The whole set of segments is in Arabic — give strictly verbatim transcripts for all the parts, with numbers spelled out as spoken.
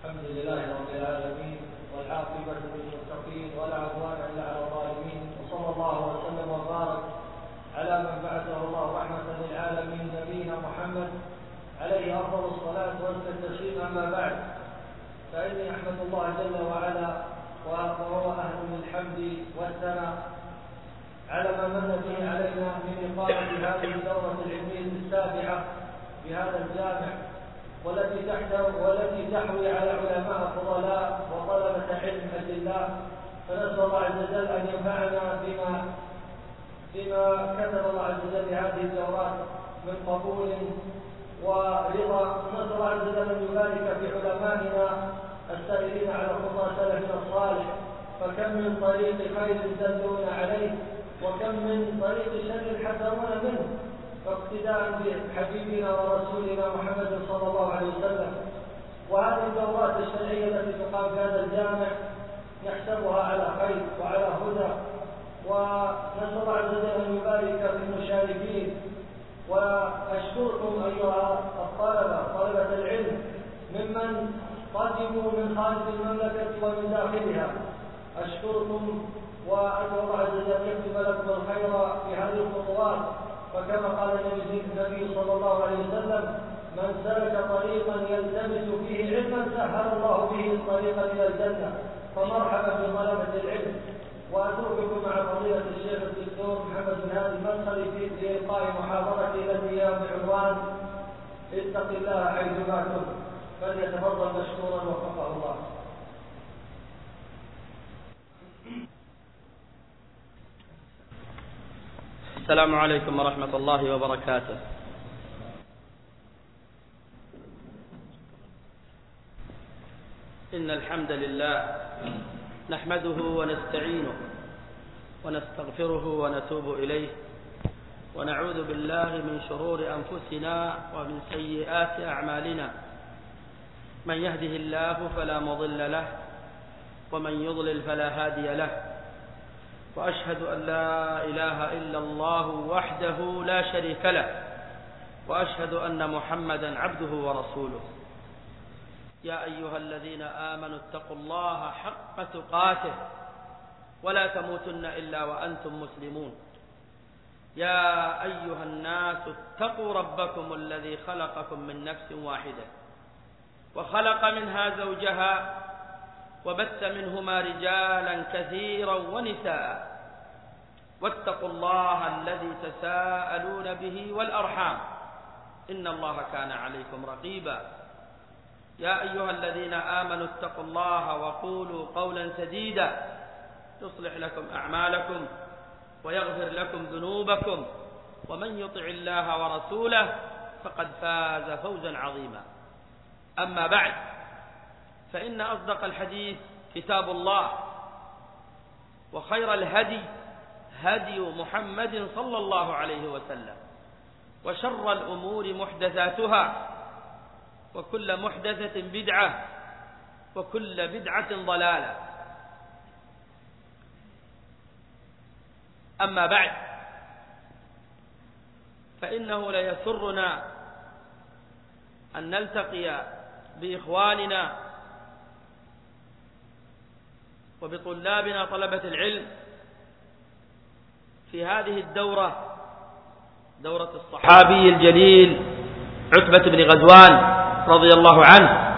الحمد لله رب العالمين والعاقبة للمتقين ولا عدوان إلا على الظالمين، وصلى الله وسلم وبارك على من بعثه الله رحمة للعالمين نبينا محمد عليه أفضل الصلاة والتسليم. أما بعد، فإني أحمد الله جل وعلا وهو أهل للحمد والثناء على ما من به علينا من إقامة هذه الدورة العلمية السابعة بهذا الجامع، والتي تحتوي والتي تحوي على علماء فضلاء وطلبة علم أجلاء. فنسأل الله عز وجل أن ينفعنا بما بما كتب الله عز وجل هذه الدورات من قبول ورضا. نسأل الله عز وجل أن يبارك في علمائنا السائرين على خطى سلفنا الصالح، فكم من طريق خير دلون عليه وكم من طريق شر حذرون منه، فاقتداء بحبيبنا ورسولنا محمد صلى الله عليه وسلم. وهذه الدورات الشرعية التي تقام في هذا الجامع نحسبها على خير وعلى هدى، ونسأل الله عز وجل أن يبارك في المشاركين. وأشكركم أيها الطلبة طلبة العلم ممن قدموا من خارج المملكة ومن داخلها، أشكركم وأدعو الله عز وجل أن يكتب لكم الخير في هذه الخطوات. فكما قال النبي صلى الله عليه وسلم: من سلك طريقا يلتمس فيه علما سهل الله به طريقا إلى الجنة. فمرحبا بطلبة العلم. وأترككم مع فضيلة الشيخ الدكتور محمد بن هادي المدخلي في إلقاء محاضرته التي هي بعنوان اتق الله حيثما كنت، فليتفضل مشكورا وفقه الله. السلام عليكم ورحمة الله وبركاته. إن الحمد لله نحمده ونستعينه ونستغفره ونتوب إليه، ونعوذ بالله من شرور أنفسنا ومن سيئات أعمالنا. من يهده الله فلا مضل له، ومن يضلل فلا هادي له. وأشهد أن لا إله إلا الله وحده لا شريك له، وأشهد أن محمدا عبده ورسوله. يا أيها الذين آمنوا اتقوا الله حق تقاته ولا تموتن إلا وأنتم مسلمون. يا أيها الناس اتقوا ربكم الذي خلقكم من نفس واحدة وخلق منها زوجها وبث منهما رجالا كثيرا ونساء، واتقوا الله الذي تساءلون به والأرحام، إن الله كان عليكم رقيبا. يا أيها الذين آمنوا اتقوا الله وقولوا قولا سديدا يصلح لكم أعمالكم ويغفر لكم ذنوبكم، ومن يطع الله ورسوله فقد فاز فوزا عظيما. أما بعد، فإن أصدق الحديث كتاب الله، وخير الهدي هدي محمد صلى الله عليه وسلم، وشر الأمور محدثاتها، وكل محدثة بدعة، وكل بدعة ضلالة. أما بعد، فإنه ليسرنا أن نلتقي بإخواننا وبطلابنا طلبة العلم في هذه الدورة، دورة الصحابي الجليل عتبة بن غزوان رضي الله عنه،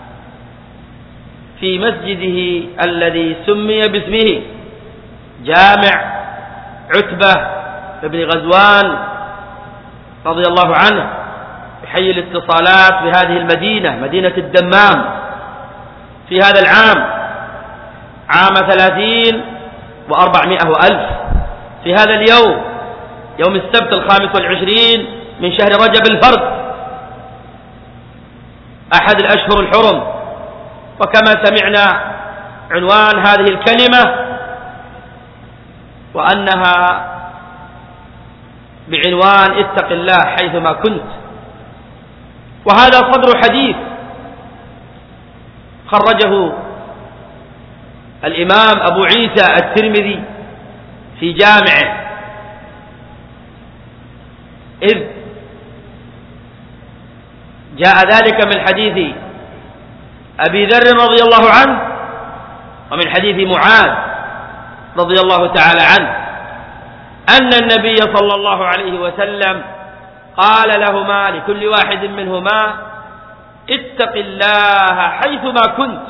في مسجده الذي سمي باسمه جامع عتبة بن غزوان رضي الله عنه، بحي الاتصالات بهذه المدينة، مدينة الدمام، في هذا العام، عام ثلاثين وأربعمائة وألف، في هذا اليوم، يوم السبت الخامس والعشرين من شهر رجب الفرد، أحد الأشهر الحرم. وكما سمعنا عنوان هذه الكلمة، وأنها بعنوان اتق الله حيثما كنت. وهذا صدر حديث خرجه الإمام أبو عيسى الترمذي في جامعه، إذ جاء ذلك من حديث أبي ذر رضي الله عنه ومن حديث معاذ رضي الله تعالى عنه أن النبي صلى الله عليه وسلم قال لهما لكل واحد منهما اتق الله حيثما كنت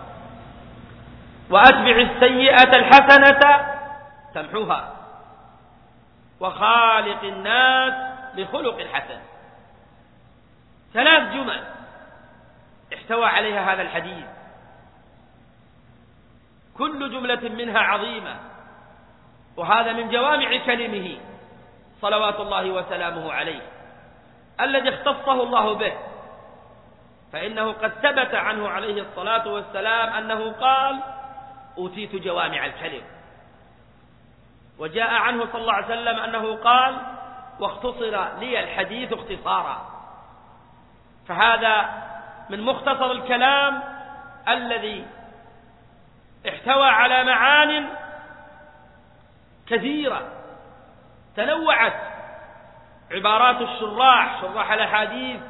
وأتبع السيئة الحسنة تمحوها وخالق الناس بخلق حسن. ثلاث جمل احتوى عليها هذا الحديث، كل جملة منها عظيمة، وهذا من جوامع كلمه صلوات الله وسلامه عليه الذي اختصه الله به، فإنه قد ثبت عنه عليه الصلاة والسلام أنه قال أوتيت جوامع الكلم، وجاء عنه صلى الله عليه وسلم أنه قال واختصر لي الحديث اختصارا. فهذا من مختصر الكلام الذي احتوى على معان كثيرة تنوعت عبارات الشراح شراح الأحاديث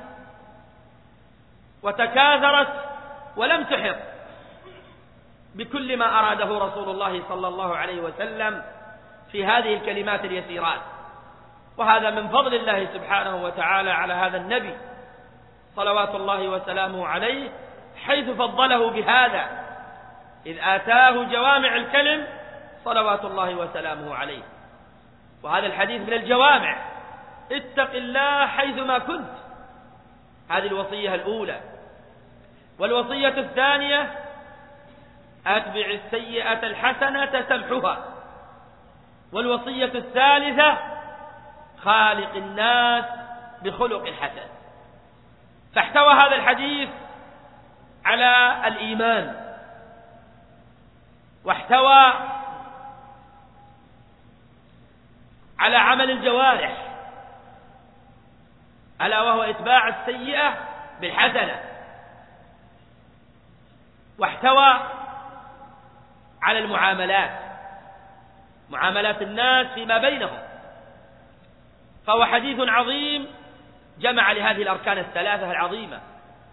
وتكاثرت ولم تحط بكل ما أراده رسول الله صلى الله عليه وسلم في هذه الكلمات اليسيرات. وهذا من فضل الله سبحانه وتعالى على هذا النبي صلوات الله وسلامه عليه، حيث فضله بهذا إذ آتاه جوامع الكلم صلوات الله وسلامه عليه. وهذا الحديث من الجوامع، اتق الله حيثما كنت، هذه الوصية الأولى. والوصية الثانية أتبع السيئة الحسنة تمحها. والوصية الثالثة خالق الناس بخلق حسن. فاحتوى هذا الحديث على الإيمان، واحتوى على عمل الجوارح، ألا وهو إتباع السيئة بالحسنة، واحتوى على المعاملات، معاملات الناس فيما بينهم. فهو حديث عظيم جمع لهذه الأركان الثلاثة العظيمة،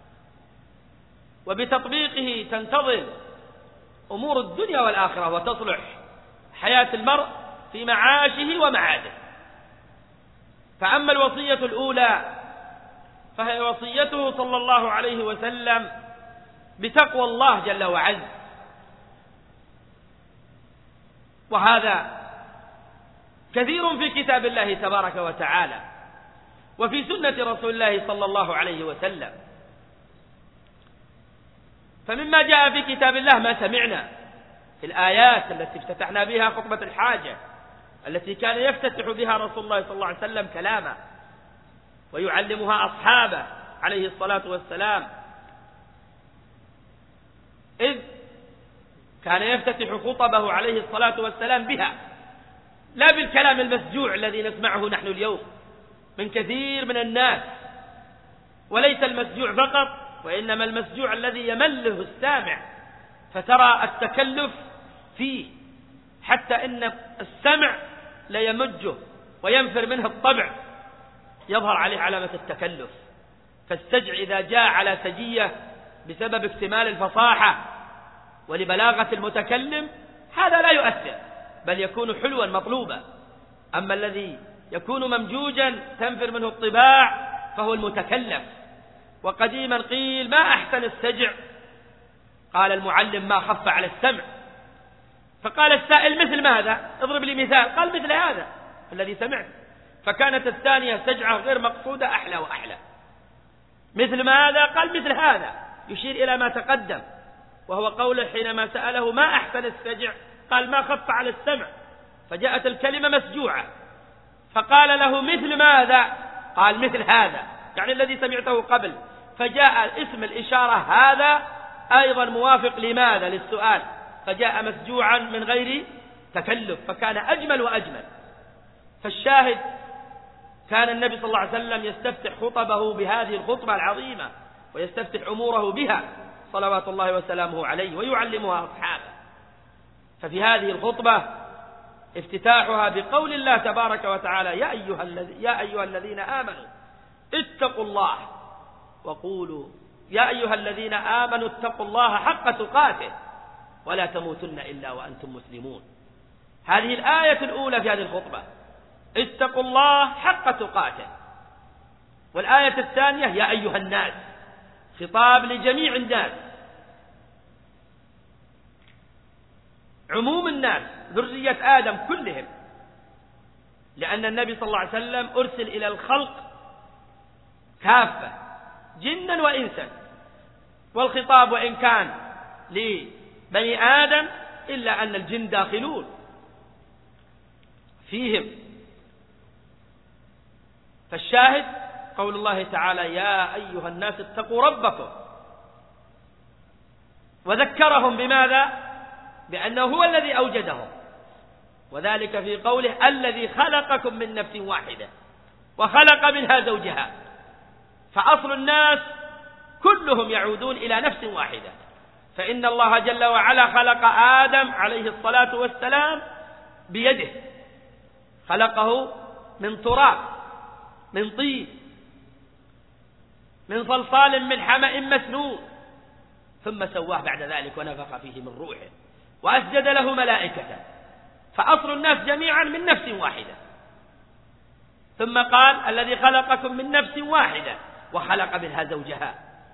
وبتطبيقه تنتظم أمور الدنيا والآخرة وتصلح حياة المرء في معاشه ومعاده. فأما الوصية الأولى فهي وصيته صلى الله عليه وسلم بتقوى الله جل وعز، وهذا كثير في كتاب الله تبارك وتعالى وفي سنة رسول الله صلى الله عليه وسلم. فمما جاء في كتاب الله ما سمعنا في الآيات التي افتتحنا بها خطبة الحاجة، التي كان يفتتح بها رسول الله صلى الله عليه وسلم كلامه ويعلمها أصحابه عليه الصلاة والسلام، إذ كان يفتتح خطبه عليه الصلاة والسلام بها، لا بالكلام المسجوع الذي نسمعه نحن اليوم من كثير من الناس، وليس المسجوع فقط، وإنما المسجوع الذي يمله السامع فترى التكلف فيه، حتى إن السمع لا يمجه وينفر منه الطبع، يظهر عليه علامة التكلف. فالسجع إذا جاء على سجية بسبب اكتمال الفصاحة ولبلاغة المتكلم هذا لا يؤثر، بل يكون حلوا مطلوبا. أما الذي يكون ممجوجا تنفر منه الطباع فهو المتكلف. وقديما قيل ما أحسن السجع؟ قال المعلم ما خف على السمع. فقال السائل مثل ماذا؟ اضرب لي مثال. قال مثل هذا الذي سمعت. فكانت الثانية سجعة غير مقصودة أحلى وأحلى. مثل ماذا؟ قال مثل هذا، يشير إلى ما تقدم، وهو قوله حينما سأله ما أحسن السجع قال ما خف على السمع، فجاءت الكلمة مسجوعة، فقال له مثل ماذا؟ قال مثل هذا، يعني الذي سمعته قبل. فجاء اسم الإشارة هذا أيضا موافق لماذا؟ للسؤال، فجاء مسجوعا من غير تكلف، فكان أجمل وأجمل. فالشاهد كان النبي صلى الله عليه وسلم يستفتح خطبه بهذه الخطبة العظيمة، ويستفتح أموره بها صلوات الله وسلامه عليه، ويعلمها أصحابه. ففي هذه الخطبة افتتاحها بقول الله تبارك وتعالى يا أيها, الذي يا أيها الذين آمنوا اتقوا الله وقولوا يا أيها الذين آمنوا اتقوا الله حق تقاته ولا تموتن إلا وأنتم مسلمون. هذه الآية الأولى في هذه الخطبة، اتقوا الله حق تقاته. والآية الثانية يا أيها الناس، خطاب لجميع الناس، عموم الناس، ذرية آدم كلهم، لأن النبي صلى الله عليه وسلم أرسل إلى الخلق كافة جنا وإنسا، والخطاب وإن كان لبني آدم إلا أن الجن داخلون فيهم. فالشاهد قول الله تعالى يا أيها الناس اتقوا ربكم، وذكرهم بماذا؟ بأنه هو الذي أوجدهم، وذلك في قوله الذي خلقكم من نفس واحدة وخلق منها زوجها. فأصل الناس كلهم يعودون إلى نفس واحدة، فإن الله جل وعلا خلق آدم عليه الصلاة والسلام بيده، خلقه من تراب، من طين، من صلصال من حمأ مسنون، ثم سواه بعد ذلك ونفخ فيه من روحه وأسجد له ملائكة. فأصل الناس جميعا من نفس واحدة. ثم قال الذي خلقكم من نفس واحدة وخلق منها زوجها،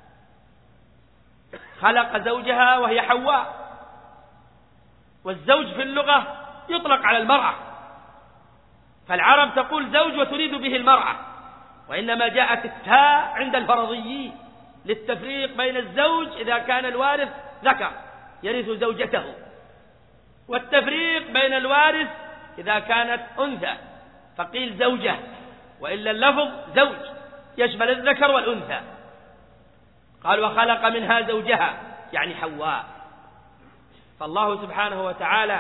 خلق زوجها وهي حواء. والزوج في اللغة يطلق على المرأة، فالعرب تقول زوج وتريد به المرأة، وإنما جاءت التاء عند الفرضيين للتفريق بين الزوج إذا كان الوارث ذكر يرث زوجته، والتفريق بين الوارث إذا كانت أنثى فقيل زوجة، وإلا اللفظ زوج يشمل الذكر والأنثى. قال وخلق منها زوجها يعني حواء. فالله سبحانه وتعالى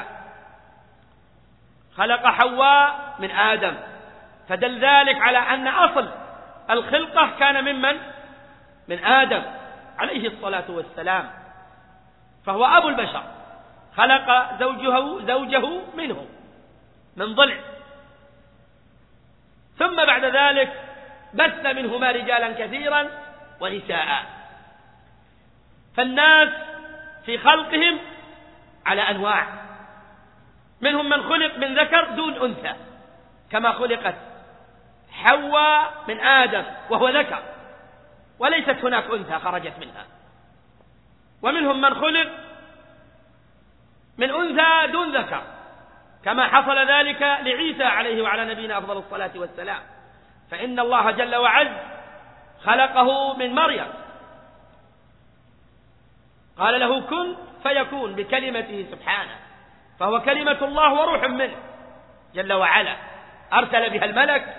خلق حواء من آدم، فدل ذلك على أن أصل الخلقة كان ممن؟ من آدم عليه الصلاة والسلام، فهو أبو البشر. خلق زوجه, زوجه منه من ضلع، ثم بعد ذلك بث منهما رجالا كثيرا ونساء. فالناس في خلقهم على أنواع، منهم من خلق من ذكر دون أنثى كما خلقت حواء من آدم وهو ذكر وليست هناك أنثى خرجت منها، ومنهم من خلق من أنثى دون ذكر كما حصل ذلك لعيسى عليه وعلى نبينا أفضل الصلاة والسلام. فإن الله جل وعز خلقه من مريم، قال له كن فيكون بكلمته سبحانه، فهو كلمة الله وروح منه جل وعلا، أرسل بها الملك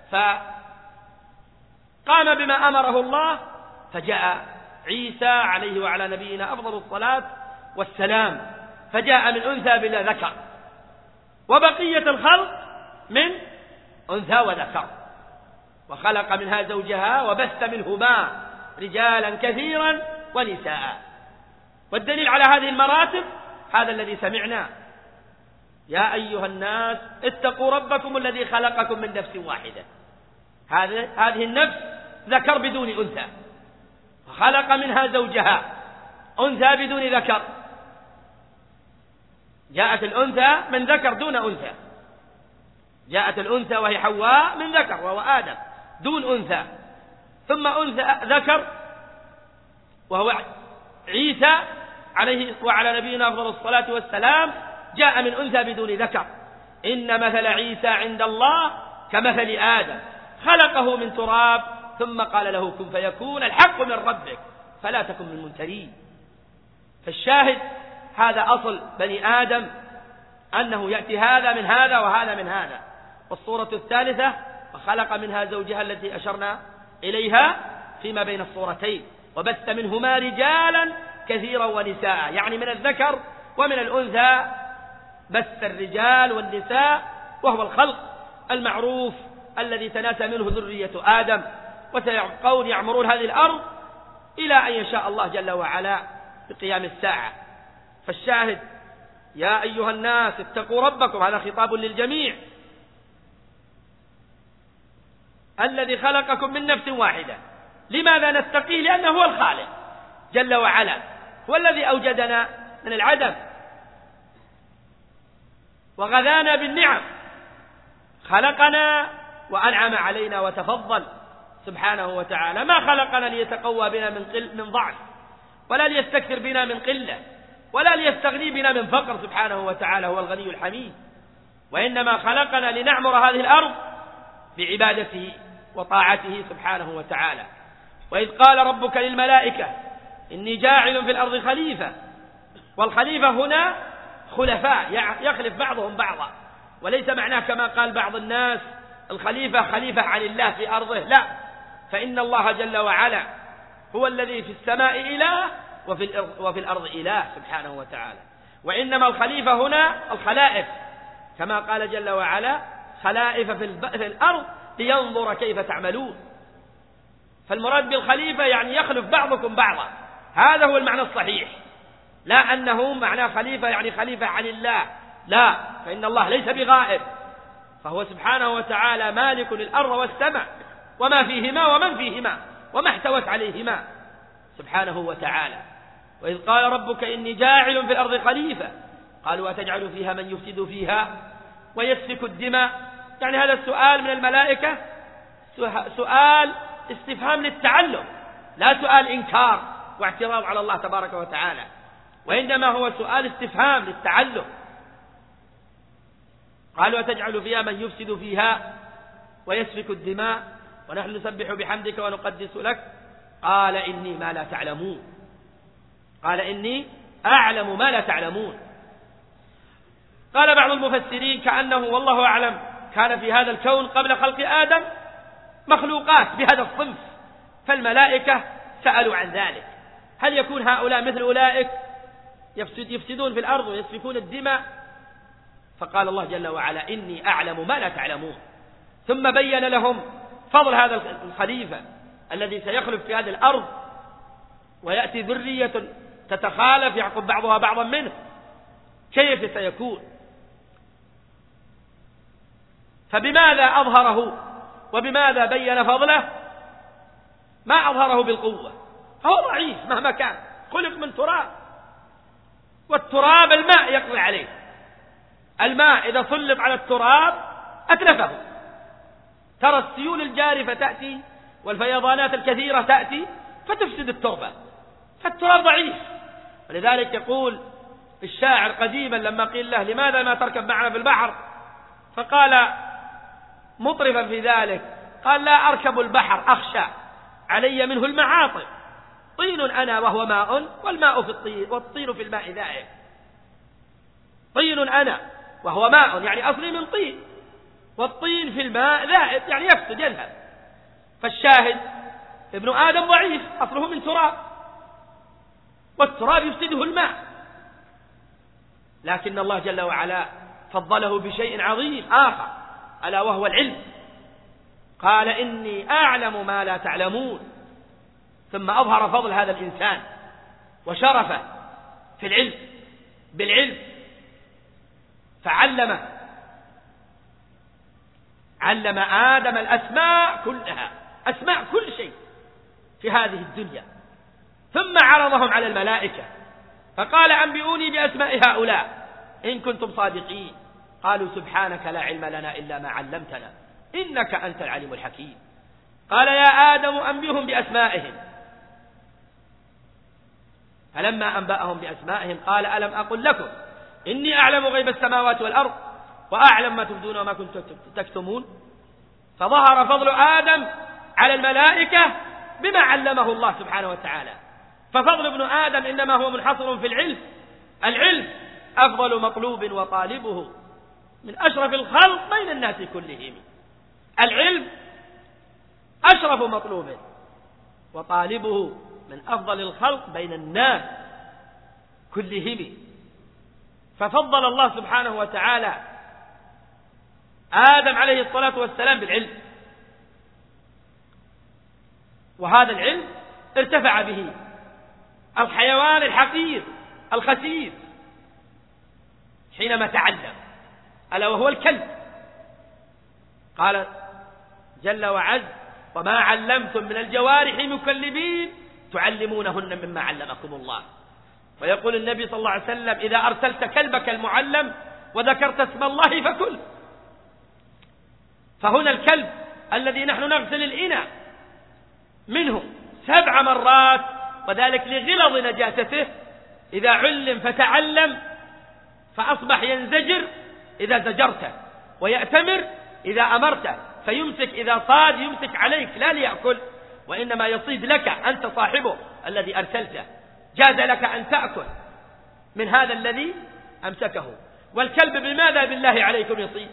فقام بما أمره الله، فجاء عيسى عليه وعلى نبينا أفضل الصلاة والسلام، فجاء من أنثى بلا ذكر، وبقية الخلق من أنثى وذكر. وخلق منها زوجها وبث منهما رجالا كثيرا ونساء. والدليل على هذه المراتب هذا الذي سمعنا يا أيها الناس اتقوا ربكم الذي خلقكم من نفس واحدة. هذه النفس ذكر بدون أنثى، وخلق منها زوجها أنثى بدون ذكر. جاءت الأنثى من ذكر دون أنثى، جاءت الأنثى وهي حواء من ذكر وهو آدم دون أنثى، ثم أنثى ذكر وهو عيسى عليه وعلى نبينا أفضل الصلاة والسلام جاء من أنثى بدون ذكر. إن مثل عيسى عند الله كمثل آدم خلقه من تراب ثم قال له كن فيكون، الحق من ربك فلا تكن من الممترين. فالشاهد هذا أصل بني آدم، أنه يأتي هذا من هذا وهذا من هذا. والصورة الثالثة وخلق منها زوجها التي أشرنا إليها فيما بين الصورتين، وبث منهما رجالا كثيرا ونساء، يعني من الذكر ومن الأنثى بث الرجال والنساء، وهو الخلق المعروف الذي تناسى منه ذرية آدم، وسيبقون يعمرون هذه الأرض إلى أن يشاء الله جل وعلا بقيام الساعة. فالشاهد يا أيها الناس اتقوا ربكم، هذا خطاب للجميع، الذي خلقكم من نفس واحدة لماذا نتقيه؟ لأنه هو الخالق جل وعلا، هو الذي أوجدنا من العدم وغذانا بالنعم، خلقنا وأنعم علينا وتفضل سبحانه وتعالى. ما خلقنا ليتقوى بنا من قل من ضعف، ولا ليستكثر بنا من قلة، ولا ليستغني بنا من فقر، سبحانه وتعالى هو الغني الحميد، وإنما خلقنا لنعمر هذه الأرض بعبادته وطاعته سبحانه وتعالى. وإذ قال ربك للملائكة إني جاعل في الأرض خليفة، والخليفة هنا خلفاء يخلف بعضهم بعضا، وليس معناه كما قال بعض الناس الخليفة خليفة عن الله في أرضه، لا، فإن الله جل وعلا هو الذي في السماء إله وفي الأرض, وفي الأرض إله سبحانه وتعالى. وإنما الخليفة هنا الخلائف، كما قال جل وعلا خلائف في الأرض لينظر كيف تعملون. فالمراد بالخليفة يعني يخلف بعضكم بعضا، هذا هو المعنى الصحيح، لا أنه معنى خليفة يعني خليفة عن الله، لا، فإن الله ليس بغائب، فهو سبحانه وتعالى مالك للأرض والسماء وما فيهما ومن فيهما وما احتوت عليهما سبحانه وتعالى. وإذ قال ربك إني جاعل في الأرض خليفة قالوا أتجعل فيها من يفسد فيها ويسفك الدماء. يعني هذا السؤال من الملائكة سؤال استفهام للتعلم، لا سؤال إنكار واعتراض على الله تبارك وتعالى، وإنما هو سؤال استفهام للتعلم. قالوا أتجعل فيها من يفسد فيها ويسفك الدماء ونحن نسبح بحمدك ونقدس لك قال إني ما لا تعلمون، قال إني أعلم ما لا تعلمون. قال بعض المفسرين كأنه والله أعلم كان في هذا الكون قبل خلق آدم مخلوقات بهذا الصنف، فالملائكة سألوا عن ذلك، هل يكون هؤلاء مثل أولئك يفسد يفسدون في الأرض ويسفكون الدماء؟ فقال الله جل وعلا إني أعلم ما لا تعلمون، ثم بين لهم فضل هذا الخليفة الذي سيخلف في هذه الأرض ويأتي ذرية تتخالف يعقب بعضها بعضا منه، كيف سيكون؟ فبماذا أظهره وبماذا بين فضله؟ ما أظهره بالقوة، هو ضعيف مهما كان، خلق من تراب، والتراب الماء يقضي عليه، الماء إذا سلط على التراب أتلفه. ترى السيول الجارفة تأتي والفيضانات الكثيرة تأتي فتفسد التربة، فالتراب ضعيف. ولذلك يقول الشاعر قديما لما قيل له لماذا ما تركب معنا في البحر، فقال مطرفا في ذلك قال لا أركب البحر أخشى علي منه المعاطب، طين أنا وهو ماء والماء في الطين والطين في الماء ذائب. طين أنا وهو ماء يعني أصلي من طين، والطين في الماء ذائب يعني يفسد يذهب. فالشاهد ابن آدم ضعيف أصله من تراب، والتراب يفسده الماء، لكن الله جل وعلا فضله بشيء عظيم آخر ألا وهو العلم، قال إني أعلم ما لا تعلمون، ثم أظهر فضل هذا الإنسان وشرفه في العلم بالعلم، فعلم علم آدم الأسماء كلها، أسماء كل شيء في هذه الدنيا، ثم عرضهم على الملائكة فقال أنبئوني بأسماء هؤلاء إن كنتم صادقين، قالوا سبحانك لا علم لنا إلا ما علمتنا إنك أنت العليم الحكيم. قال يا آدم أنبئهم بأسمائهم، فلما أنبأهم بأسمائهم قال ألم أقل لكم إني أعلم غيب السماوات والأرض وأعلم ما تبدون وما كنتم تكتمون. فظهر فضل آدم على الملائكة بما علمه الله سبحانه وتعالى. ففضل ابن آدم إنما هو منحصر في العلم، العلم أفضل مطلوب وطالبه من أشرف الخلق بين الناس كلهم، العلم أشرف مطلوب وطالبه من أفضل الخلق بين الناس كلهم. ففضل الله سبحانه وتعالى آدم عليه الصلاة والسلام بالعلم، وهذا العلم ارتفع به الحيوان الحقير الخسيس حينما تعلم، ألا وهو الكلب. قال جل وعز وما علمتم من الجوارح مكلبين تعلمونهن مما علمكم الله. ويقول النبي صلى الله عليه وسلم إذا أرسلت كلبك المعلم وذكرت اسم الله فكل. فهنا الكلب الذي نحن نغسل الإناء منه سبع مرات، وذلك لغلظ نجاسته، إذا علم فتعلم فأصبح ينزجر إذا زجرته، ويأتمر إذا أمرته، فيمسك إذا صاد يمسك عليك لا ليأكل، وإنما يصيد لك أنت صاحبه الذي أرسلته. جاز لك أن تأكل من هذا الذي أمسكه. والكلب بماذا بالله عليكم يصيد؟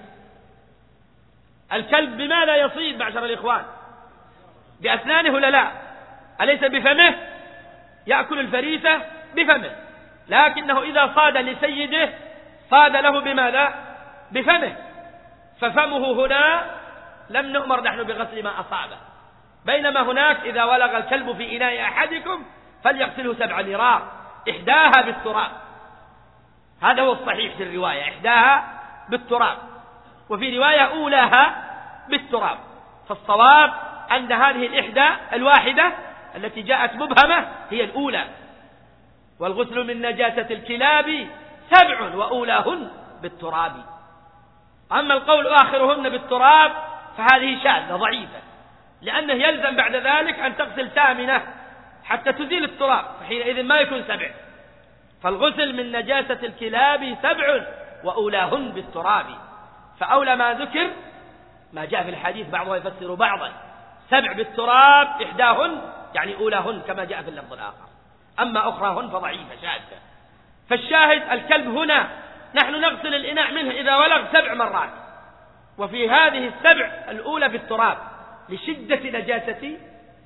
الكلب بماذا يصيد معشر الإخوان؟ بأسنانه ولا لا؟ أليس بفمه؟ يأكل الفريسة بفمه، لكنه إذا صاد لسيده صاد له بماذا؟ بفمه. ففمه هنا لم نؤمر نحن بغسل ما أصابه، بينما هناك إذا ولغ الكلب في إناء أحدكم فليغسله سبع مرار، إحداها بالتراب. هذا هو الصحيح في الرواية، إحداها بالتراب، وفي رواية أولاها بالتراب. فالصواب أن هذه الإحدى الواحدة التي جاءت مبهمة هي الأولى. والغسل من نجاسة الكلاب سبع وأولاهن بالتراب. أما القول آخرهن بالتراب فهذه شاذة ضعيفة، لأنه يلزم بعد ذلك أن تغسل ثامنة حتى تزيل التراب، فحينئذ ما يكون سبع. فالغسل من نجاسة الكلاب سبع وأولاهن بالتراب. فأولى ما ذكر ما جاء في الحديث، بعضها يفسر بعضا. سبع بالتراب إحداهن يعني أولاهن كما جاء في اللفظ الآخر، أما أخراهن فضعيفة شاذة. فالشاهد الكلب هنا نحن نغسل الإناء منه إذا ولغ سبع مرات، وفي هذه السبع الأولى بالتراب لشدة نجاسة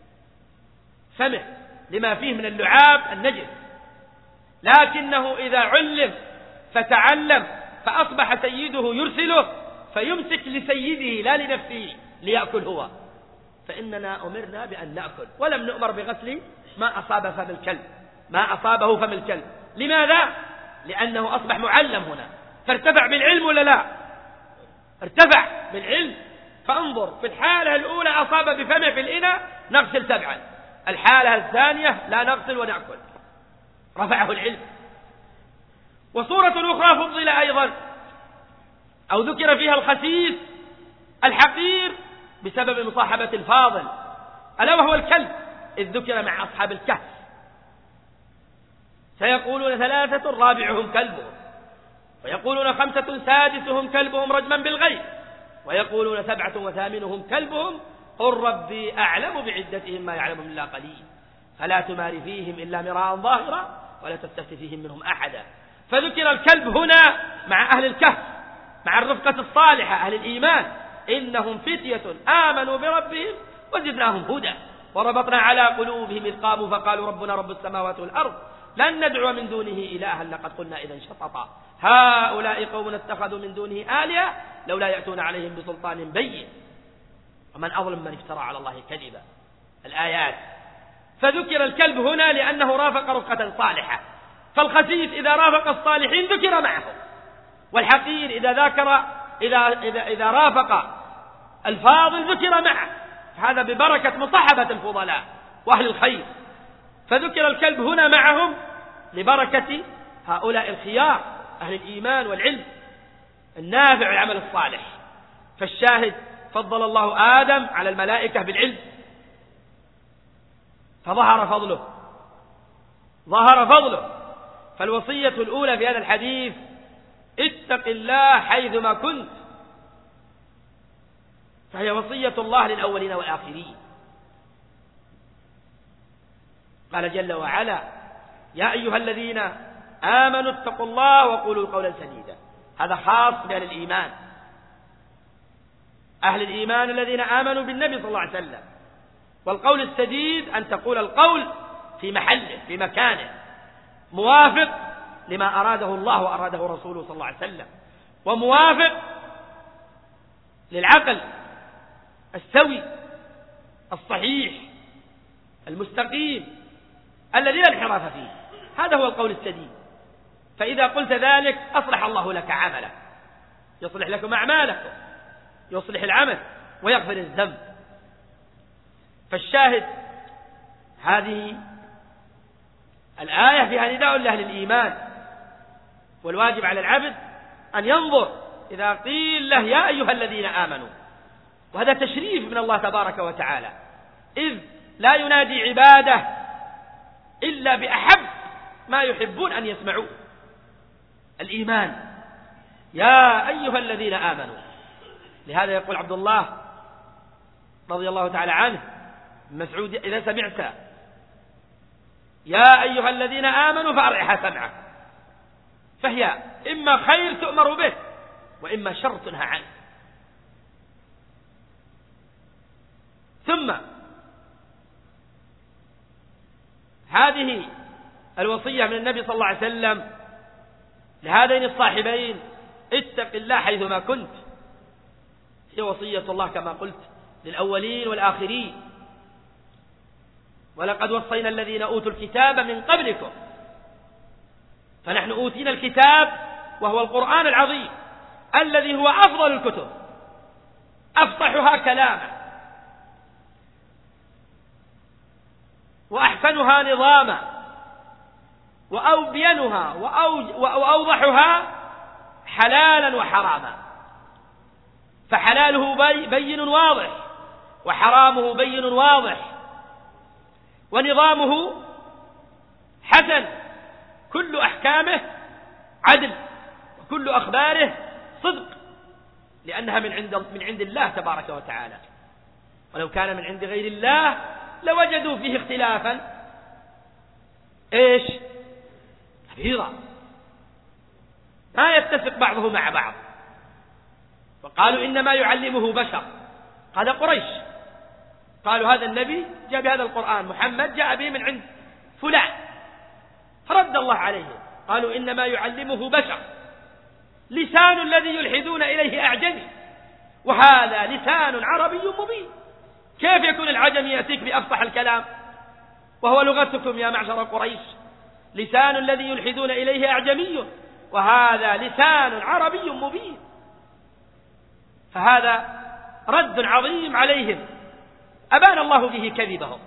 فمه لما فيه من اللعاب النجس. لكنه إذا علم فتعلم فأصبح سيده يرسله فيمسك لسيده لا لنفسه ليأكل هو، فإننا أمرنا بأن نأكل، ولم نؤمر بغسل ما أصاب فم الكلب، ما أصابه فم الكلب. لماذا؟ لأنه أصبح معلم هنا، فارتفع بالعلم ولا لا؟ ارتفع بالعلم. فانظر، في الحالة الأولى أصاب بفمه في الإناء نغسل سبعا، الحالة الثانية لا نغسل ونأكل، رفعه العلم. وصورة أخرى فضل أيضا أو ذكر فيها الخسيس الحقير بسبب مصاحبة الفاضل، ألا وهو الكلب، إذ ذكر مع أصحاب الكهف سيقولون ثلاثة رابعهم كلبهم، ويقولون خمسة سادسهم كلبهم رجما بالغيب، ويقولون سبعة وثامنهم كلبهم قل ربي أعلم بعدتهم ما يعلمهم إلا قليل فلا تمار فيهم إلا مراء ظاهرا ولا تستفت فيهم منهم أحدا. فذكر الكلب هنا مع أهل الكهف، مع الرفقة الصالحة أهل الإيمان، إنهم فتية آمنوا بربهم وزدناهم هدى وربطنا على قلوبهم إذ قاموا فقالوا ربنا رب السماوات والأرض لن ندعو من دونه إلها لقد قلنا إذا شططا هؤلاء قوم اتخذوا من دونه آلهة لولا يأتون عليهم بسلطان بين ومن أظلم من افترى على الله كذبا. الآيات. فذكر الكلب هنا لأنه رافق رفقة صالحة، فالخسيس إذا رافق الصالحين ذكر معه، والحقير إذا ذاكر إذا, إذا, إذا رافق الفاضل ذكر معه، هذا ببركة مصاحبة الفضلاء وأهل الخير. فذكر الكلب هنا معهم لبركة هؤلاء الخيار أهل الإيمان والعلم النافع والعمل الصالح. فالشاهد فضل الله آدم على الملائكة بالعلم فظهر فضله، ظهر فضله. فالوصية الأولى في هذا الحديث اتق الله حيثما كنت، فهي وصية الله للأولين والآخرين. قال جل وعلا يا أيها الذين آمنوا اتقوا الله وقولوا قولا سديدا، هذا خاص بأهل الإيمان، أهل الإيمان الذين آمنوا بالنبي صلى الله عليه وسلم. والقول السديد أن تقول القول في محله في مكانه موافق لما أراده الله وأراده رسوله صلى الله عليه وسلم، وموافق للعقل السوي الصحيح المستقيم الذي لا انحراف فيه. هذا هو القول السديد. فإذا قلت ذلك أصلح الله لك عملك، يصلح لكم أعمالكم، يصلح العمل ويغفر الذنب. فالشاهد هذه الآية فيها نداء لأهل الإيمان، والواجب على العبد أن ينظر إذا قيل له يا أيها الذين آمنوا، وهذا تشريف من الله تبارك وتعالى، إذ لا ينادي عباده إلا بأحب ما يحبون أن يسمعوا، الإيمان، يا أيها الذين آمنوا. لهذا يقول عبد الله رضي الله تعالى عنه مسعود إذا سمعت يا أيها الذين آمنوا فأرعها سمعك، فهي إما خير تؤمر به وإما شر تنهى عنه. ثم هذه الوصية من النبي صلى الله عليه وسلم لهذين الصاحبين اتق الله حيثما كنت، هي وصية الله كما قلت للأولين والآخرين. ولقد وصينا الذين أوتوا الكتاب من قبلكم، فنحن أوتينا الكتاب وهو القرآن العظيم الذي هو أفضل الكتب، أفصحها كلاما وأحسنها نظاما وأبينها وأوضحها حلالا وحراما، فحلاله بين واضح وحرامه بين واضح، ونظامه حسن، كل أحكامه عدل وكل أخباره صدق، لأنها من عند من عند الله تبارك وتعالى، ولو كان من عند غير الله لوجدوا فيه اختلافا ايش كثيرا ما يتفق بعضه مع بعض. وقالوا إنما يعلمه بشر، قال قريش، قالوا هذا النبي جاء بهذا القرآن، محمد جاء به من عند فلان، فرد الله عليه قالوا إنما يعلمه بشر، لسان الذي يلحدون إليه أعجمي وهذا لسان عربي مبين. كيف يكون العجم يأتيك بأفصح الكلام وهو لغتكم يا معشر قريش؟ لسان الذي يلحدون إليه أعجمي وهذا لسان عربي مبين. فهذا رد عظيم عليهم أبان الله به كذبهم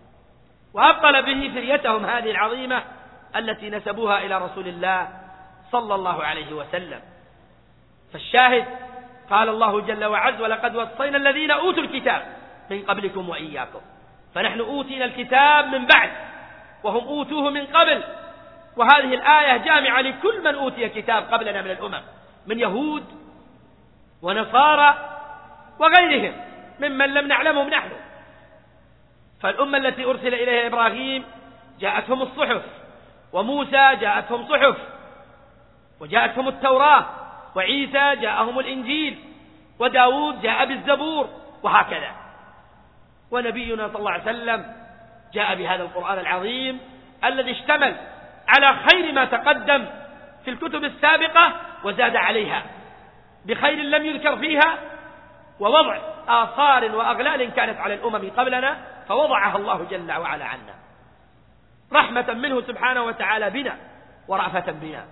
وأبطل به فريتهم هذه العظيمة التي نسبوها إلى رسول الله صلى الله عليه وسلم. فالشاهد قال الله جل وعز ولقد وصينا الذين أوتوا الكتاب من قبلكم وإياكم، فنحن أوتينا الكتاب من بعد وهم أوتوه من قبل، وهذه الآية جامعة لكل من أوتي كتاب قبلنا من الأمم من يهود ونصارى وغيرهم ممن لم نعلمهم نحن. فالأمة التي أرسل إليها إبراهيم جاءتهم الصحف، وموسى جاءتهم صحف وجاءتهم التوراة، وعيسى جاءهم الإنجيل، وداود جاء بالزبور، وهكذا. ونبينا صلى الله عليه وسلم جاء بهذا القرآن العظيم الذي اشتمل على خير ما تقدم في الكتب السابقة وزاد عليها بخير لم يذكر فيها، ووضع آثار وأغلال كانت على الأمم قبلنا فوضعها الله جل وعلا عنا رحمة منه سبحانه وتعالى بنا ورأفة بنا.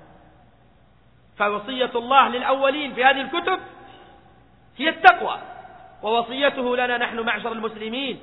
فوصية الله للأولين في هذه الكتب هي التقوى، ووصيته لنا نحن معشر المسلمين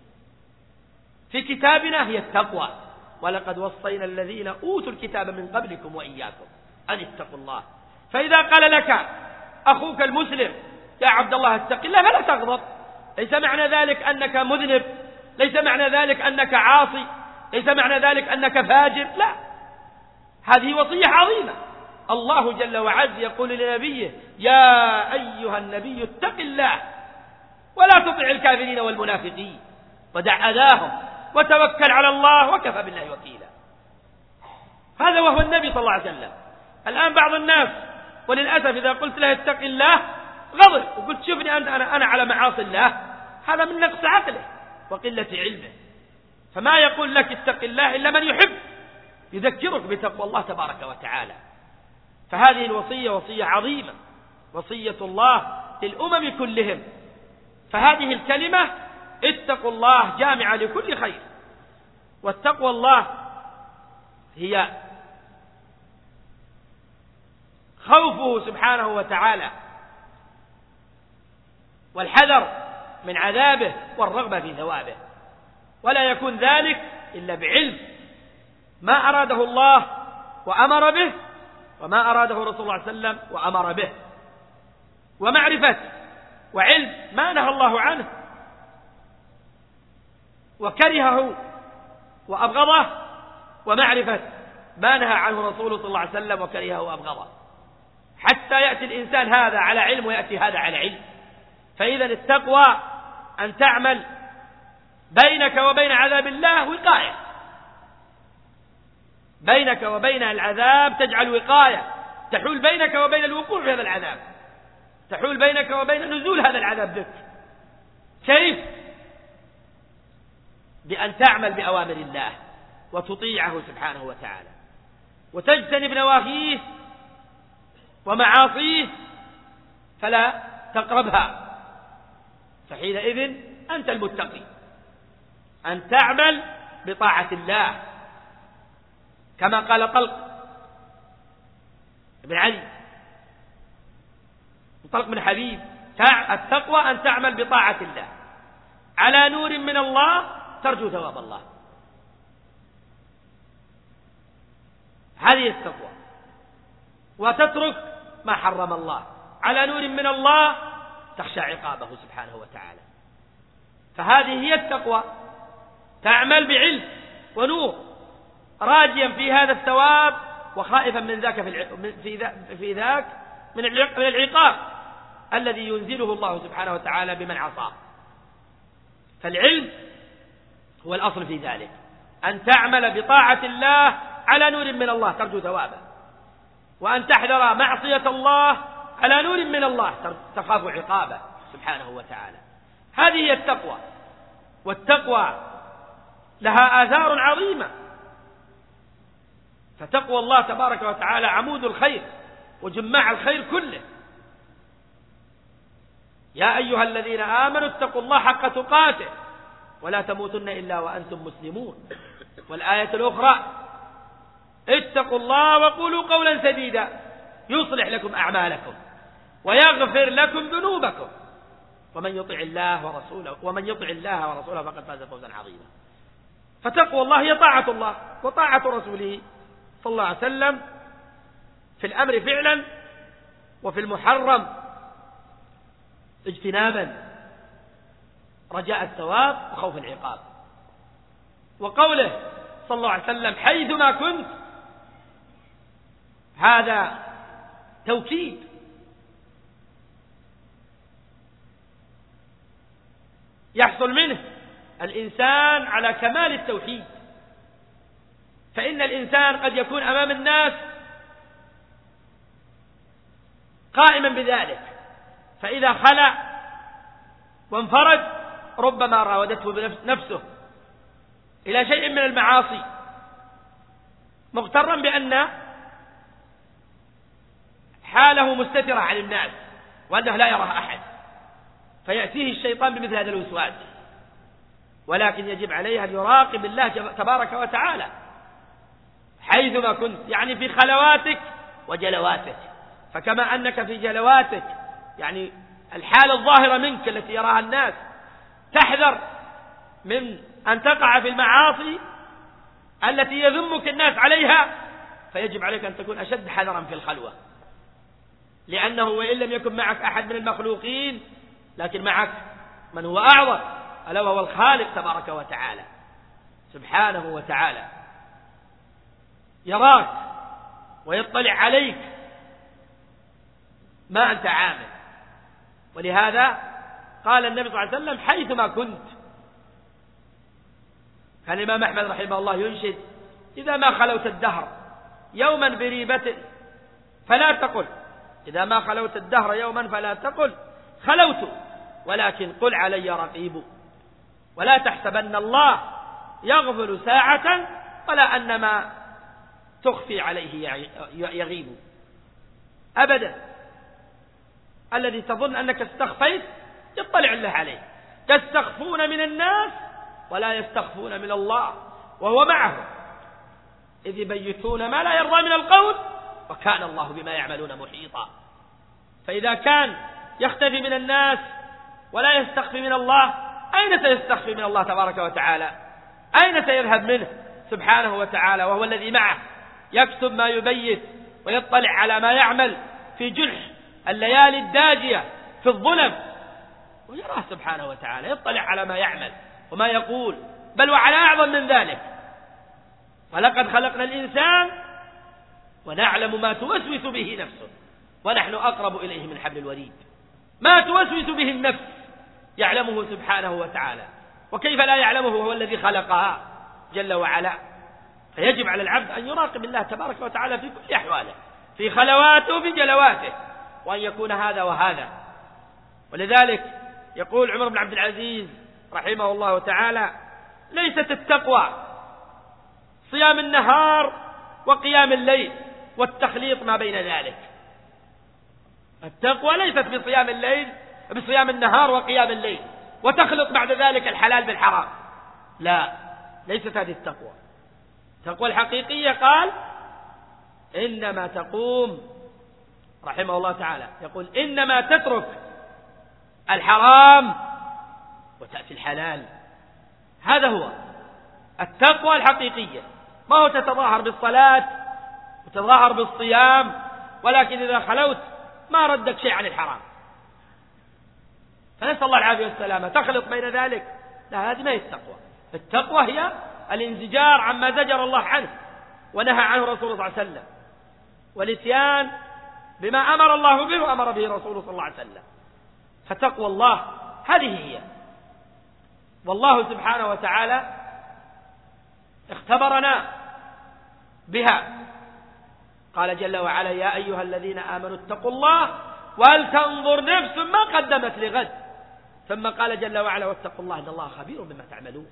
في كتابنا هي التقوى. ولقد وصينا الذين أوتوا الكتاب من قبلكم وإياكم أن اتقوا الله. فإذا قال لك أخوك المسلم يا عبد الله اتق الله فلا تغضب، ليس معنى ذلك أنك مذنب، ليس معنى ذلك أنك عاصي، ليس معنى ذلك أنك فاجر، لا، هذه وصية عظيمة. الله جل وعز يقول لنبيه يا أيها النبي اتق الله ولا تطع الكافرين والمنافقين ودع أذاهم وتوكل على الله وكفى بالله وكيلا. هذا وهو النبي صلى الله عليه وسلم. الآن بعض الناس وللأسف إذا قلت له اتق الله غضب وقلت شوفني أنت أنا, أنا على معاصي الله، هذا من نقص عقله وقلة علمه. فما يقول لك اتق الله إلا من يحب يذكرك بتقوى الله تبارك وتعالى. فهذه الوصية وصية عظيمة، وصية الله للأمم كلهم. فهذه الكلمة اتقوا الله جامعة لكل خير. والتقوى الله هي خوفه سبحانه وتعالى والحذر من عذابه والرغبة في ثوابه. ولا يكون ذلك إلا بعلم ما أراده الله وأمر به، وما أراده رسول الله صلى الله عليه وسلم وأمر به، ومعرفة وعلم ما نهى الله عنه وكرهه وأبغضه، ومعرفة ما نهى عنه رسوله صلى الله عليه وسلم وكرهه وأبغضه، حتى يأتي الإنسان هذا على علم ويأتي هذا على علم. فإذا التقوى أن تعمل بينك وبين عذاب الله وقاية، بينك وبين العذاب تجعل وقاية تحول بينك وبين الوقوع في هذا العذاب، تحول بينك وبين نزول هذا العذاب بك. كيف؟ بأن تعمل بأوامر الله وتطيعه سبحانه وتعالى، وتجتنب نواهيه ومعاصيه فلا تقربها، فحينئذ أنت المتقي. أن تعمل بطاعة الله كما قال طلق بن علي، طلق بن حبيب: التقوى أن تعمل بطاعة الله على نور من الله ترجو ثواب الله. هذه التقوى، وتترك ما حرم الله على نور من الله تخشى عقابه سبحانه وتعالى. فهذه هي التقوى، تعمل بعلم ونور راجيا في هذا الثواب وخائفا من ذاك في ذاك من العقاب الذي ينزله الله سبحانه وتعالى بمن عصاه. فالعلم هو الأصل في ذلك، أن تعمل بطاعة الله على نور من الله ترجو ثوابه، وأن تحذر معصية الله على نور من الله تخاف عقابه سبحانه وتعالى. هذه هي التقوى، والتقوى لها آثار عظيمة. فتقوى الله تبارك وتعالى عمود الخير وجماع الخير كله. يا أيها الذين آمنوا اتقوا الله حق تقاته ولا تموتن إلا وأنتم مسلمون. والآية الأخرى: اتقوا الله وقولوا قولا سديدا يصلح لكم أعمالكم ويغفر لكم ذنوبكم ومن يطع الله ورسوله ومن يطع الله ورسوله فقد فاز فوزا عظيما. فتقوى الله هي طاعة الله وطاعة رسوله صلى الله عليه وسلم في الأمر فعلا، وفي المحرم اجتنابا رجاء الثواب وخوف العقاب. وقوله صلى الله عليه وسلم: حيثما كنت، هذا توكيد، يحصل منه الإنسان على كمال التوحيد. فإن الإنسان قد يكون أمام الناس قائما بذلك، فإذا خلع وانفرد ربما راودته نفسه إلى شيء من المعاصي، مغترا بأن حاله مستترة عن الناس وأنه لا يراه أحد، فيأتيه الشيطان بمثل هذا الوسواس. ولكن يجب عليه أن يراقب الله تبارك وتعالى حيثما كنت، يعني في خلواتك وجلواتك. فكما أنك في جلواتك يعني الحالة الظاهرة منك التي يراها الناس تحذر من أن تقع في المعاصي التي يذمك الناس عليها، فيجب عليك أن تكون أشد حذرا في الخلوة، لأنه وإن لم يكن معك أحد من المخلوقين لكن معك من هو أعظم، ألا وهو الخالق تبارك وتعالى سبحانه وتعالى، يراك ويطلع عليك ما أنت عامل. ولهذا قال النبي صلى الله عليه وسلم: حيثما كنت. كان الإمام أحمد رحمه الله ينشد: إذا ما خلوت الدهر يوما بريبة فلا تقل إذا ما خلوت الدهر يوما فلا تقل خلوت، ولكن قل علي رقيب، ولا تحسبن الله يغفل ساعة ولا أن ما تخفي عليه يغيب أبدا. الذي تظن أنك استخفيت يطلع الله عليه. تستخفون من الناس ولا يستخفون من الله وهو معهم إذ يبيتون ما لا يرضى من القول وكان الله بما يعملون محيطا. فإذا كان يختفي من الناس ولا يستخفي من الله، أين سيستخفي من الله تبارك وتعالى أين سيذهب منه سبحانه وتعالى وهو الذي معه يكتب ما يبيت ويطلع على ما يعمل في جنح الليالي الداجية في الظلم، ويراه سبحانه وتعالى يطلع على ما يعمل وما يقول، بل وعلى أعظم من ذلك: ولقد خلقنا الإنسان ونعلم ما توسوس به نفسه ونحن أقرب إليه من حبل الوريد. ما توسوس به النفس يعلمه سبحانه وتعالى، وكيف لا يعلمه وهو الذي خلقها جل وعلا. فيجب على العبد أن يراقب الله تبارك وتعالى في كل أحواله، في خلواته وفي جلواته، وأن يكون هذا وهذا. ولذلك يقول عمر بن عبد العزيز رحمه الله تعالى: ليست التقوى صيام النهار وقيام الليل والتخليط ما بين ذلك. التقوى ليست بصيام الليل بصيام النهار وقيام الليل وتخلط بعد ذلك الحلال بالحرام، لا، ليست هذه التقوى. التقوى الحقيقية قال: إنما تقوم، رحمه الله تعالى يقول: إنما تترك الحرام وتأتي الحلال. هذا هو التقوى الحقيقية، ما هو تتظاهر بالصلاة وتتظاهر بالصيام، ولكن إذا خلوت ما ردك شيء عن الحرام. فنسأل الله العافية والسلامة. تخلط بين ذلك، لا، هذه ما هي التقوى. التقوى هي الانزجار عما زجر الله عنه ونهى عنه رسوله صلى الله عليه وسلم، والاتيان بما أمر الله به وأمر به رسوله صلى الله عليه وسلم. فتقوى الله هذه هي. والله سبحانه وتعالى اختبرنا بها، قال جل وعلا: يا أيها الذين آمنوا اتقوا الله ولتنظر نفس ما قدمت لغد. ثم قال جل وعلا: واتقوا الله إن الله خبير بما تعملون.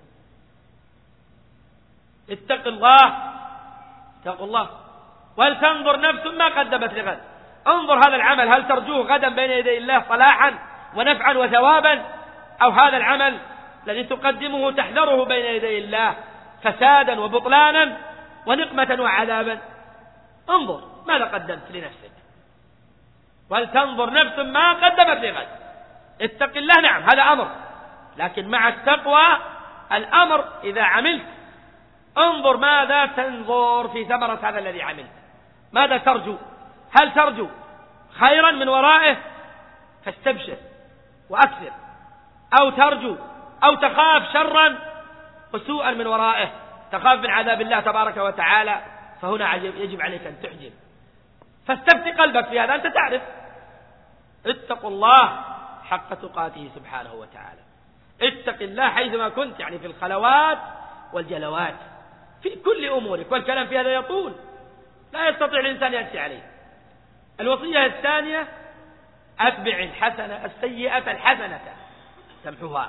اتق الله، اتقوا الله، ولتنظر نفس ما قدمت لغد. انظر هذا العمل هل ترجوه غدا بين يدي الله صلاحا ونفعا وثوابا، أو هذا العمل الذي تقدمه تحذره بين يدي الله فسادا وبطلانا ونقمة وعذابا. انظر ماذا قدمت لنفسك، ولتنظر نفس ما قدمت لغد. اتق الله، نعم هذا أمر، لكن مع التقوى الأمر إذا عملت انظر ماذا تنظر في ثمرة هذا الذي عملت، ماذا ترجو. هل ترجو خيرا من ورائه فاستبشر وأكثر، أو ترجو أو تخاف شرا وسوءا من ورائه، تخاف من عذاب الله تبارك وتعالى، فهنا يجب عليك أن تحجم. فاستفتي قلبك في هذا، أنت تعرف. اتقوا الله حق تقاته سبحانه وتعالى. اتق الله حيثما كنت، يعني في الخلوات والجلوات، في كل أمورك. والكلام في هذا يطول، لا يستطيع الإنسان يأتي عليه. الوصية الثانية: أتبع الحسنة السيئة الحسنة تمحها.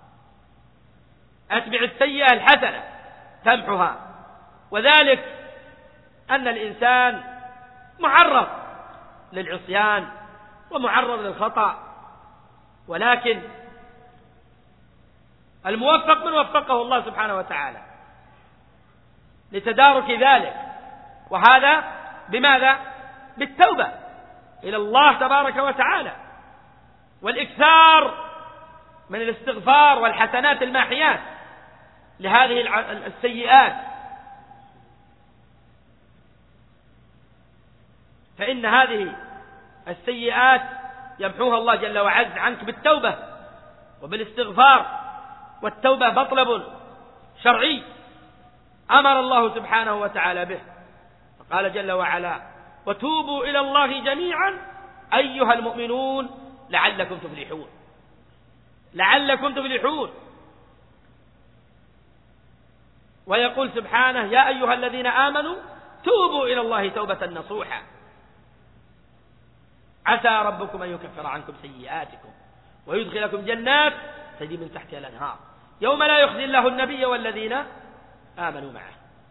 أتبع السيئة الحسنة تمحها. وذلك أن الإنسان معرض للعصيان ومعرض للخطأ، ولكن الموفق من وفقه الله سبحانه وتعالى لتدارك ذلك، وهذا بماذا؟ بالتوبة إلى الله تبارك وتعالى، والإكثار من الاستغفار والحسنات الماحيات لهذه السيئات، فإن هذه السيئات يمحوها الله جل وعز عنك بالتوبة وبالاستغفار. والتوبة مطلب شرعي أمر الله سبحانه وتعالى به، فقال جل وعلا: وتوبوا إلى الله جميعا أيها المؤمنون لعلكم تفلحون. لعلكم تفلحون. ويقول سبحانه: يا أيها الذين آمنوا توبوا إلى الله توبة نصوحا عسى ربكم أن يكفر عنكم سيئاتكم ويدخلكم جنات تجري من تحتها الأنهار يوم لا يخزي الله النبي والذين آمنوا معه.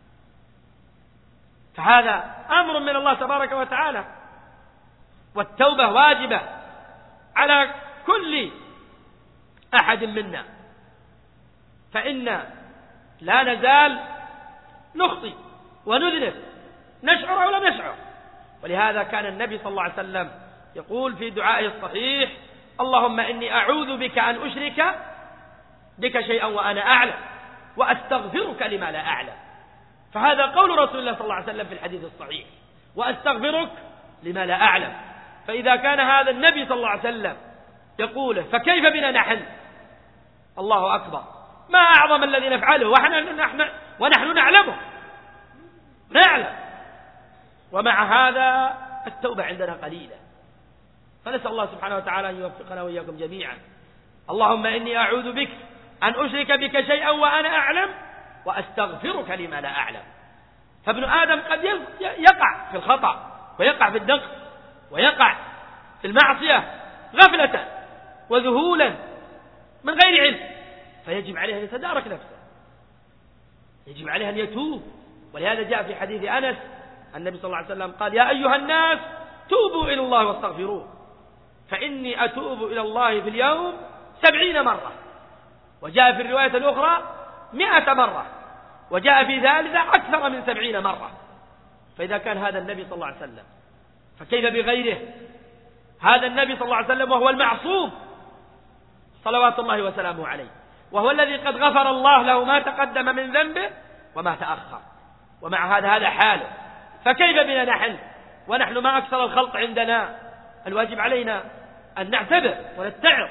فهذا أمر من الله تبارك وتعالى، والتوبة واجبة على كل أحد منا، فإن لا نزال نخطئ ونذنب، نشعر أو لم نشعر. ولهذا كان النبي صلى الله عليه وسلم يقول في دعائه الصحيح: اللهم إني أعوذ بك أن أشرك بك شيئا وأنا أعلم، وأستغفرك لما لا أعلم. فهذا قول رسول الله صلى الله عليه وسلم في الحديث الصحيح، وأستغفرك لما لا أعلم. فإذا كان هذا النبي صلى الله عليه وسلم يقوله، فكيف بنا نحن؟ الله أكبر، ما أعظم الذي نفعله ونحن, نحن, ونحن نعلمه نعلم. ومع هذا التوبة عندنا قليلة. فنسأل الله سبحانه وتعالى أن يوفقنا وإياكم جميعا. اللهم إني أعوذ بك أن أشرك بك شيئا وأنا أعلم وأستغفرك لما لا أعلم. فابن آدم قد يقع في الخطأ ويقع في النقص ويقع في المعصية غفلة وذهولا من غير علم، فيجب عليه أن يتدارك نفسه، يجب عليه أن يتوب. ولهذا جاء في حديث أنس النبي صلى الله عليه وسلم قال: يا أيها الناس توبوا إلى الله واستغفروه فإني أتوب إلى الله في اليوم سبعين مرة. وجاء في الرواية الأخرى مئة مرة، وجاء في ثالثة أكثر من سبعين مرة. فإذا كان هذا النبي صلى الله عليه وسلم فكيف بغيره؟ هذا النبي صلى الله عليه وسلم وهو المعصوم صلوات الله وسلامه عليه، وهو الذي قد غفر الله له ما تقدم من ذنبه وما تأخر، ومع هذا هذا حاله. فكيف بنا نحن ونحن ما أكثر الخلق عندنا؟ الواجب علينا أن نعتبر ونتعظ.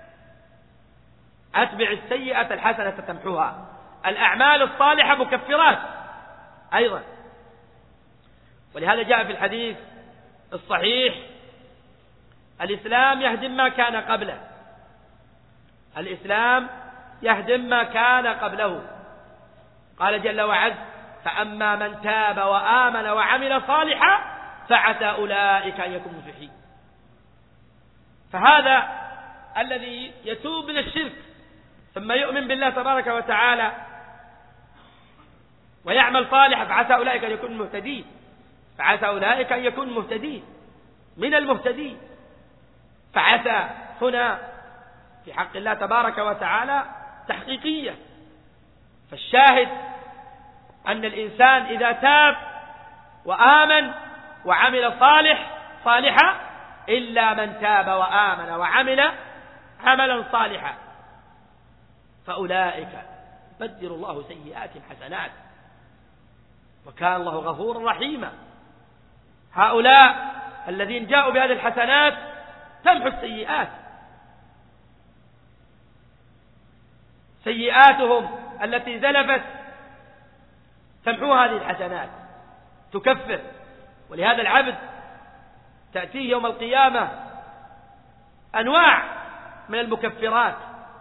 أتبع السيئة الحسنة تمحوها. الأعمال الصالحة مكفرات أيضا. ولهذا جاء في الحديث الصحيح: الإسلام يهدم ما كان قبله، الإسلام يهدم ما كان قبله. قال جل وعز: فأما من تاب وآمن وعمل صالحا فعسى أولئك أن يكونوا مفلحين. فهذا الذي يتوب من الشرك ثم يؤمن بالله تبارك وتعالى ويعمل صالحا فعسى أولئك أن يكونوا مهتدين، فعسى أولئك أن يكونوا مهتدين من المهتدين. فعسى هنا في حق الله تبارك وتعالى تحقيقية. فالشاهد أن الإنسان إذا تاب وآمن وعمل صالح صالحا إلا من تاب وآمن وعمل عملا صالحا فأولئك بدل الله سيئاتهم حسنات وكان الله غفورا رحيما. هؤلاء الذين جاءوا بهذه الحسنات تمحو السيئات، سيئاتهم التي زلفت تمحو هذه الحسنات تكفر. ولهذا العبد تأتيه يوم القيامة أنواع من المكفرات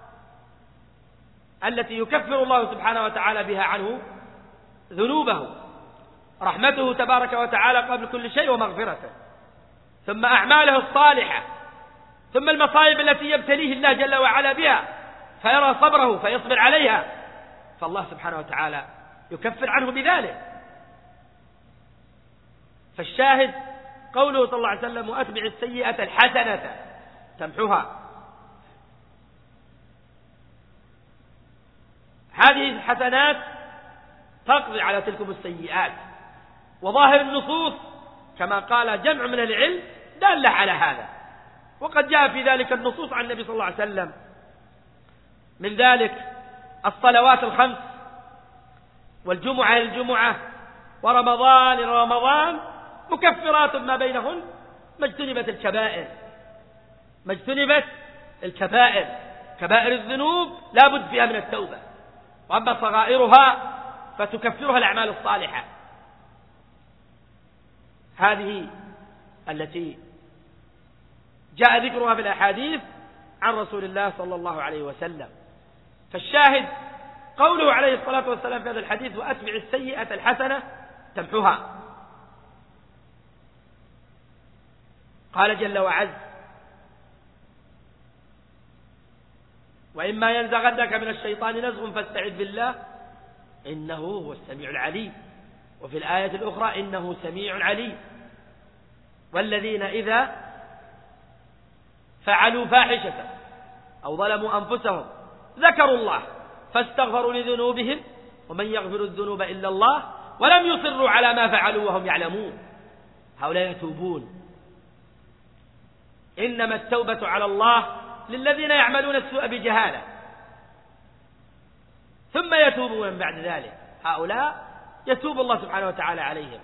التي يكفر الله سبحانه وتعالى بها عنه ذنوبه، رحمته تبارك وتعالى قبل كل شيء ومغفرته، ثم أعماله الصالحة، ثم المصائب التي يبتليه الله جل وعلا بها فيرى صبره فيصبر عليها، فالله سبحانه وتعالى يكفر عنه بذلك. فالشاهد قوله صلى الله عليه وسلم: وأتبع السيئة الحسنة تمحوها. هذه الحسنات تقضي على تلكم السيئات، وظاهر النصوص كما قال جمع من العلم دالة على هذا. وقد جاء في ذلك النصوص عن النبي صلى الله عليه وسلم، من ذلك الصلوات الخمس والجمعة إلى الجمعة ورمضان إلى رمضان مكفرات ما بينهن ما اجتنبت الكبائر، ما اجتنبت الكبائر. كبائر الذنوب لا بد فيها من التوبة، وأما صغائرها فتكفرها الأعمال الصالحة. هذه التي جاء ذكرها في الأحاديث عن رسول الله صلى الله عليه وسلم. فالشاهد قوله عليه الصلاة والسلام في هذا الحديث: وأتبع السيئة الحسنة تمحوها. قال جل وعز: وإما ينزغنك من الشيطان نزغ فاستعذ بالله إنه هو السميع العليم. وفي الآية الأخرى: إنه سميع عليم. والذين إذا فعلوا فاحشة أو ظلموا أنفسهم ذكروا الله فاستغفروا لذنوبهم ومن يغفر الذنوب إلا الله ولم يصروا على ما فعلوا وهم يعلمون. هؤلاء يتوبون. إنما التوبة على الله للذين يعملون السوء بجهالة، ثم يتوبوا من بعد ذلك. هؤلاء يتوب الله سبحانه وتعالى عليهم.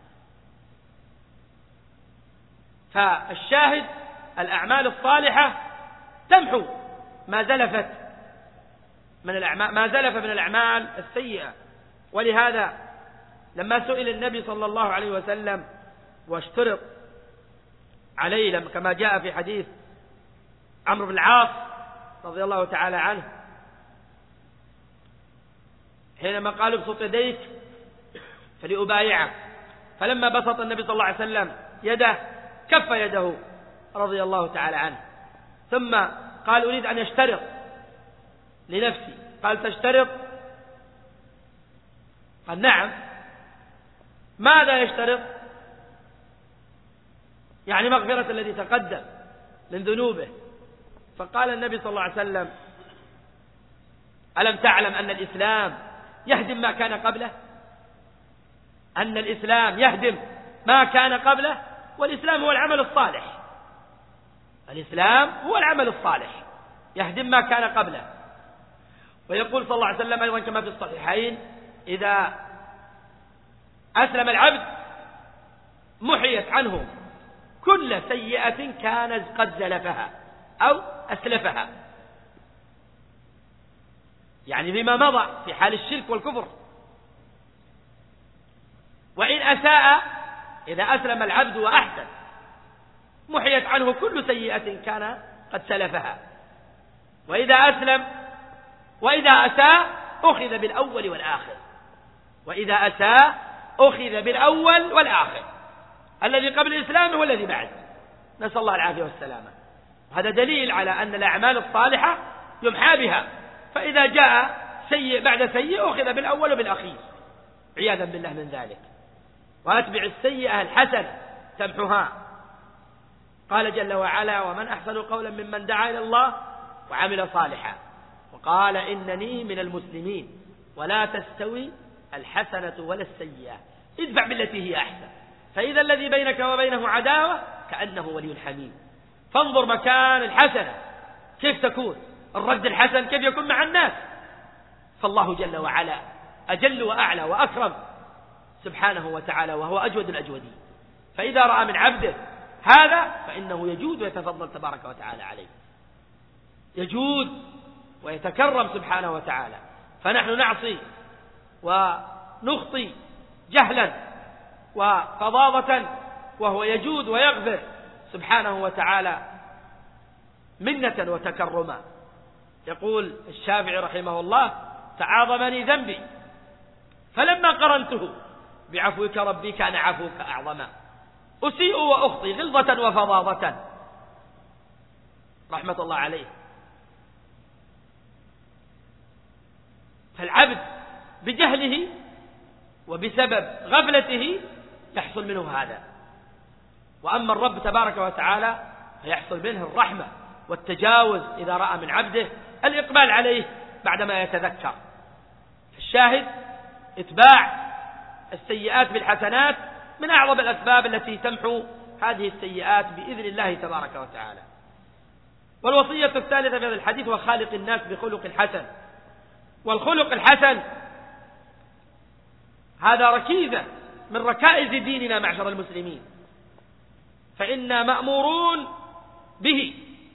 فالشاهد الأعمال الصالحة تمحو ما زلفت من الأعمال ما زلف من الأعمال السيئة. ولهذا لما سئل النبي صلى الله عليه وسلم واشترط عليه كما جاء في حديث عمرو بن العاص رضي الله تعالى عنه حينما قال ابسط يديك فلأبايعك، فلما بسط النبي صلى الله عليه وسلم يده كف يده رضي الله تعالى عنه، ثم قال أريد أن يشترط لنفسي، قال تشترط؟ قال نعم. ماذا يشترط؟ يعني مغفرة الذي تقدم من ذنوبه. فقال النبي صلى الله عليه وسلم ألم تعلم أن الإسلام يهدم ما كان قبله؟ أن الإسلام يهدم ما كان قبله. والإسلام هو العمل الصالح، الإسلام هو العمل الصالح يهدم ما كان قبله. ويقول صلى الله عليه وسلم أيضا كما في الصحيحين إذا أسلم العبد محيت عنه كل سيئة كان قد زلفها أو أسلفها، يعني فيما مضى في حال الشرك والكفر. وإن أساء إذا أسلم العبد وأحسن محيت عنه كل سيئة كان قد سلفها. وإذا أسلم وإذا أساء أخذ بالأول والآخر، وإذا أساء أخذ بالأول والآخر، الذي قبل الإسلام هو الذي بعد، نسأل الله العافية والسلامة. هذا دليل على أن الأعمال الصالحة يمحى بها، فإذا جاء سيء بعد سيء أخذ بالأول وبالأخير عياذا بالله من ذلك. وأتبع السيئة الحسنة تمحها. قال جل وعلا ومن أحسن قولا ممن دعا إلى الله وعمل صالحا وقال إنني من المسلمين ولا تستوي الحسنة ولا السيئة ادفع بالتي هي أحسن فإذا الذي بينك وبينه عداوة كأنه ولي حميم. فانظر مكان الحسنة كيف تكون، الرد الحسن كيف يكون مع الناس. فالله جل وعلا أجل وأعلى وأكرم سبحانه وتعالى، وهو أجود الأجودين. فإذا رأى من عبده هذا فإنه يجود ويتفضل تبارك وتعالى عليه، يجود ويتكرم سبحانه وتعالى. فنحن نعصي ونخطي جهلا وفظاظة وهو يجود ويغفر سبحانه وتعالى منة وتكرما. يقول الشافعي رحمه الله تعاظمني ذنبي فلما قرنته بعفوك ربي كان عفوك أعظما أسيء وأخطي غلظة وفظاظة رحمة الله عليه. فالعبد بجهله وبسبب غفلته يحصل منه هذا، وأما الرب تبارك وتعالى فيحصل منه الرحمة والتجاوز إذا رأى من عبده الإقبال عليه بعدما يتذكر. الشاهد اتباع السيئات بالحسنات من أعظم الأسباب التي تمحو هذه السيئات بإذن الله تبارك وتعالى. والوصية الثالثة في هذا الحديث وخالق الناس بخلق حسن. والخلق الحسن هذا ركيزة من ركائز ديننا معشر المسلمين، فإنا مأمورون به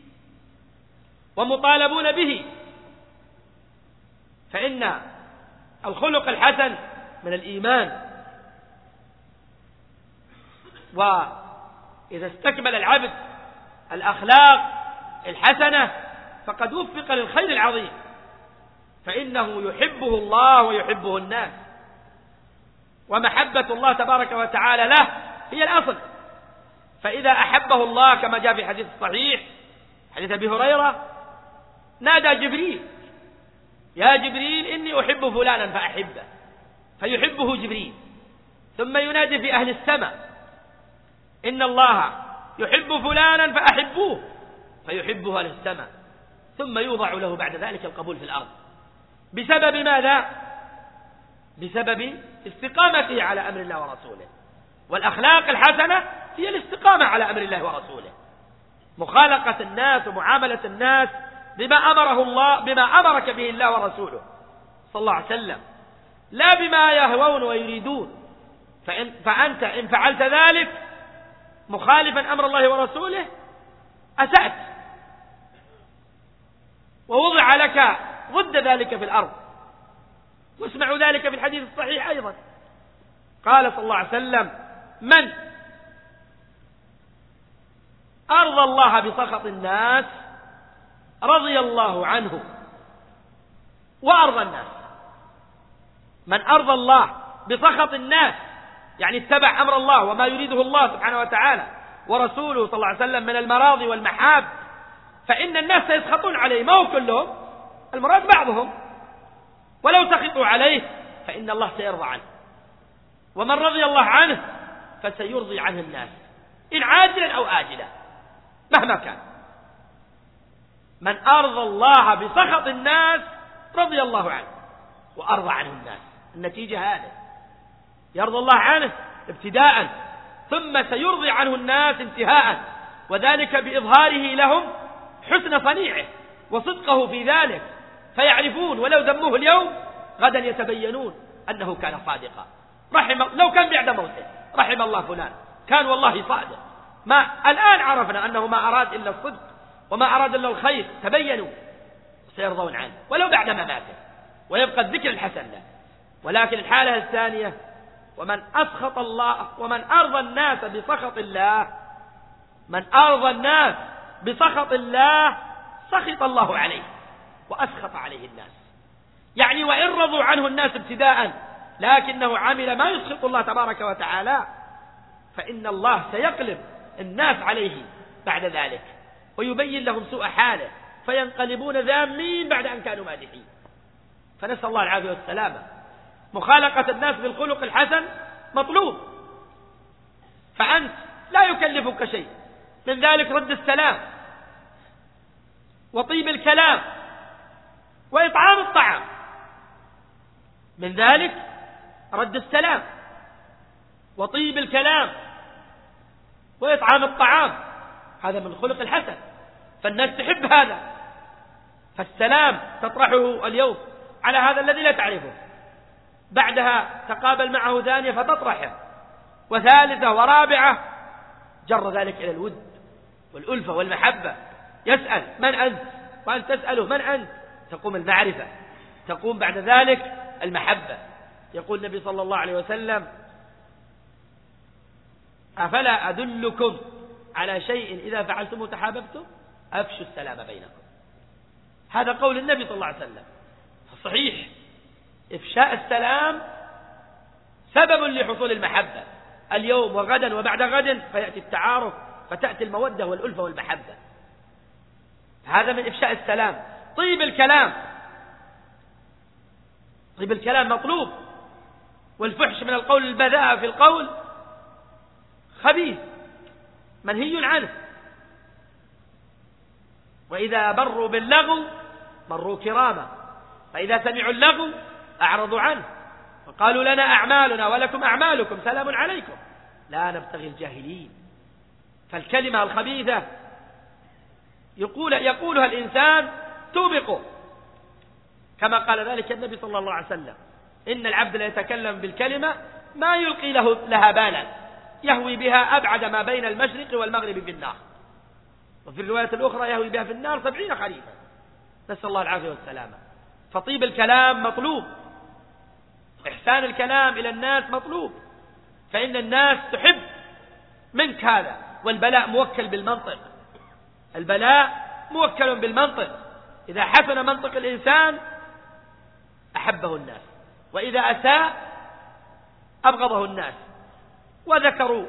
ومطالبون به. فإن الخلق الحسن من الإيمان، وإذا استكمل العبد الأخلاق الحسنة فقد وفق للخير العظيم، فإنه يحبه الله ويحبه الناس، ومحبة الله تبارك وتعالى له هي الأصل. فإذا أحبه الله كما جاء في حديث صحيح حديث أبي هريرة نادى جبريل يا جبريل إني أحب فلانا فأحبه فيحبه جبريل، ثم ينادي في أهل السماء إن الله يحب فلانا فأحبوه فيحبه أهل السماء، ثم يوضع له بعد ذلك القبول في الأرض. بسبب ماذا؟ بسبب استقامته على أمر الله ورسوله. والأخلاق الحسنة هي الاستقامة على أمر الله ورسوله، مخالقة الناس ومعاملة الناس بما أمره الله بما أمرك به الله ورسوله صلى الله عليه وسلم، لا بما يهوون ويريدون. فإن فأنت إن فعلت ذلك مخالفا أمر الله ورسوله أسأت، ووضع لك ضد ذلك في الأرض. واسمعوا ذلك في الحديث الصحيح أيضا، قال صلى الله عليه وسلم: من أرضى الله بسخط الناس رضي الله عنه وأرضى الناس. من أرضى الله بسخط الناس يعني اتبع أمر الله وما يريده الله سبحانه وتعالى ورسوله صلى الله عليه وسلم من المراضي والمحاب، فإن الناس سيسخطون عليه، ما هو كلهم، المراد بعضهم، ولو سخطوا عليه فإن الله سيرضى عنه. ومن رضي الله عنه فسيرضي عنه الناس إن عاجلا أو آجلا مهما كان. من أرضى الله بسخط الناس رضي الله عنه وأرضى عنه الناس. النتيجة هذه، يرضى الله عنه ابتداء، ثم سيرضي عنه الناس انتهاء، وذلك بإظهاره لهم حسن صنيعه وصدقه في ذلك، فيعرفون ولو ذموه اليوم غدا يتبينون أنه كان صادقا. رحم لو كان بعد موته رحم الله فلان، كان والله صادق. ما الآن عرفنا أنه ما أراد إلا الصدق وما أراد إلا الخير، تبينوا سيرضون عنه ولو بعد مماته، ويبقى الذكر الحسن له. ولكن الحالة الثانية: ومن أسخط الله ومن أرضى الناس بسخط الله، من أرضى الناس بسخط الله سخط الله عليه وأسخط عليه الناس. يعني وإن رضوا عنه الناس ابتداء لكنه عمل ما يسخط الله تبارك وتعالى، فإن الله سيقلب الناس عليه بعد ذلك ويبين لهم سوء حاله، فينقلبون ذامين بعد أن كانوا مادحين. فنسأل الله العافية والسلامة. مخالقة الناس بالخلق الحسن مطلوب، فأنت لا يكلفك شيء، من ذلك رد السلام وطيب الكلام وإطعام الطعام، من ذلك رد السلام وطيب الكلام وإطعام الطعام، هذا من الخلق الحسن، فالناس تحب هذا. فالسلام تطرحه اليوم على هذا الذي لا تعرفه، بعدها تقابل معه ثانية فتطرحه، وثالثة ورابعة، جر ذلك إلى الود والألفة والمحبة. يسأل: من أنت؟ وأنت تسأله: من أنت؟ تقوم المعرفة، تقوم بعد ذلك المحبة. يقول النبي صلى الله عليه وسلم: أفلا أدلكم على شيء إذا فعلتم تحاببتم؟ أفشوا السلام بينكم. هذا قول النبي صلى الله عليه وسلم. صحيح، إفشاء السلام سبب لحصول المحبة اليوم وغدا وبعد غد، فيأتي التعارف، فتأتي المودة والألفة والمحبة. هذا من إفشاء السلام. طيب الكلام، طيب الكلام مطلوب، والفحش من القول البذاء في القول خبيث منهي عنه. وإذا بروا باللغو مروا كراما، فإذا سمعوا اللغو أعرضوا عنه وقالوا: لنا أعمالنا ولكم أعمالكم سلام عليكم لا نبتغي الجاهلين. فالكلمة الخبيثة يقول يقولها الإنسان توبقه، كما قال ذلك النبي صلى الله عليه وسلم: إن العبد لا يتكلم بالكلمة ما يلقي له لها بالا يهوي بها أبعد ما بين المشرق والمغرب في النار. وفي الرواية الأخرى: يهوي بها في النار سبعين خريفا. نسأل الله العافية والسلامة. فطيب الكلام مطلوب، إحسان الكلام إلى الناس مطلوب، فإن الناس تحب منك هذا. والبلاء موكل بالمنطق، البلاء موكل بالمنطق. إذا حسن منطق الإنسان أحبه الناس، وإذا أساء أبغضه الناس. وذكروا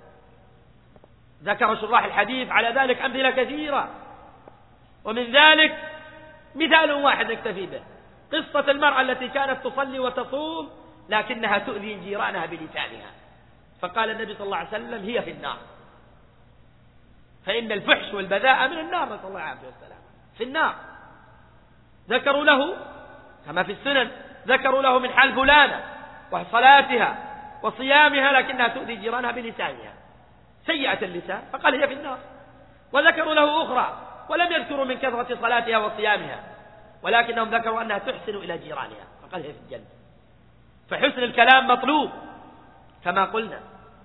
ذكر شراح الحديث على ذلك أمثلة كثيرة، ومن ذلك مثال واحد نكتفي به: قصة المرأة التي كانت تصلي وتصوم لكنها تؤذي جيرانها بلسانها، فقال النبي صلى الله عليه وسلم: هي في النار. فإن الفحش والبذاء من النار، نسأل الله العافية والسلام، في النار. ذكروا له كما في السنن، ذكروا له من حال فلانة وصلاتها وصيامها لكنها تؤذي جيرانها بلسانها، سيئة اللسان، فقال: هي في النار. وذكروا له أخرى ولم يذكروا من كثرة صلاتها وصيامها، ولكنهم ذكروا أنها تحسن إلى جيرانها، فقد هي في الجنة. فحسن الكلام مطلوب كما قلنا.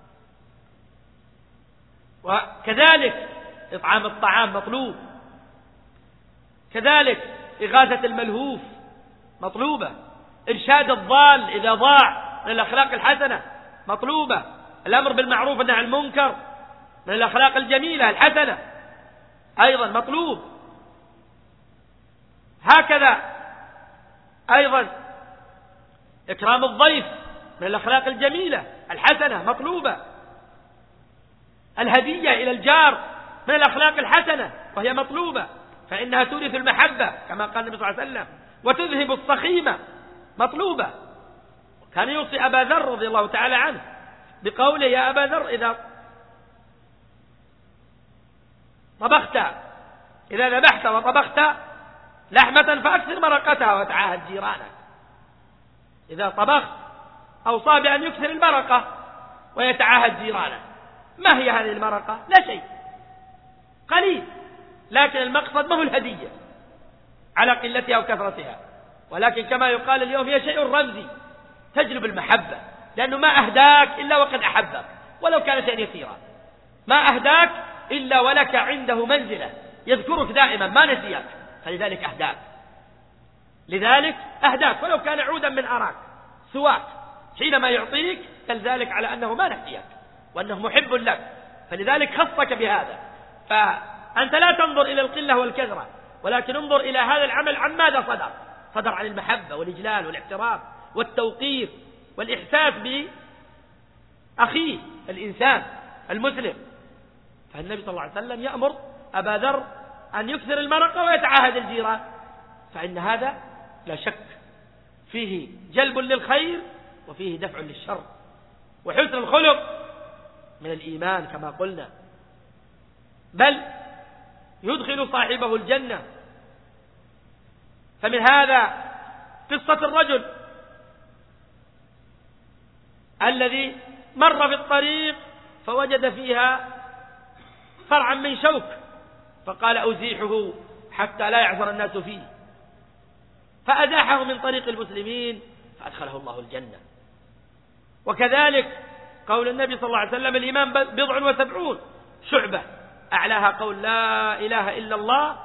وكذلك إطعام الطعام مطلوب، كذلك إغاثة الملهوف مطلوبة، إرشاد الضال إذا ضاع من الأخلاق الحسنة مطلوبة، الأمر بالمعروف والنهي عن المنكر من الأخلاق الجميلة الحسنة أيضا مطلوب. هكذا أيضا إكرام الضيف من الأخلاق الجميلة الحسنة مطلوبة. الهدية إلى الجار من الأخلاق الحسنة وهي مطلوبة، فإنها تورث المحبة كما قال النبي صلى الله عليه وسلم، وتذهب الصخيمة مطلوبة. كان يوصي أبا ذر رضي الله تعالى عنه بقوله: يا أبا ذر إذا طبخت إذا ذبحت وطبخت لحمة فأكثر مرقتها وتعاهد جيرانك. إذا طبخت أوصى بأن يكثر المرقة ويتعاهد جيرانه. ما هي هذه المرقة؟ لا شيء، قليل، لكن المقصد ما هو الهدية على قلتها وكثرتها، ولكن كما يقال اليوم هي شيء رمزي تجلب المحبة، لأنه ما أهداك إلا وقد أحبك ولو كان شيئا يسيرا، ما أهداك إلا ولك عنده منزلة يذكرك دائما ما نسيك، فلذلك أهداك لذلك أهداك ولو كان عودا من أراك سواك، حينما يعطيك دل ذلك على أنه ما نسيك وأنه محب لك، فلذلك خصك بهذا. فأنت لا تنظر إلى القلة والكثرة، ولكن انظر إلى هذا العمل عن ماذا صدر. صدر عن المحبة والإجلال والاحترام والتوقير والإحساس بأخيه الإنسان المسلم. فالنبي صلى الله عليه وسلم يأمر أبا ذر أن يكثر المرقة ويتعاهد الجيران، فإن هذا لا شك فيه جلب للخير وفيه دفع للشر. وحسن الخلق من الإيمان كما قلنا، بل يدخل صاحبه الجنة. فمن هذا قصة الرجل الذي مر في الطريق فوجد فيها فرعا من شوك، فقال: أزيحه حتى لا يعثر الناس فيه، فأزاحه من طريق المسلمين فأدخله الله الجنة. وكذلك قول النبي صلى الله عليه وسلم: الإيمان بضع وسبعون شعبة، أعلاها قول لا إله إلا الله،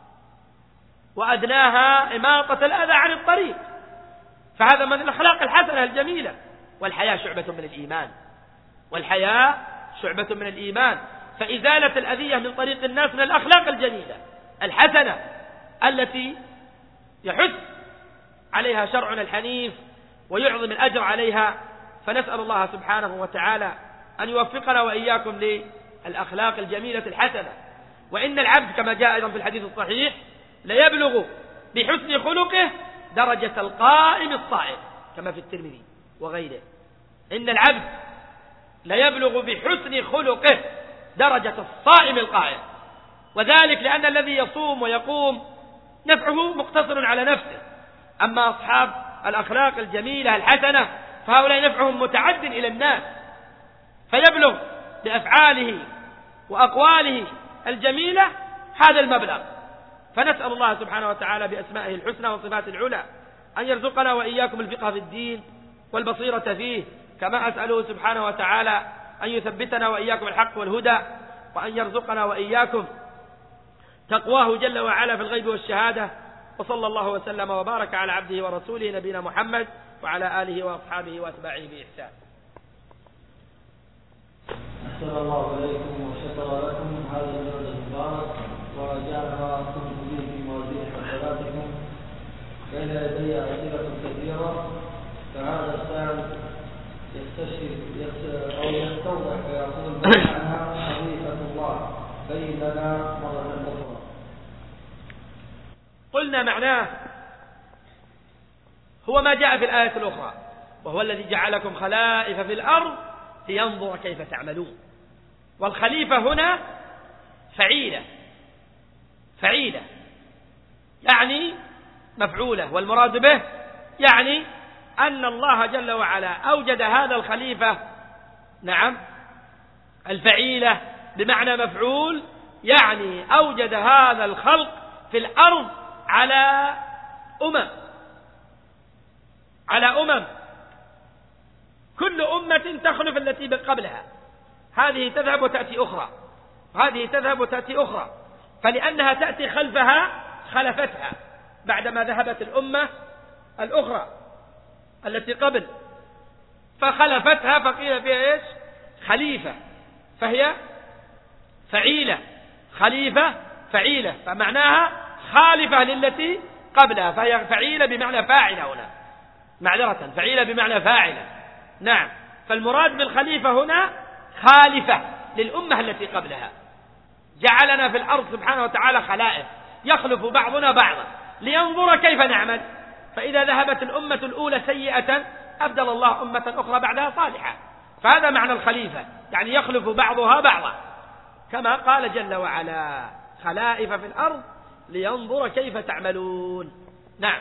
وأدناها إماطة الأذى عن الطريق. فهذا من الأخلاق الحسنة الجميلة. والحياة شعبة من الإيمان، والحياة شعبة من الإيمان. فإزالة الأذية من طريق الناس من الأخلاق الجميلة الحسنة التي يحث عليها شرعنا الحنيف ويعظم الأجر عليها. فنسأل الله سبحانه وتعالى أن يوفقنا وإياكم للأخلاق الجميلة الحسنة. وإن العبد كما جاء أيضا في الحديث الصحيح ليبلغ بحسن خلقه درجة القائم الصائم، كما في الترمذي وغيره. إن العبد ليبلغ بحسن خلقه درجة الصائم القائم، وذلك لأن الذي يصوم ويقوم نفعه مقتصر على نفسه، أما أصحاب الأخلاق الجميلة الحسنة فهؤلاء نفعهم متعد إلى الناس، فيبلغ بأفعاله وأقواله الجميلة هذا المبلغ. فنسأل الله سبحانه وتعالى بأسمائه الحسنى وصفاته العلى أن يرزقنا وإياكم الفقه في الدين والبصيرة فيه، كما أسأله سبحانه وتعالى أن يثبتنا وإياكم الحق والهدى، وأن يرزقنا وإياكم تقواه جل وعلا في الغيب والشهادة. وصلى الله وسلم وبارك على عبده ورسوله نبينا محمد وعلى آله وأصحابه وأتباعه بإحسان. أحسن الله إليكم وشكر لكم هذا الجهد المبارك وجعلها كنتم به في موازين حسناتكم. بين يدي أسئلة كثيرة، فهذا السائل يستشرف أو يستوضح ويقول عنها خليفة الله، بين لنا مرة أخرى. قلنا معناه هو ما جاء في الآية الأخرى، وهو الذي جعلكم خلائف في الأرض لينظر كيف تعملون. والخليفة هنا فعيلة فعيلة يعني مفعولة، والمراد به يعني أن الله جل وعلا أوجد هذا الخليفة، نعم الفعيلة بمعنى مفعول، يعني أوجد هذا الخلق في الأرض على أمم على أمم، كل أمة تخلف التي قبلها، هذه تذهب وتأتي أخرى، هذه تذهب وتأتي أخرى، فلأنها تأتي خلفها خلفتها بعدما ذهبت الأمة الأخرى التي قبل، فخلفتها فقيل فيها إيش؟ خليفة، فهي فعيلة، خليفة فعيلة، فمعناها خالفة للتي قبلها، فهي فعيلة بمعنى فاعلة هنا، معذرة، فعيلة بمعنى فاعلة. نعم، فالمراد بالخليفة هنا خالفة للأمة التي قبلها. جعلنا في الأرض سبحانه وتعالى خلائف يخلف بعضنا بعضا لينظر كيف نعمل، فإذا ذهبت الأمة الأولى سيئة أبدل الله أمة أخرى بعدها صالحة، فهذا معنى الخليفة، يعني يخلف بعضها بعضا، كما قال جل وعلا خلائف في الأرض لينظر كيف تعملون. نعم،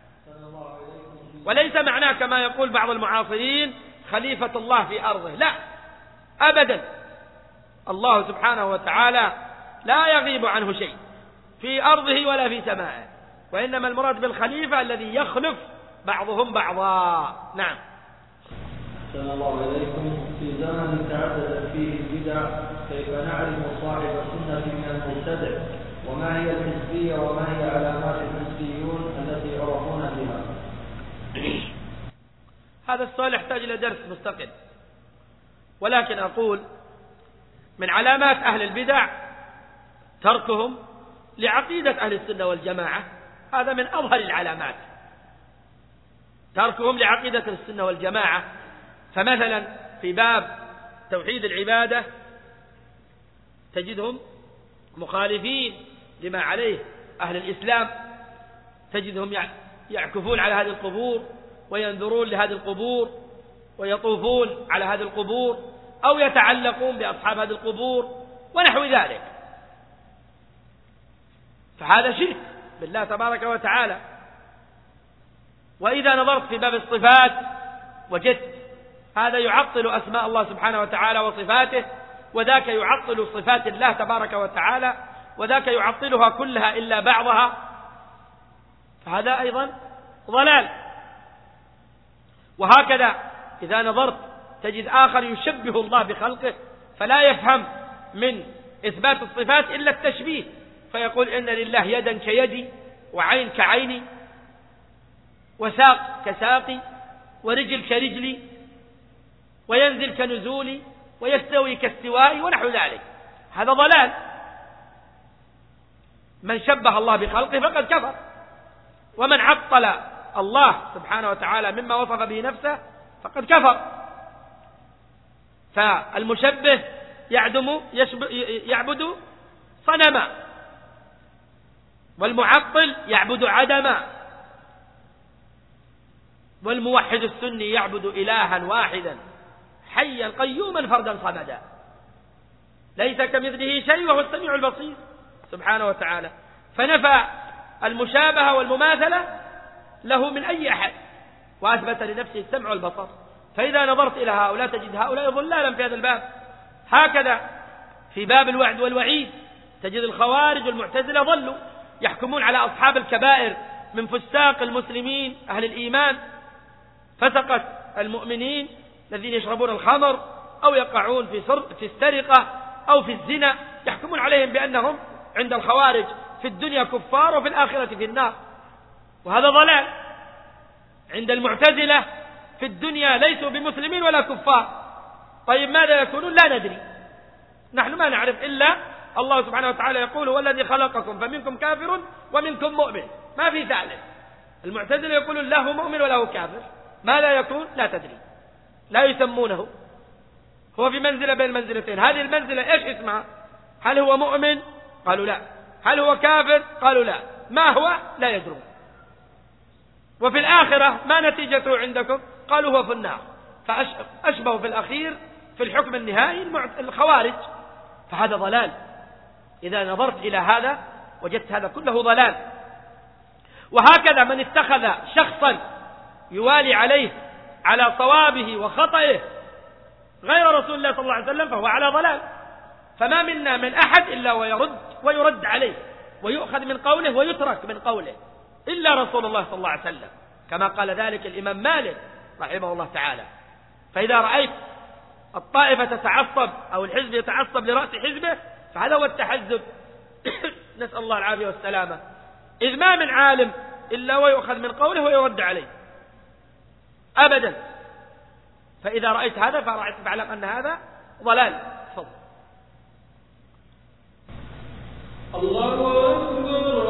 وليس معناه كما يقول بعض المعاصرين خليفة الله في أرضه، لا أبدا، الله سبحانه وتعالى لا يغيب عنه شيء في أرضه ولا في سمائه، وإنما المراد بالخليفة الذي يخلف بعضهم بعضا. نعم. أحسن الله إليكم. في زمن تعددت فيه البدع كيف نعرف صاحب السنة من المبتدع، وما هي الحزبية وما هي علامات الحزبيون التي يعرفون بها؟ هذا السؤال يحتاج إلى درس مستقل، ولكن أقول من علامات أهل البدع تركهم لعقيدة أهل السنة والجماعة، هذا من أظهر العلامات، تركهم لعقيدة السنة والجماعة. فمثلا في باب توحيد العبادة تجدهم مخالفين لما عليه أهل الإسلام، تجدهم يعكفون على هذه القبور وينذرون لهذه القبور ويطوفون على هذه القبور أو يتعلقون بأصحاب هذه القبور ونحو ذلك، فهذا شرك بالله تبارك وتعالى. وإذا نظرت في باب الصفات وجدت هذا يعطل أسماء الله سبحانه وتعالى وصفاته، وذاك يعطل صفات الله تبارك وتعالى، وذاك يعطلها كلها إلا بعضها، فهذا أيضا ضلال. وهكذا إذا نظرت تجد آخر يشبه الله بخلقه، فلا يفهم من إثبات الصفات إلا التشبيه، فيقول إن لله يدا كيدي وعين كعيني وساق كساقي ورجل كرجلي وينزل كنزولي ويستوي كاستوائي ونحو ذلك، هذا ضلال. من شبه الله بخلقه فقد كفر، ومن عطل الله سبحانه وتعالى مما وصف به نفسه فقد كفر. فالمشبه يعدم يعبد صنما، والمعطل يعبد عدما، والموحد السني يعبد إلها واحدا حيا قيوما فردا صمدا ليس كمثله شيء وهو السميع البصير سبحانه وتعالى. فنفى المشابهة والمماثلة له من أي أحد، وأثبت لنفسه السمع والبصر. فإذا نظرت إلى هؤلاء تجد هؤلاء ضلالا في هذا الباب. هكذا في باب الوعد والوعيد تجد الخوارج والمعتزلة ضلوا، يحكمون على أصحاب الكبائر من فساق المسلمين أهل الإيمان، فسقت المؤمنين الذين يشربون الخمر أو يقعون في في السرقة أو في الزنا، يحكمون عليهم بأنهم عند الخوارج في الدنيا كفار وفي الآخرة في النار، وهذا ضلال. عند المعتزلة في الدنيا ليسوا بمسلمين ولا كفار، طيب ماذا يكونون؟ لا ندري، نحن ما نعرف إلا الله سبحانه وتعالى يقول هو الذي خلقكم فمنكم كافر ومنكم مؤمن، ما في ثالث. المعتزلة يقولون له مؤمن وله كافر، ماذا يكون؟ لا تدري، لا يسمونه، هو في منزلة بين منزلتين. هذه المنزلة إيش اسمها؟ هل هو مؤمن؟ قالوا لا. هل هو كافر؟ قالوا لا. ما هو؟ لا يدرون. وفي الآخرة ما نتيجته عندكم؟ قالوا هو في النار. فأشبه في الأخير في الحكم النهائي الخوارج، فهذا ضلال. إذا نظرت إلى هذا وجدت هذا كله ضلال. وهكذا من اتخذ شخصا يوالي عليه على صوابه وخطئه غير رسول الله صلى الله عليه وسلم فهو على ضلال. فما منا من أحد إلا ويرد ويرد عليه ويؤخذ من قوله ويترك من قوله إلا رسول الله صلى الله عليه وسلم، كما قال ذلك الإمام مالك رحمه الله تعالى. فإذا رأيت الطائفة تتعصب أو الحزب يتعصب لرأس حزبه فهذا هو التحزب. نسأل الله العافية والسلامة. إذ ما من عالم إلا ويؤخذ من قوله ويرد عليه أبدا. فإذا رأيت هذا فاعلم أن هذا ضلال. تفضل. الله أكبر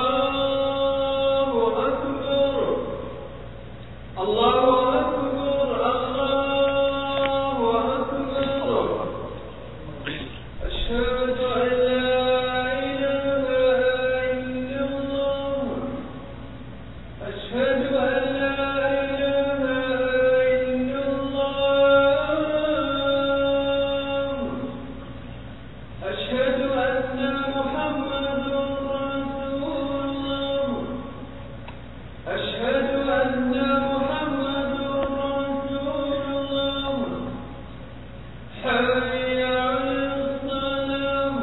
الله أكبر الله أكبر الله أكبر أشهد أن لا إله إلا الله أشهد أن لا إله إلا الله أشهد أن محمد رسول الله أشهد أن محمد رسول الله حي على الصلاة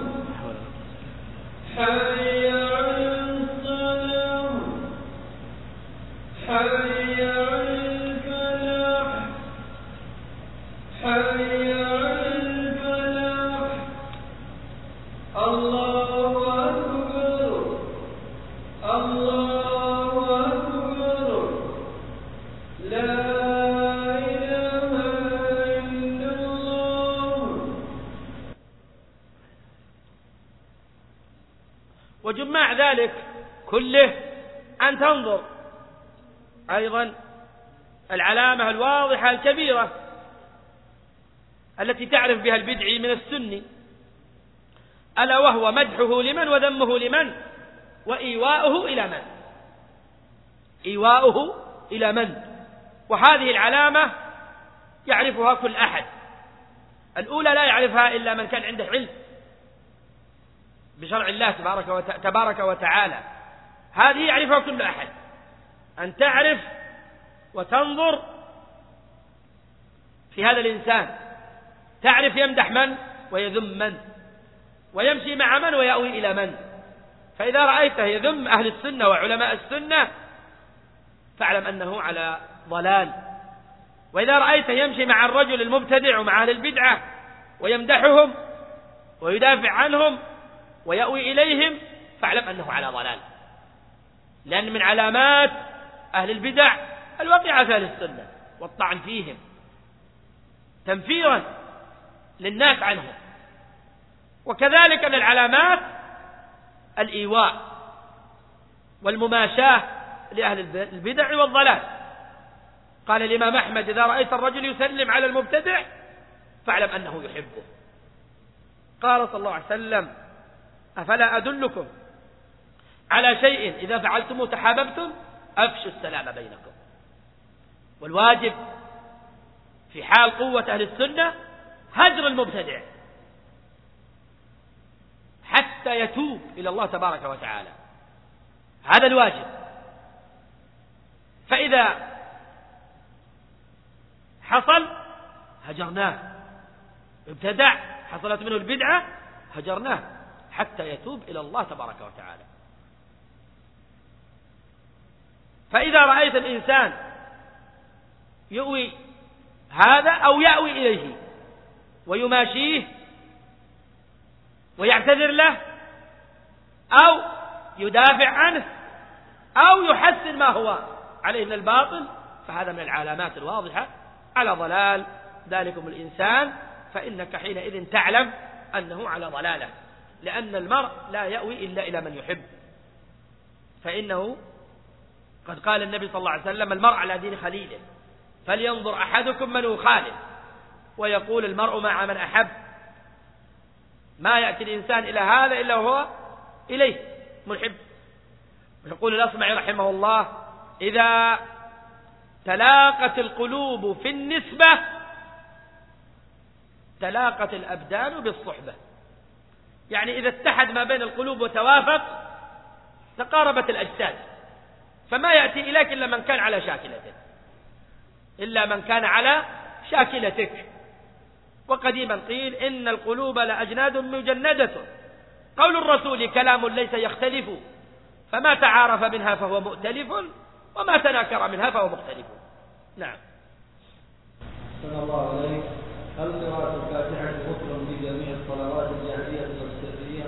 حي على الصلاة حي على الفلاح حي على الفلاح الله أكبر الله أكبر لا إله إلا الله. وجمع ذلك كله أن تنظر أيضا العلامة الواضحة الكبيرة التي تعرف بها البدعي من السني، ألا وهو مدحه لمن وذمه لمن وإيواؤه إلى من إيواؤه إلى من. وهذه العلامة يعرفها كل أحد. الأولى لا يعرفها إلا من كان عنده علم بشرع الله تبارك وت- تبارك وتعالى. هذه يعرفها كل أحد، أن تعرف وتنظر في هذا الإنسان، تعرف يمدح من ويذم من، ويمشي مع من ويأوي إلى من. فإذا رأيته يذم أهل السنة وعلماء السنة فاعلم أنه على ضلال. وإذا رأيته يمشي مع الرجل المبتدع ومع أهل البدعة ويمدحهم ويدافع عنهم ويأوي إليهم فاعلم أنه على ضلال. لأن من علامات أهل البدع الواقعة في أهل السنة والطعن فيهم تنفيرا للناس عنهم. وكذلك من العلامات الإيواء والمماشاة لأهل البدع والضلال. قال الإمام أحمد: إذا رأيت الرجل يسلم على المبتدع فاعلم أنه يحبه. قال صلى الله عليه وسلم: أفلا أدلكم على شيء إذا فعلتم تحاببتم؟ أفشوا السلام بينكم. والواجب في حال قوة أهل السنة هجر المبتدع حتى يتوب إلى الله تبارك وتعالى، هذا الواجب. فإذا حصل هجرناه، ابتدع حصلت منه البدعة هجرناه حتى يتوب إلى الله تبارك وتعالى. فإذا رأيت الإنسان يؤوي هذا أو يأوي إليه ويماشيه ويعتذر له أو يدافع عنه أو يحسن ما هو عليه من الباطل فهذا من العلامات الواضحة على ضلال ذلكم الإنسان، فإنك حينئذ تعلم أنه على ضلاله، لأن المرء لا يأوي إلا إلى من يحب. فإنه قد قال النبي صلى الله عليه وسلم: المرء على دين خليله فلينظر أحدكم من يخالف. ويقول: المرء مع من أحب. ما يأتي الإنسان إلى هذا إلا وهو إليه محب. ويقول الأصمعي رحمه الله: إذا تلاقت القلوب في النسبة تلاقت الأبدان بالصحبة. يعني إذا اتحد ما بين القلوب وتوافق تقاربت الأجساد، فما يأتي إليك إلا من كان على شاكلتك إلا من كان على شاكلتك. وقديما قيل: إن القلوب لأجناد مجندة، قول الرسول كلام ليس يختلف، فما تعارف منها فهو مؤتلف، وما تناكر منها فهو مختلف. نعم. صلى الله عليه. هل قراءة الفاتحة ركن في جميع الصلوات الجهرية والسرية؟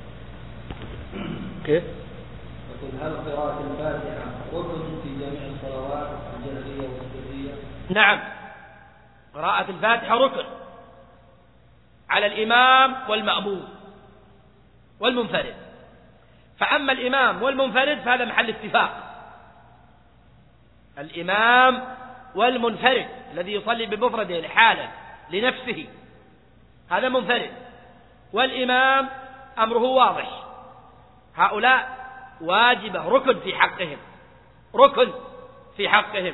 كيف؟ يقول هل قراءة الفاتحة ركن في جميع الصلوات الجهرية والسرية؟ نعم، قراءة الفاتحة ركن على الإمام والمأموم والمنفرد. فأما الإمام والمنفرد فهذا محل اتفاق. الإمام والمنفرد الذي يصلي بمفرده حالا لنفسه هذا منفرد، والإمام أمره واضح، هؤلاء واجبة ركن في حقهم، ركن في حقهم.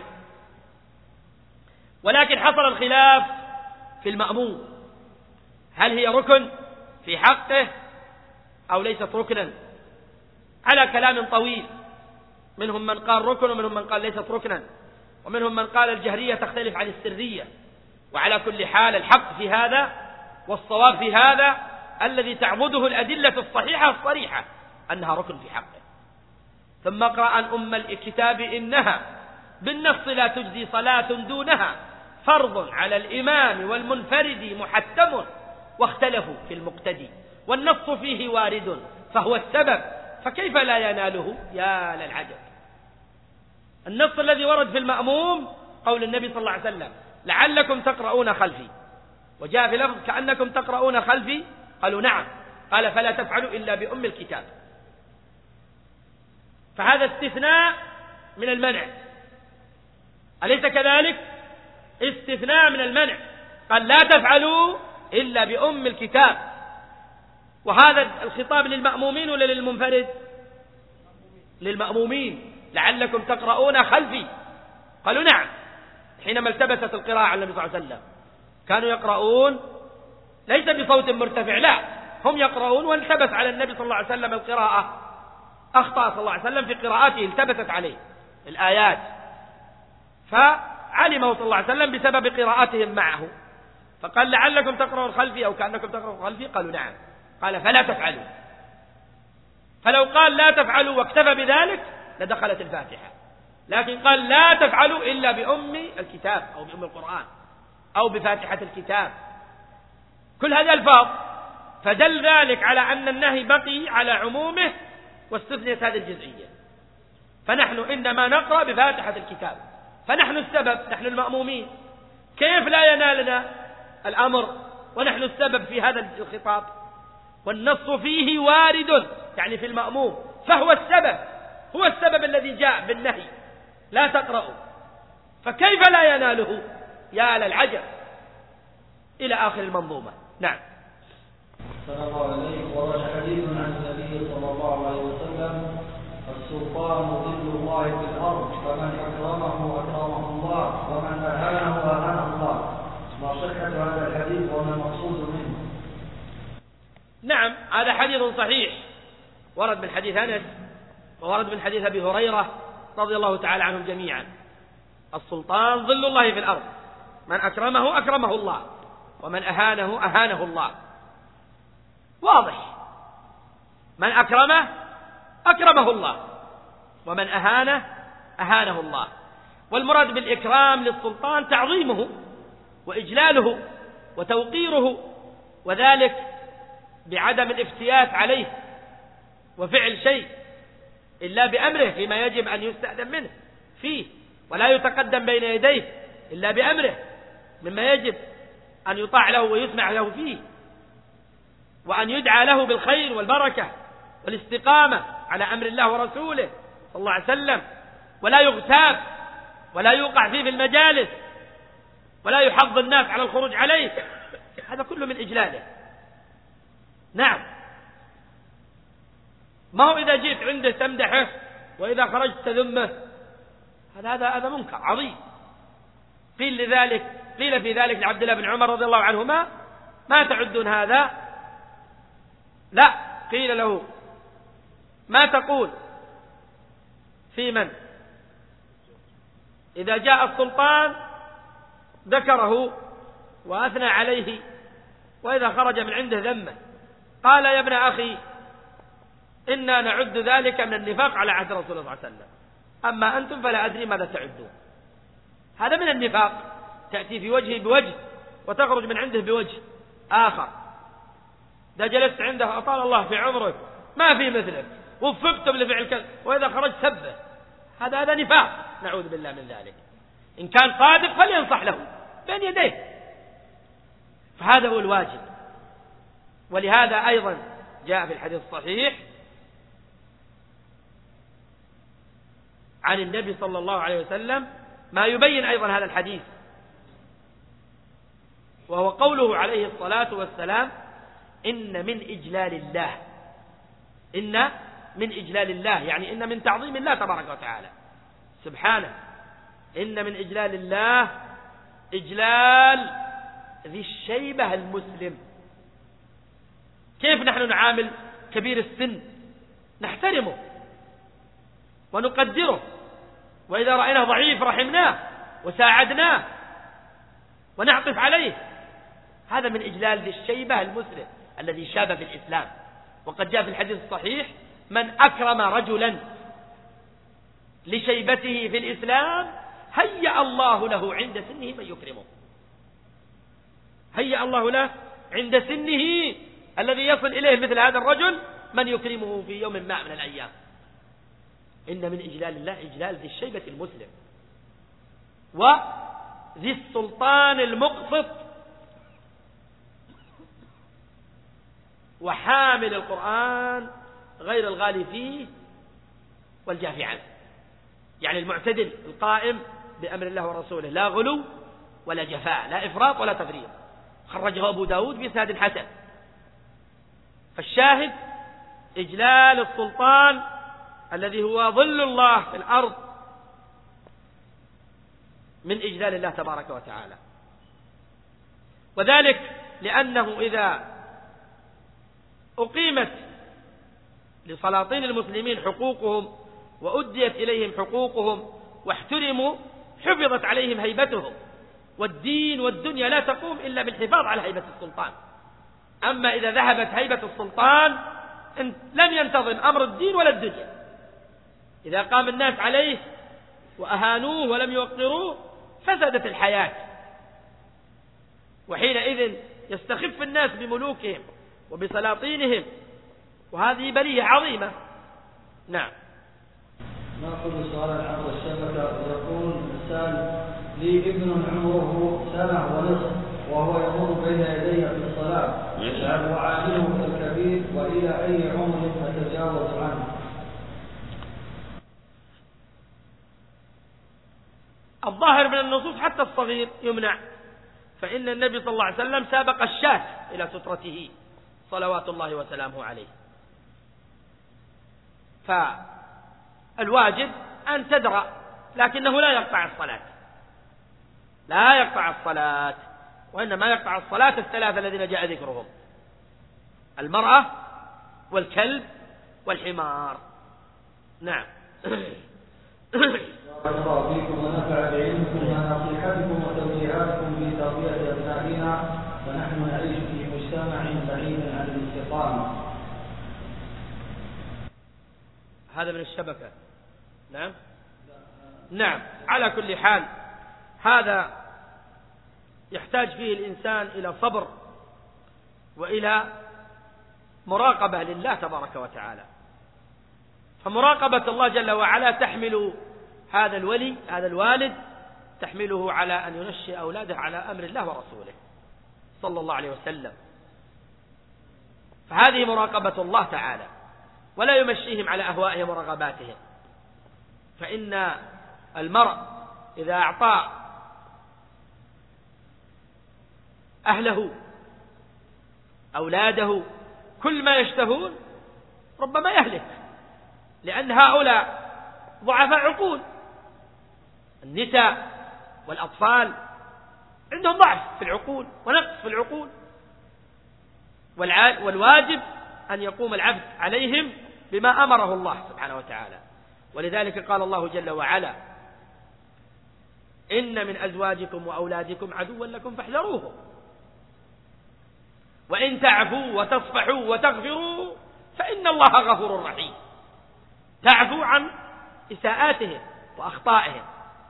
ولكن حصل الخلاف في المأموم، هل هي ركن في حقه أو ليست ركنا، على كلام طويل. منهم من قال ركن ومنهم من قال ليست ركنا، ومنهم من قال الجهرية تختلف عن السرية. وعلى كل حال الحق في هذا والصواب في هذا الذي تعبده الأدلة الصحيحة الصريحة أنها ركن في حقه. ثم اقرأ عن أم الكتاب إنها بالنص لا تجزي صلاة دونها، فرض على الإمام والمنفرد محتم، واختلفوا في المقتدي والنص فيه وارد فهو السبب، فكيف لا يناله؟ يا للعجب. النص الذي ورد في المأموم قول النبي صلى الله عليه وسلم لعلكم تقرؤون خلفي، وجاء في لفظ كأنكم تقرؤون خلفي، قالوا نعم، قال فلا تفعلوا إلا بأم الكتاب. فهذا استثناء من المنع، أليس كذلك؟ استثناء من المنع، قال لا تفعلوا إلا بأم الكتاب. وهذا الخطاب للمأمومين ولا للمنفرد؟ للمأمومين، لعلكم تقرؤون خلفي، قالوا نعم. حينما التبست القراءة على النبي صلى الله عليه وسلم كانوا يقرؤون ليس بصوت مرتفع، لا، هم يقرؤون والتبس على النبي صلى الله عليه وسلم القراءة، أخطأ صلى الله عليه وسلم في قراءته، التبست عليه الآيات، فعلمه صلى الله عليه وسلم بسبب قراءتهم معه، فقال لعلكم تقرؤون خلفي أو كأنكم تقرؤون خلفي، قالوا نعم، قال فلا تفعلوا. فلو قال لا تفعلوا واكتفى بذلك لدخلت الفاتحة، لكن قال لا تفعلوا إلا بأم الكتاب أو بأم القرآن أو بفاتحة الكتاب. كل هذا الفاظ، فدل ذلك على أن النهي بقي على عمومه واستثنيت هذه الجزئية. فنحن إنما نقرأ بفاتحة الكتاب، فنحن السبب، نحن المأمومين، كيف لا ينالنا الأمر ونحن السبب في هذا الخطاب؟ والنص فيه وارد، يعني في المأموم، فهو السبب، هو السبب الذي جاء بالنهي لا تقرأوا، فكيف لا يناله؟ يا للعجب. إلى آخر المنظومة. نعم. صلى الله عليه. ورد حديث عن النبي صلى الله عليه وسلم السلطان ظل الله في الأرض، فمن أكرمه أكرمه الله، ومن أهانه أهانه الله. ما صحة هذا الحديث وما المقصود منه؟ نعم، هذا حديث صحيح، ورد من حديث أنس وورد من حديث أبي هريرة رضي الله تعالى عنهم جميعا. السلطان ظل الله في الأرض، من أكرمه أكرمه الله، ومن أهانه أهانه الله. واضح، من أكرمه أكرمه الله، ومن أهانه أهانه الله. والمراد بالإكرام للسلطان تعظيمه وإجلاله وتوقيره، وذلك بعدم الافتيات عليه وفعل شيء إلا بأمره فيما يجب أن يستأذن منه فيه، ولا يتقدم بين يديه إلا بأمره مما يجب أن يطاع له ويسمع له فيه، وأن يدعى له بالخير والبركة والاستقامة على أمر الله ورسوله صلى الله عليه وسلم، ولا يغتاب ولا يوقع فيه في المجالس، ولا يحض الناس على الخروج عليه. هذا كله من إجلاله. نعم، ما هو إذا جئت عنده تمدحه وإذا خرجت تذمه، هذا هذا هذا منكر عظيم. قيل لذلك قيل في ذلك لعبد الله بن عمر رضي الله عنهما ما تعدون هذا؟ لا، قيل له ما تقول في من إذا جاء السلطان ذكره وأثنى عليه وإذا خرج من عنده ذمه؟ قال يا ابن أخي إنا نعد ذلك من النفاق على عهد رسول الله صلى الله عليه وسلم. أما أنتم فلا أدري ماذا تعدون. هذا من النفاق، تأتي في وجهه بوجه وتخرج من عنده بوجه آخر. إذا جلست عنده أطال الله في عمرك ما في مثلك وفقتم لفعل كذا، وإذا خرج سبه، هذا هذا نفاق، نعوذ بالله من ذلك. إن كان صادق فلينصح له بين يديه، فهذا هو الواجب. ولهذا أيضا جاء في الحديث الصحيح عن النبي صلى الله عليه وسلم ما يبين أيضا هذا الحديث، وهو قوله عليه الصلاة والسلام: إن من إجلال الله، إن من إجلال الله، يعني إن من تعظيم الله تبارك وتعالى سبحانه، إن من إجلال الله إجلال ذي الشيبة المسلم. كيف نحن نعامل كبير السن؟ نحترمه ونقدره، وإذا رأيناه ضعيف رحمناه وساعدناه ونعطف عليه. هذا من إجلال ذي الشيبة المسلم الذي شاب في الإسلام. وقد جاء في الحديث الصحيح: من أكرم رجلا لشيبته في الإسلام هيأ الله له عند سنه من يكرمه. هيأ الله له عند سنه الذي يصل إليه مثل هذا الرجل من يكرمه في يوم ما من الأيام. إن من إجلال الله إجلال ذي الشيبة المسلم وذي السلطان المقسط وحامل القرآن غير الغالي فيه والجافي عنه، يعني المعتدل القائم بأمر الله ورسوله، لا غلو ولا جفاء، لا إفراط ولا تفريط. خرجه أبو داود بإسناد حسن. فالشاهد إجلال السلطان الذي هو ظل الله في الأرض من إجلال الله تبارك وتعالى. وذلك لأنه إذا أقيمت لسلاطين المسلمين حقوقهم وأديت إليهم حقوقهم واحترموا حفظت عليهم هيبتهم، والدين والدنيا لا تقوم إلا بالحفاظ على هيبة السلطان. أما إذا ذهبت هيبة السلطان لم ينتظم أمر الدين ولا الدنيا. إذا قام الناس عليه وأهانوه ولم يوقروه فسدت الحياة، وحينئذ يستخف الناس بملوكهم وبسلاطينهم، وهذه بلية عظيمة. نعم. نأخذ سؤالا عبر الشبكة. يقول السائل: لي ابن عمره سنة ونصف وهو يمر بين يدي في الصلاة، فهل أعامله كالكبير وإلى أي عمر أتجاوز عنه؟ الظاهر من النصوص حتى الصغير يمنع، فإن النبي صلى الله عليه وسلم سابق الشاة إلى سترته صلوات الله وسلامه عليه. فالواجب أن تدرأ، لكنه لا يقطع الصلاة، لا يقطع الصلاة، وإنما يقطع الصلاة الثلاثة الذين جاء ذكرهم: المرأة والكلب والحمار. نعم. بارك الله فيكم ونفع بعلمكم ونصيحتكم وتوجيهاتكم في تربية أبنائنا، ونحن نعيش في مجتمع بعيد عن الاستقامة. هذا من الشبكة. نعم. نعم. على كل حال هذا يحتاج فيه الإنسان إلى صبر وإلى مراقبة لله تبارك وتعالى. فمراقبة الله جل وعلا تحمل هذا الولي هذا الوالد تحمله على أن ينشئ أولاده على أمر الله ورسوله صلى الله عليه وسلم. فهذه مراقبة الله تعالى، ولا يمشيهم على أهوائهم ورغباتهم. فإن المرء إذا أعطى أهله أولاده كل ما يشتهون ربما يهلك، لأن هؤلاء ضعفاء عقول. النساء والأطفال عندهم ضعف في العقول ونقص في العقول، والواجب أن يقوم العبد عليهم بما أمره الله سبحانه وتعالى. ولذلك قال الله جل وعلا: إن من أزواجكم وأولادكم عدوا لكم فاحذروهم وإن تعفوا وتصفحوا وتغفروا فإن الله غفور رحيم. تعفو عن إساءاتهم وأخطائهم،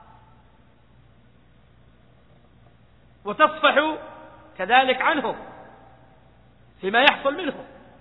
وتصفحوا كذلك عنهم فيما يحصل منهم،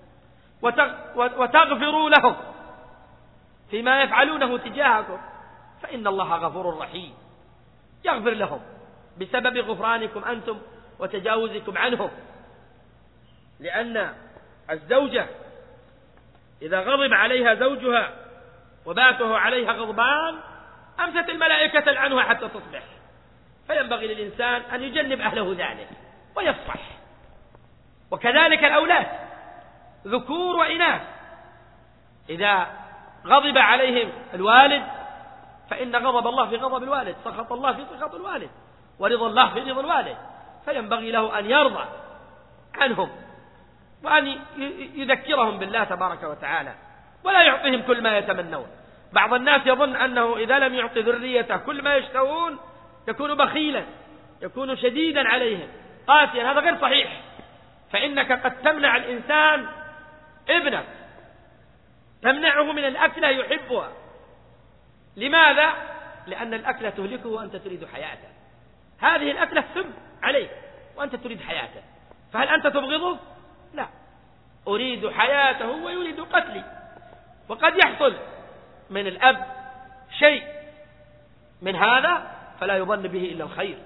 وتغفروا لهم فيما يفعلونه تجاهكم، فإن الله غفور رحيم يغفر لهم بسبب غفرانكم أنتم وتجاوزكم عنهم. لأن الزوجة إذا غضب عليها زوجها وباته عليها غضبان أمست الملائكة لعنها حتى تصبح، فينبغي للإنسان أن يجنب أهله ذلك ويصفح. وكذلك الأولاد ذكور وإناث إذا غضب عليهم الوالد فإن غضب الله في غضب الوالد، سخط الله في سخط الوالد، ورضا الله في رضا الوالد، فينبغي له أن يرضى عنهم وأن يذكرهم بالله تبارك وتعالى ولا يعطيهم كل ما يتمنون. بعض الناس يظن أنه إذا لم يعطي ذريته كل ما يشتهون يكون بخيلا، يكون شديدا عليهم قاسيا. هذا غير صحيح، فإنك قد تمنع الإنسان ابنك، تمنعه من الأكلة يحبها. لماذا؟ لأن الأكلة تهلكه وأنت تريد حياته. هذه الأكلة سم عليه وأنت تريد حياته، فهل أنت تبغضه؟ لا، أريد حياته ويريد قتلي. وقد يحصل من الأب شيء من هذا فلا يظن به إلا الخير.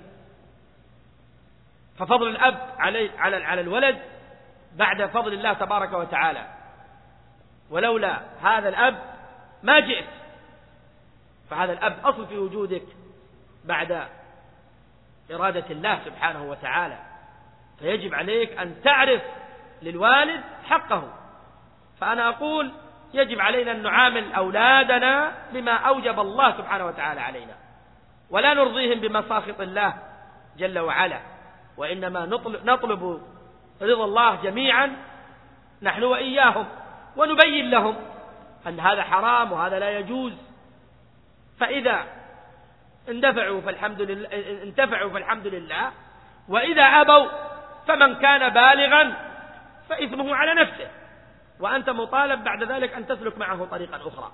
ففضل الأب على على الولد بعد فضل الله تبارك وتعالى، ولولا هذا الأب ما جئت، فهذا الأب أصل في وجودك بعد إرادة الله سبحانه وتعالى. فيجب عليك أن تعرف للوالد حقه. فأنا أقول يجب علينا أن نعامل أولادنا بما أوجب الله سبحانه وتعالى علينا، ولا نرضيهم بمساخط الله جل وعلا، وإنما نطلب رضا الله جميعا نحن وإياهم، ونبين لهم أن هذا حرام وهذا لا يجوز. فإذا اندفعوا فالحمد لله انتفعوا فالحمد لله، وإذا أبوا فمن كان بالغا فإثمه على نفسه، وأنت مطالب بعد ذلك أن تسلك معه طريقا أخرى.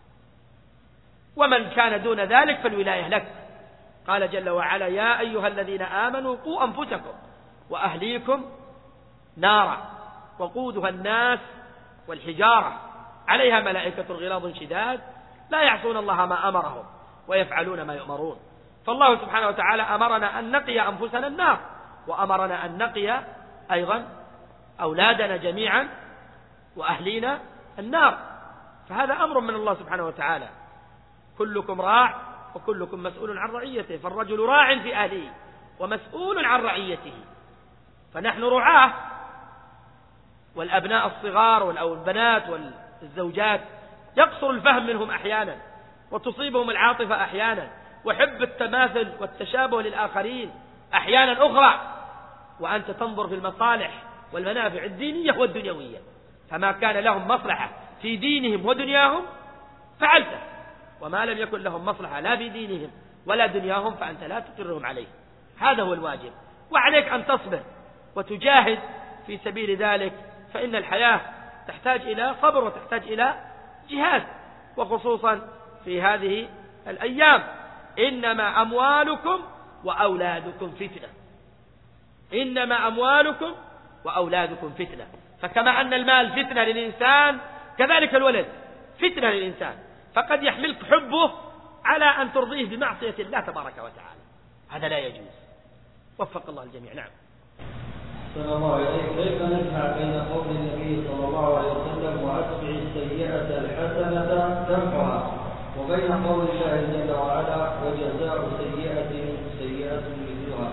ومن كان دون ذلك فالولاية لك. قال جل وعلا: يا أيها الذين آمنوا قوا أنفسكم وأهليكم نارا وقودها الناس والحجارة عليها ملائكة غلاظ شداد لا يعصون الله ما أمرهم ويفعلون ما يؤمرون. فالله سبحانه وتعالى أمرنا أن نقي أنفسنا النار، وأمرنا أن نقي أيضا أولادنا جميعا وأهلينا النار. فهذا أمر من الله سبحانه وتعالى. كلكم راع وكلكم مسؤول عن رعيته، فالرجل راع في أهله ومسؤول عن رعيته. فنحن رعاه، والأبناء الصغار أو البنات والزوجات يقصر الفهم منهم أحيانا، وتصيبهم العاطفة أحيانا، وحب التماثل والتشابه للآخرين أحيانا أخرى، وأنت تنظر في المصالح والمنافع الدينية والدنيوية، فما كان لهم مصلحة في دينهم ودنياهم فعلته، وما لم يكن لهم مصلحة لا في دينهم ولا دنياهم فأنت لا تقرهم عليه. هذا هو الواجب، وعليك أن تصبر وتجاهد في سبيل ذلك، فإن الحياة تحتاج إلى صبر وتحتاج إلى جهاد، وخصوصا في هذه الأيام. إنما أموالكم وأولادكم فتنة، إنما أموالكم وأولادكم فتنة. فكما أن المال فتنة للإنسان كذلك الولد فتنة للإنسان، فقد يحملك حبه على أن ترضيه بمعصية الله تبارك وتعالى، هذا لا يجوز. وفق الله الجميع. نعم. صلى الله عليه وسلم. كيف نجمع بين قول النبي صلى الله عليه وسلم وأتبع السيئة الحسنة تمحها، وبين قول الله جل وعلا وجزاء سيئة سيئة مثلها؟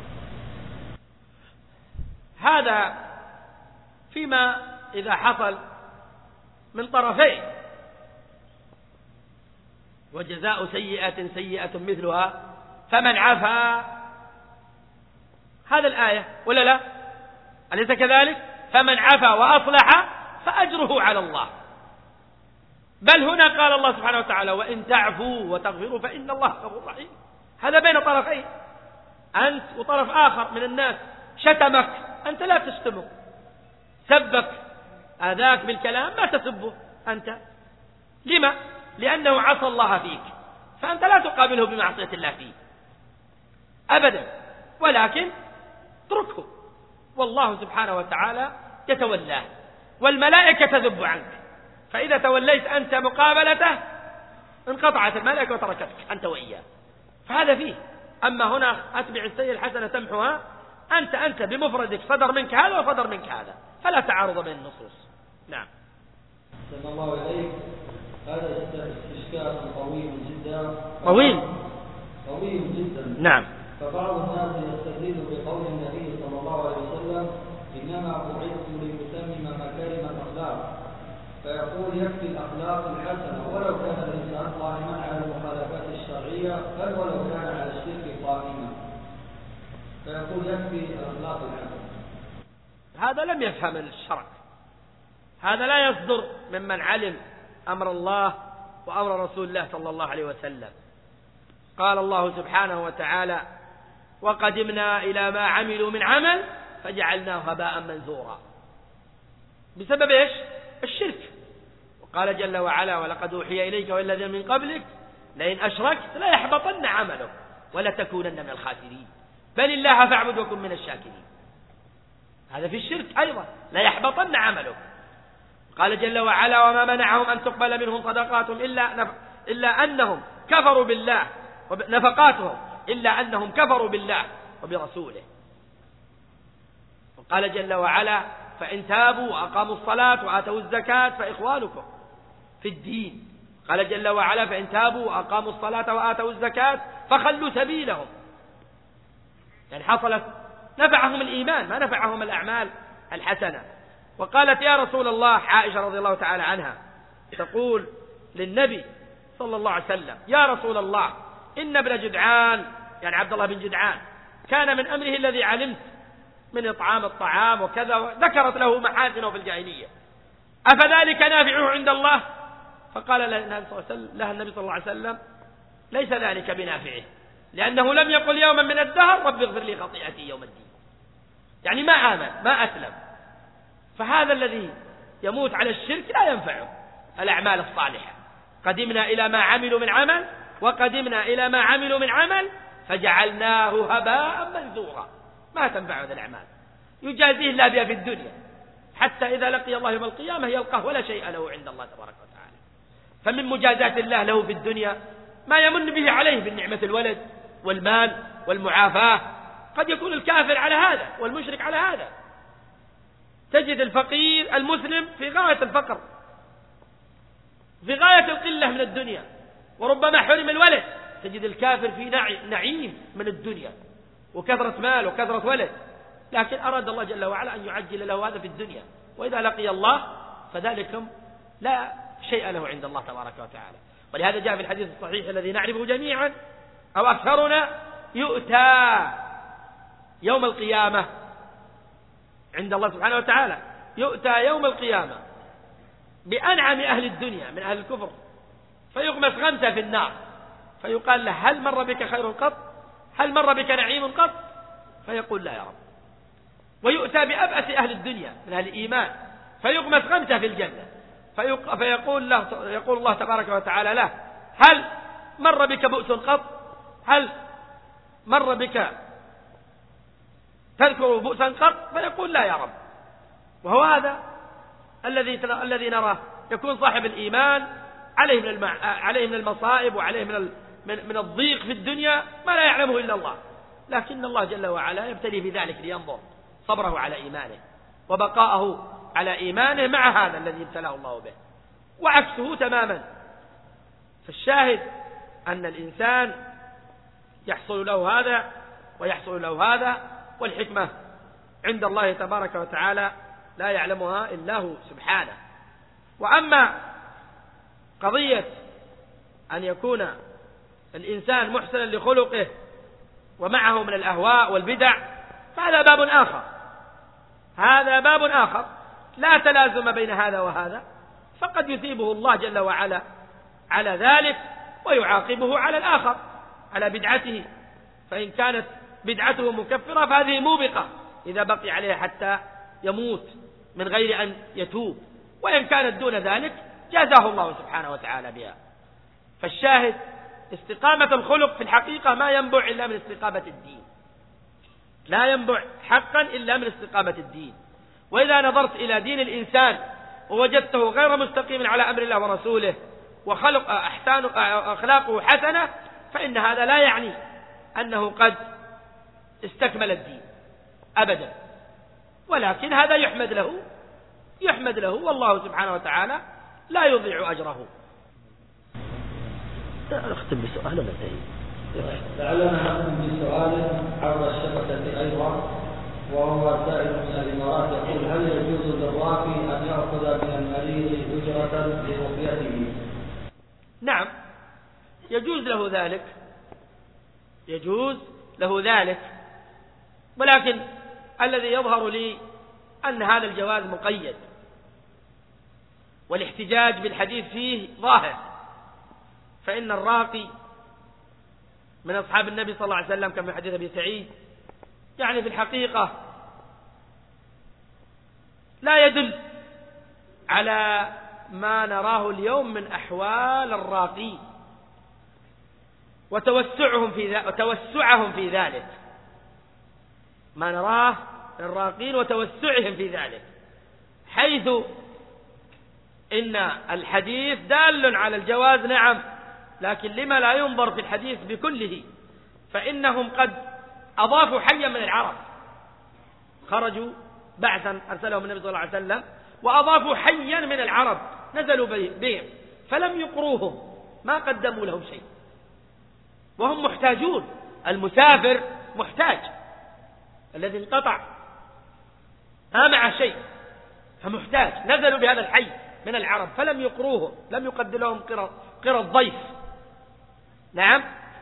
هذا فيما إذا حصل من طرفين، وجزاء سيئة سيئة مثلها فمن عفا، هذا الآية ولا لا؟ أليس كذلك؟ فمن عفا وأصلح فأجره على الله. بل هنا قال الله سبحانه وتعالى: وإن تعفوا وتغفروا فإن الله غفور رحيم. هذا بين طرفين، أنت وطرف آخر من الناس شتمك، أنت لا تشتمه، سبك آذاك بالكلام ما تسبه أنت. لما؟ لأنه عصى الله فيك، فأنت لا تقابله بمعصية الله فيه أبدا، ولكن اتركه، والله سبحانه وتعالى يتولاه، والملائكة تذب عنك، فإذا توليت أنت مقابلته انقطعت الملائكة وتركتك أنت وإياه، فهذا فيه. أما هنا أتبع السيئة الحسنة تمحها، أنت أنت بمفردك صدر منك هذا وصدر منك هذا، فلا تعارض بين النصوص. نعم. صلى الله عليك. هذا استشكال طويل جدا طويل طويل جدا. نعم. فبعض الناس يستدل بقول النبي صلى الله عليه وسلم إنما بعثت لأتمم مكارم الأخلاق، فيقول يكفي الأخلاق الحسنة ولو كان الإنسان قائما على المخالفات الشرعية، بل ولو كان على الشرك قائما، فيقول يكفي الأخلاق الحسنة. هذا لم يفهم الشرع، هذا لا يصدر ممن علم أمر الله وأمر رسول الله صلى الله عليه وسلم. قال الله سبحانه وتعالى: وقدمنا إلى ما عملوا من عمل فجعلناه هباء منثورا، بسبب إيش؟ الشرك. وقال جل وعلا: ولقد أوحي إليك والذين من قبلك لئن أشركت لا يحبطن عملك ولتكونن من الخاسرين بل الله فاعبد وكن من الشاكرين. هذا في الشرك أيضا، لا يحبطن عملك. قال جل وعلا: وما منعهم أن تقبل منهم صدقاتهم إلا, نف... إلا أنهم كفروا بالله وب... نفقاتهم إلا أنهم كفروا بالله وبرسوله. وقال جل وعلا: فإن تابوا وأقاموا الصلاة وآتوا الزكاة فإخوانكم في الدين. قال جل وعلا: فإن تابوا وأقاموا الصلاة وآتوا الزكاة فخلوا سبيلهم. يعني حصلت نفعهم الإيمان ما نفعهم الأعمال الحسنة. وقالت يا رسول الله عائشة رضي الله تعالى عنها تقول للنبي صلى الله عليه وسلم: يا رسول الله إن ابن جدعان، يعني عبد الله بن جدعان، كان من أمره الذي علمت من إطعام الطعام وكذا، ذكرت له محاسنه في الجاهلية، أفذلك نافعه عند الله؟ فقال لها النبي صلى الله عليه وسلم: ليس ذلك بنافعه، لأنه لم يقل يوما من الدهر رب اغفر لي خطيئتي يوم الدين، يعني ما آمن ما أسلم. فهذا الذي يموت على الشرك لا ينفعه الأعمال الصالحة. قدمنا إلى ما عملوا من عمل وقدمنا إلى ما عملوا من عمل فجعلناه هباء منثورا، ما تنفع هذه الأعمال، يجازيه الله بها في الدنيا، حتى إذا لقي الله يوم القيامة يلقاه ولا شيء له عند الله تبارك وتعالى. فمن مجازات الله له في الدنيا ما يمن به عليه بالنعمة الولد والمال والمعافاة. قد يكون الكافر على هذا والمشرك على هذا، تجد الفقير المسلم في غاية الفقر، في غاية القلة من الدنيا، وربما حرم الولد. تجد الكافر في نعيم من الدنيا وكثرة مال وكثرة ولد، لكن أراد الله جل وعلا أن يعجل له هذا في الدنيا، وإذا لقي الله فذلك لا شيء له عند الله تبارك وتعالى. ولهذا جاء في الحديث الصحيح الذي نعرفه جميعا أو أكثرنا: يؤتى يوم القيامة عند الله سبحانه وتعالى، يؤتى يوم القيامة بأنعم أهل الدنيا من أهل الكفر، فيغمس غمسة في النار، فيقال له: هل مر بك خير قط؟ هل مر بك نعيم قط؟ فيقول: لا يا رب. ويؤتى بأبأس أهل الدنيا من أهل الإيمان، فيغمس غمسة في الجنة، فيقول له يقول الله تبارك وتعالى له: هل مر بك بؤس قط؟ هل مر بك تذكر بؤسا قط؟ فيقول: لا يا رب. وهو هذا الذي الذي نراه، يكون صاحب الإيمان عليه من المع... عليه من المصائب وعليه من ال... من... من الضيق في الدنيا ما لا يعلمه إلا الله، لكن الله جل وعلا يبتلي في ذلك لينظر صبره على إيمانه وبقاءه على إيمانه مع هذا الذي ابتلاه الله به، وعكسه تماما. فالشاهد أن الإنسان يحصل له هذا ويحصل له هذا، والحكمة عند الله تبارك وتعالى لا يعلمها إلا هو سبحانه. وأما قضية أن يكون الإنسان محسنا لخلقه ومعه من الأهواء والبدع فهذا باب آخر، هذا باب آخر لا تلازم بين هذا وهذا، فقد يثيبه الله جل وعلا على ذلك ويعاقبه على الآخر على بدعته، فإن كانت بدعته مكفرة فهذه موبقة إذا بقي عليها حتى يموت من غير أن يتوب، وإن كانت دون ذلك جازاه الله سبحانه وتعالى بها. فالشاهد استقامة الخلق في الحقيقة ما ينبع إلا من استقامة الدين، لا ينبع حقا إلا من استقامة الدين. وإذا نظرت إلى دين الإنسان ووجدته غير مستقيم على أمر الله ورسوله وخلق أحسان أخلاقه حسنة، فإن هذا لا يعني أنه قد استكمل الدين أبدا، ولكن هذا يحمد له يحمد له والله سبحانه وتعالى لا يضيع أجره. أختم بسؤال متين. لعلنا نختم بسؤال عبر الشبكة أيضا، وهو سائل من الإمارات يقول: هل يجوز للراقي أن يأخذ من المريض أجرة لرقيته؟ نعم، يجوز له ذلك، يجوز له ذلك، ولكن الذي يظهر لي أن هذا الجواز مقيد، والاحتجاج بالحديث فيه ظاهر، فإن الراقي من أصحاب النبي صلى الله عليه وسلم كما حديث أبي سعيد يعني في الحقيقة لا يدل على ما نراه اليوم من أحوال الراقين وتوسعهم في ذلك وتوسعهم في ذلك ما نراه الراقين وتوسعهم في ذلك، حيث إن الحديث دال على الجواز نعم، لكن لما لا ينظر في الحديث بكله؟ فإنهم قد أضافوا حيا من العرب، خرجوا بعثا أرسلهم النبي صلى الله عليه وسلم وأضافوا حيا من العرب نزلوا بهم فلم يقروهم، ما قدموا لهم شيء، وهم محتاجون. المسافر محتاج، الذي انقطع ما مع شيء فمحتاج، نزلوا بهذا الحي من العرب فلم يقروهم، لم يقدم لهم قرى الضيف. نعم،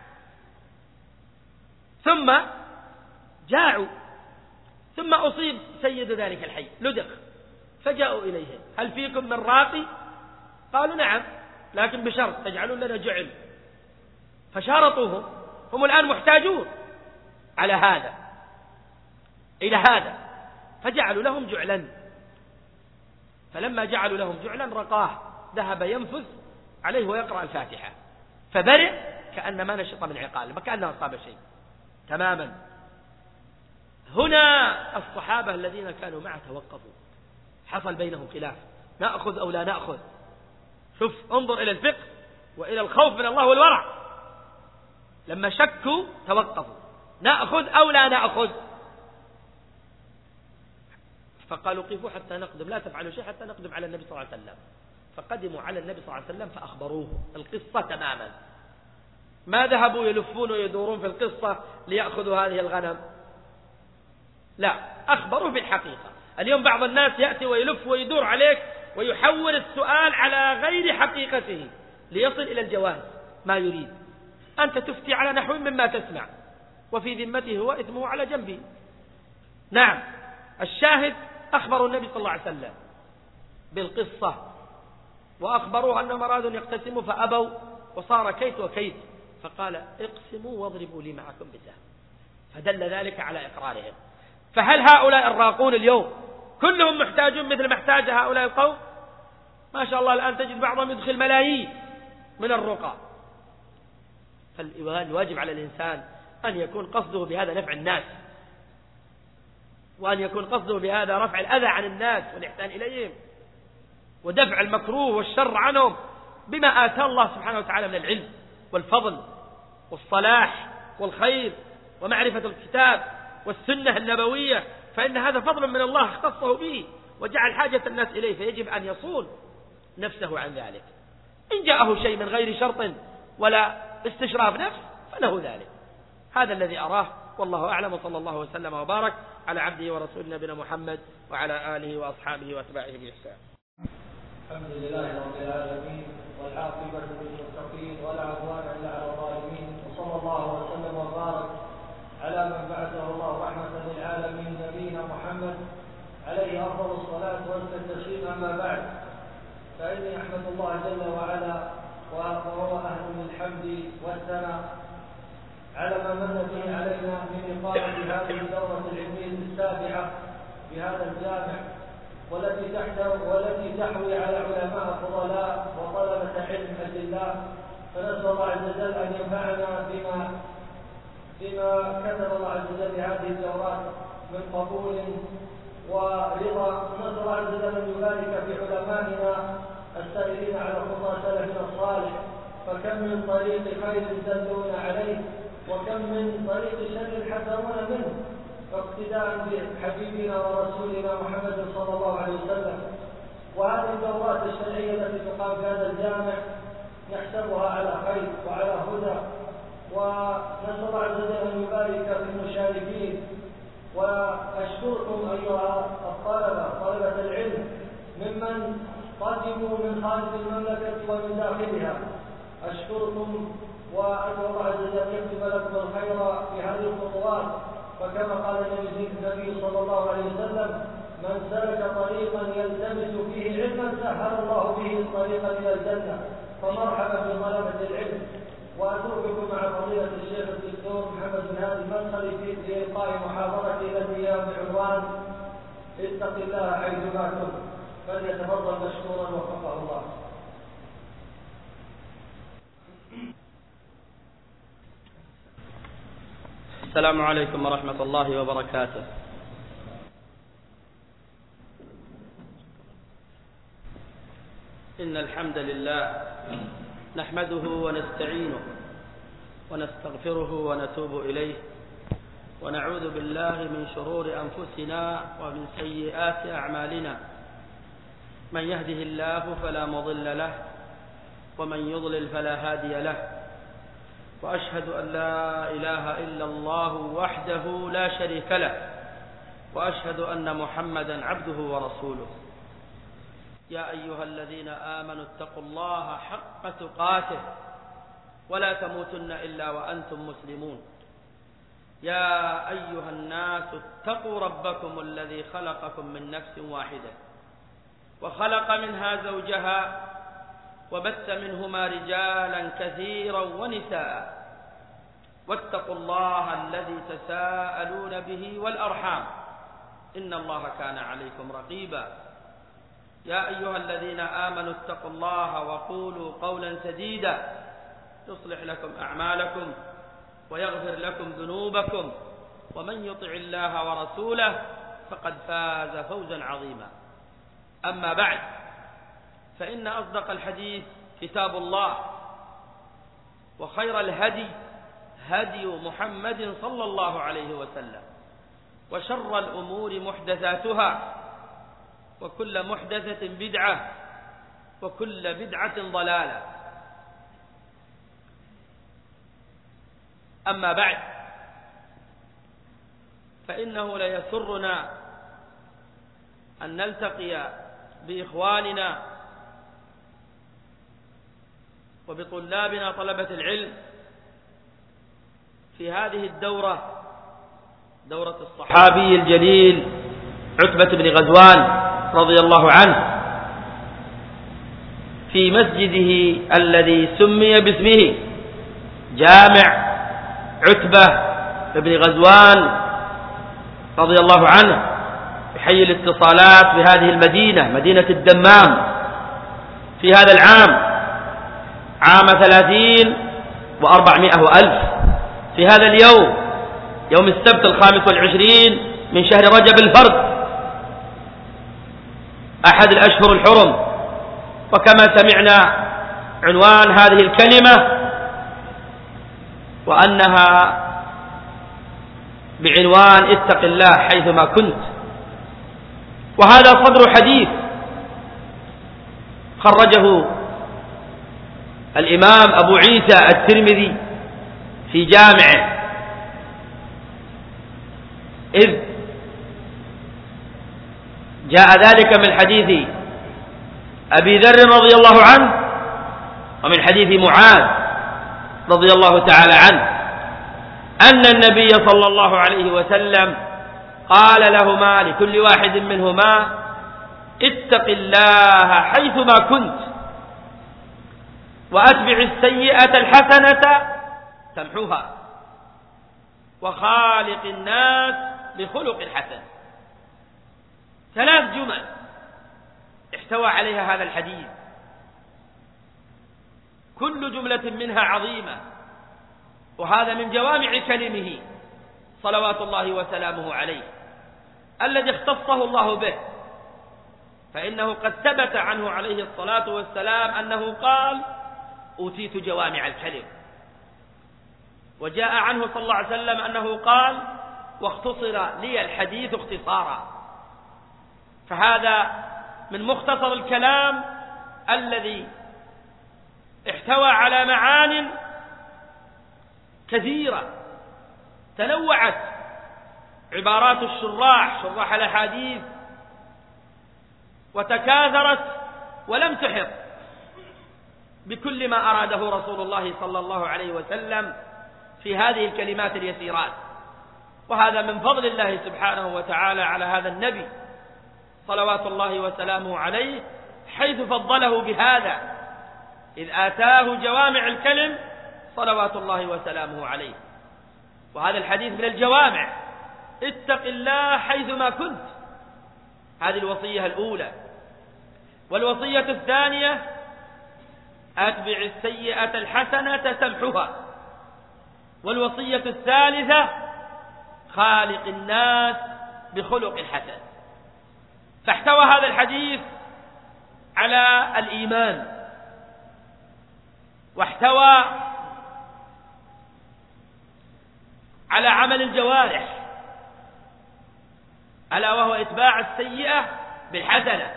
ثم جاعوا، ثم أصيب سيد ذلك الحي لدغ، فجاءوا إليه: هل فيكم من راقي؟ قالوا: نعم، لكن بشرط تجعلون لنا جعل. فشارطوهم، هم الآن محتاجون على هذا إلى هذا، فجعلوا لهم جعلا. فلما جعلوا لهم جعلا رقاه، ذهب ينفذ عليه ويقرأ الفاتحة، فبرئ كأن ما نشط من عقال، ما كأنه أصاب شيء تماما. هنا الصحابة الذين كانوا معه توقفوا، حصل بينهم خلاف، نأخذ أو لا نأخذ. شوف، انظر إلى الفقه وإلى الخوف من الله والورع. لما شكوا توقفوا، نأخذ أو لا نأخذ؟ فقالوا: قفوا حتى نقدم، لا تفعلوا شيء حتى نقدم على النبي صلى الله عليه وسلم. فقدموا على النبي صلى الله عليه وسلم فأخبروه القصة تماما، ما ذهبوا يلفون ويدورون في القصة ليأخذوا هذه الغنم، لا، أخبروه بالحقيقة. اليوم بعض الناس يأتي ويلف ويدور عليك ويحول السؤال على غير حقيقته ليصل إلى الجواز ما يريد. أنت تفتي على نحو مما تسمع، وفي ذمته هو إثمه على جنبه. نعم، الشاهد أخبروا النبي صلى الله عليه وسلم بالقصة، وأخبروه أنهم أرادوا أن يقتسموا فأبوا، وصار كيت وكيت، فقال: اقسموا واضربوا لي معكم بسهم، فدل ذلك على إقرارهم. فهل هؤلاء الراقون اليوم كلهم محتاجون مثل ما احتاج هؤلاء القوم؟ ما شاء الله الآن تجد بعضهم يدخل ملايين من الرقى. فالواجب على الإنسان أن يكون قصده بهذا نفع الناس، وأن يكون قصده بهذا رفع الأذى عن الناس والإحسان إليهم ودفع المكروه والشر عنهم بما آتاه الله سبحانه وتعالى من العلم والفضل والصلاح والخير ومعرفة الكتاب والسنة النبوية، فإن هذا فضل من الله اختصه به وجعل حاجة الناس إليه، فيجب أن يصون نفسه عن ذلك. إن جاءه شيء من غير شرط ولا استشراف نفس فله ذلك. هذا الذي أراه، والله أعلم، وصلى الله وسلم وبارك على عبده ورسول نبينا محمد وعلى آله وأصحابه وأتباعه بإحسان. الحمد لله رب العالمين، والعاقبة للمتقين، ولا عدوان إلا على الظالمين، وصلى الله وسلم وبارك على من بعثه الله رحمة للعالمين نبينا محمد عليه أفضل الصلاة والتسليم. أما بعد، فإني أحمد الله جل وعلا وهو أهل للحمد والثناء على ما من به علينا من إقامة هذه الدورة العلمية السابعة بهذا الجامع، والتي تحتوي والتي تحوي على علماء فضلاء وطلبة علم أجلاء فنسأل الله عز وجل أن ينفعنا بما بما كتب الله عز وجل بهذه الدورات من قبول ورضا. نسأل الله عز وجل أن يبارك في علمائنا السائرين على خطى سلفنا الصالح، فكم من طريق خير دلون عليه وكم من طريق شر حذرون منه، فاقتداء بحبيبنا ورسولنا محمد صلى الله عليه وسلم. وهذه الدورات الشرعية التي تقام في هذا الجامع نحسبها على خير وعلى هدى، ونسأل الله عز وجل أن يبارك في المشاركين. وأشكركم أيها الطلبة طلبة العلم ممن قدموا من خارج المملكة ومن داخلها، أشكركم وأدعو الله عز وجل يكتب لكم الخير في هذه الخطوات. فكما قال النبي صلى الله عليه وسلم: من سلك طريقا يلتمس فيه علما سهل الله به طريقا إلى الجنة. فمرحبا بطلبة العلم. وأترككم مع فضيلة الشيخ الدكتور محمد بن هادي المدخلي في إلقاء محاضرته التي هي بعنوان اتق الله حيثما كنت، فليتفضل مشكورا وفقه الله. السلام عليكم ورحمة الله وبركاته. إن الحمد لله نحمده ونستعينه ونستغفره ونتوب إليه، ونعوذ بالله من شرور أنفسنا ومن سيئات أعمالنا. من يهده الله فلا مضل له ومن يضلل فلا هادي له، وأشهد أن لا إله إلا الله وحده لا شريك له، وأشهد أن محمدا عبده ورسوله. يا أيها الذين آمنوا اتقوا الله حق تقاته ولا تموتن إلا وأنتم مسلمون. يا أيها الناس اتقوا ربكم الذي خلقكم من نفس واحدة وخلق منها زوجها وبث منهما رجالا كثيرا ونساء، واتقوا الله الذي تساءلون به والأرحام إن الله كان عليكم رقيبا. يا أيها الذين آمنوا اتقوا الله وقولوا قولا سديدا يصلح لكم أعمالكم ويغفر لكم ذنوبكم، ومن يطع الله ورسوله فقد فاز فوزا عظيما. أما بعد، فإن أصدق الحديث كتاب الله، وخير الهدي هدي محمد صلى الله عليه وسلم، وشر الأمور محدثاتها، وكل محدثة بدعة، وكل بدعة ضلالة. أما بعد، فإنه ليسرنا أن نلتقي بإخواننا وبطلابنا طلبة العلم في هذه الدورة، دورة الصحابي الجليل عتبة بن غزوان رضي الله عنه، في مسجده الذي سمي باسمه جامع عتبة بن غزوان رضي الله عنه، بحي الاتصالات في هذه المدينة، مدينة الدمام، في هذا العام، عام ثلاثين وأربعمائة وألف، في هذا اليوم، يوم السبت الخامس والعشرين من شهر رجب الفرد، أحد الأشهر الحرم. وكما سمعنا عنوان هذه الكلمة وأنها بعنوان اتق الله حيثما كنت. وهذا صدر حديث خرجه الإمام أبو عيسى الترمذي في جامعه، إذ جاء ذلك من حديث أبي ذر رضي الله عنه، ومن حديث معاذ رضي الله تعالى عنه، أن النبي صلى الله عليه وسلم قال لهما، لكل واحد منهما: اتق الله حيثما كنت، وأتبع السيئة الحسنة تمحوها، وخالق الناس بخلق حسن. ثلاث جمل احتوى عليها هذا الحديث، كل جملة منها عظيمة، وهذا من جوامع كلمه صلوات الله وسلامه عليه الذي اختصه الله به، فإنه قد ثبت عنه عليه الصلاة والسلام أنه قال: أوتيت جوامع الكلم. وجاء عنه صلى الله عليه وسلم أنه قال: واختصر لي الحديث اختصارا. فهذا من مختصر الكلام الذي احتوى على معان كثيرة تنوعت عبارات الشراح شراح الأحاديث وتكاثرت ولم تحط بكل ما أراده رسول الله صلى الله عليه وسلم في هذه الكلمات اليسيرات. وهذا من فضل الله سبحانه وتعالى على هذا النبي صلوات الله وسلامه عليه، حيث فضله بهذا إذ آتاه جوامع الكلم صلوات الله وسلامه عليه. وهذا الحديث من الجوامع: اتق الله حيثما كنت. هذه الوصية الأولى. والوصية الثانية: أتبع السيئة الحسنة تمحها. والوصية الثالثة: خالق الناس بخلق حسن. فاحتوى هذا الحديث على الإيمان، واحتوى على عمل الجوارح، ألا وهو إتباع السيئة بالحسنة،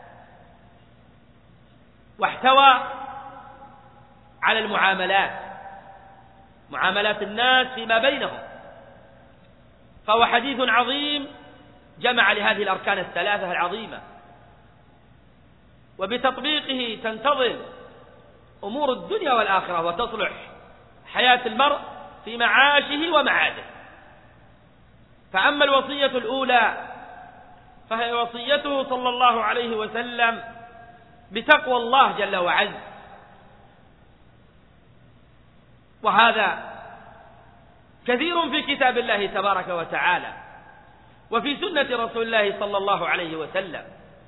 واحتوى على المعاملات، معاملات الناس فيما بينهم. فهو حديث عظيم جمع لهذه الأركان الثلاثة العظيمة، وبتطبيقه تنتظم أمور الدنيا والآخرة وتصلح حياة المرء في معاشه ومعاده. فأما الوصية الأولى فهي وصيته صلى الله عليه وسلم بتقوى الله جل وعز، وهذا كثير في كتاب الله تبارك وتعالى وفي سنة رسول الله صلى الله عليه وسلم.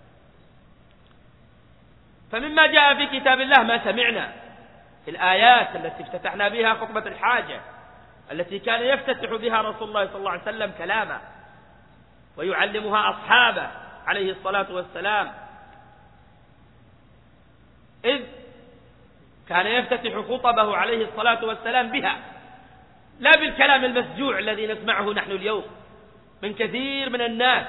فمما جاء في كتاب الله ما سمعنا في الآيات التي افتتحنا بها خطبة الحاجة، التي كان يفتتح بها رسول الله صلى الله عليه وسلم كلامه ويعلمها أصحابه عليه الصلاة والسلام، إذ كان يفتتح خطبه عليه الصلاة والسلام بها، لا بالكلام المسجوع الذي نسمعه نحن اليوم من كثير من الناس.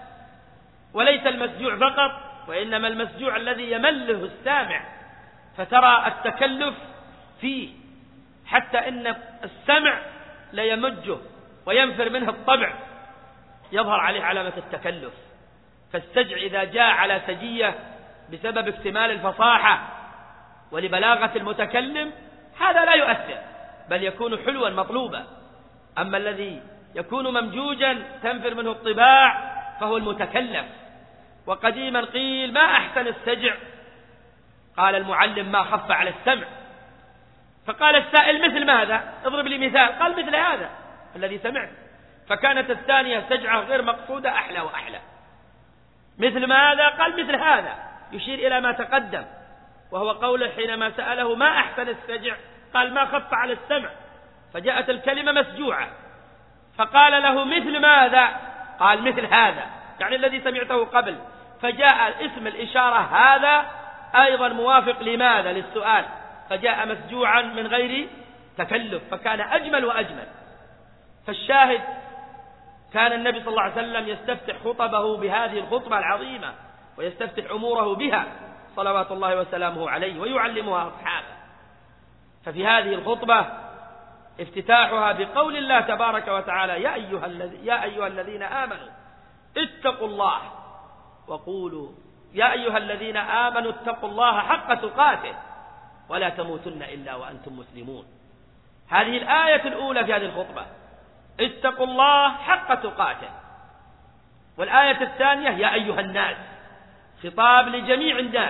وليس المسجوع فقط، وإنما المسجوع الذي يمله السامع، فترى التكلف فيه حتى إن السمع لا يمجه وينفر منه الطبع، يظهر عليه علامة التكلف. فالسجع إذا جاء على سجية بسبب اكتمال الفصاحة ولبلاغة المتكلم هذا لا يؤثر، بل يكون حلوا مطلوبا. أما الذي يكون ممجوجا تنفر منه الطباع فهو المتكلف. وقديما قيل: ما أحسن السجع؟ قال المعلم: ما خف على السمع. فقال السائل: مثل ماذا؟ اضرب لي مثال. قال: مثل هذا الذي سمعت. فكانت الثانية سجعة غير مقصودة أحلى وأحلى. مثل ماذا؟ قال: مثل هذا، يشير إلى ما تقدم، وهو قوله حينما سأله: ما أحسن السجع؟ قال: ما خف على السمع. فجاءت الكلمة مسجوعة، فقال له: مثل ماذا؟ قال: مثل هذا، يعني الذي سمعته قبل. فجاء اسم الإشارة هذا أيضا موافق لماذا؟ للسؤال، فجاء مسجوعا من غير تكلف، فكان أجمل وأجمل. فالشاهد كان النبي صلى الله عليه وسلم يستفتح خطبه بهذه الخطبة العظيمة، ويستفتح أموره بها صلوات الله وسلامه عليه، ويعلمها أصحابه. ففي هذه الخطبة افتتاحها بقول الله تبارك وتعالى: يا أيها, يا أيها الذين آمنوا اتقوا الله وقولوا يا أيها الذين آمنوا اتقوا الله حق تقاته ولا تموتن إلا وأنتم مسلمون. هذه الآية الأولى في هذه الخطبة: اتقوا الله حق تقاته. والآية الثانية: يا أيها الناس، خطاب لجميع الناس،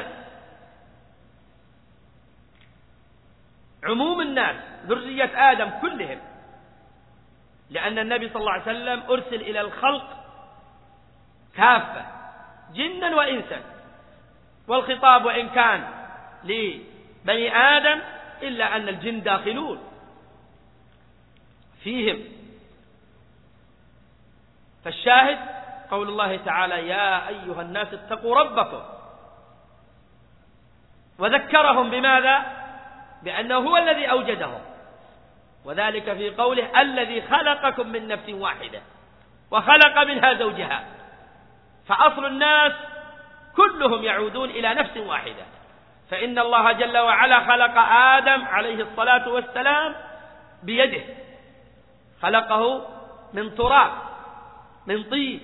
عموم الناس، ذرية آدم كلهم، لأن النبي صلى الله عليه وسلم أرسل إلى الخلق كافة جنا وإنسا. والخطاب وإن كان لبني آدم إلا أن الجن داخلون فيهم. فالشاهد قول الله تعالى يا أيها الناس اتقوا ربكم، وذكرهم بماذا؟ بأنه هو الذي أوجدهم، وذلك في قوله الذي خلقكم من نفس واحدة وخلق منها زوجها. فأصل الناس كلهم يعودون إلى نفس واحدة، فإن الله جل وعلا خلق آدم عليه الصلاة والسلام بيده، خلقه من تراب، من طين،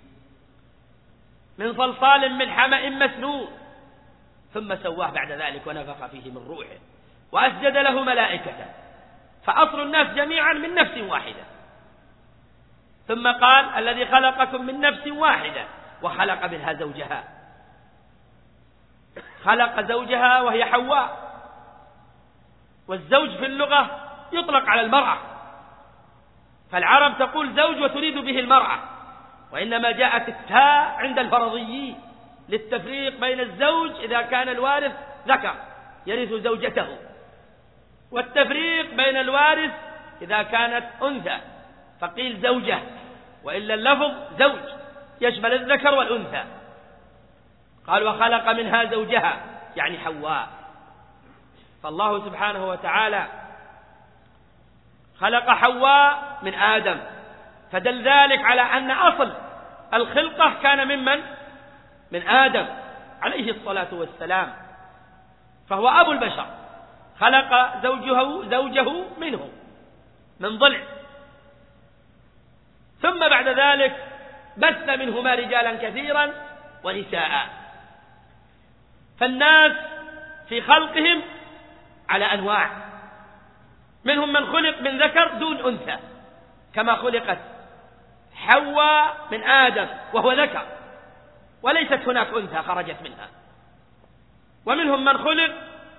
من صلصال من حمأ مسنون، ثم سواه بعد ذلك ونفخ فيه من روحه وأسجد له ملائكته. فأصل الناس جميعا من نفس واحدة. ثم قال الذي خلقكم من نفس واحدة وخلق منها زوجها، خلق زوجها وهي حواء. والزوج في اللغة يطلق على المرأة، فالعرب تقول زوج وتريد به المرأة، وإنما جاءت التاء عند الفرضيين للتفريق بين الزوج إذا كان الوارث ذكر يرث زوجته، والتفريق بين الوارث إذا كانت أنثى فقيل زوجة، وإلا اللفظ زوج يشمل الذكر والأنثى. قال وخلق منها زوجها يعني حواء. فالله سبحانه وتعالى خلق حواء من آدم، فدل ذلك على أن أصل الخلقة كان ممن؟ من آدم عليه الصلاة والسلام، فهو أبو البشر. خلق زوجه زوجه منه من ضلع، ثم بعد ذلك بث منهما رجالا كثيرا ونساء. فالناس في خلقهم على أنواع، منهم من خلق من ذكر دون أنثى كما خلقت حواء من آدم وهو ذكر وليست هناك أنثى خرجت منها، ومنهم من خلق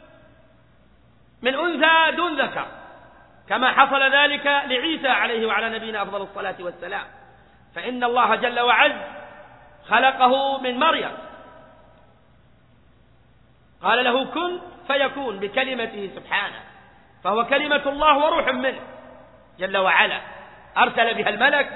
من أنثى دون ذكر كما حصل ذلك لعيسى عليه وعلى نبينا أفضل الصلاة والسلام. فإن الله جل وعز خلقه من مريم، قال له كن فيكون بكلمته سبحانه، فهو كلمة الله وروح منه جل وعلا، أرسل بها الملك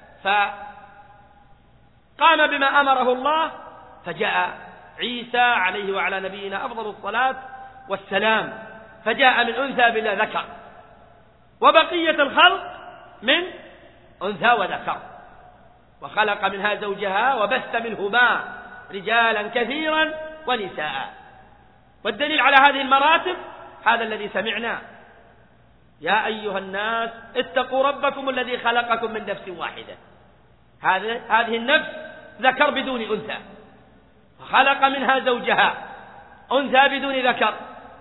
فقام بما أمره الله، فجاء عيسى عليه وعلى نبينا أفضل الصلاة والسلام، فجاء من أنثى بلا ذكر، وبقية الخلق من أنثى وذكر. وخلق منها زوجها وبث منهما رجالا كثيرا ونساء. والدليل على هذه المراتب هذا الذي سمعنا يا أيها الناس اتقوا ربكم الذي خلقكم من نفس واحدة. هذه النفس ذكر بدون أنثى، وخلق منها زوجها أنثى بدون ذكر.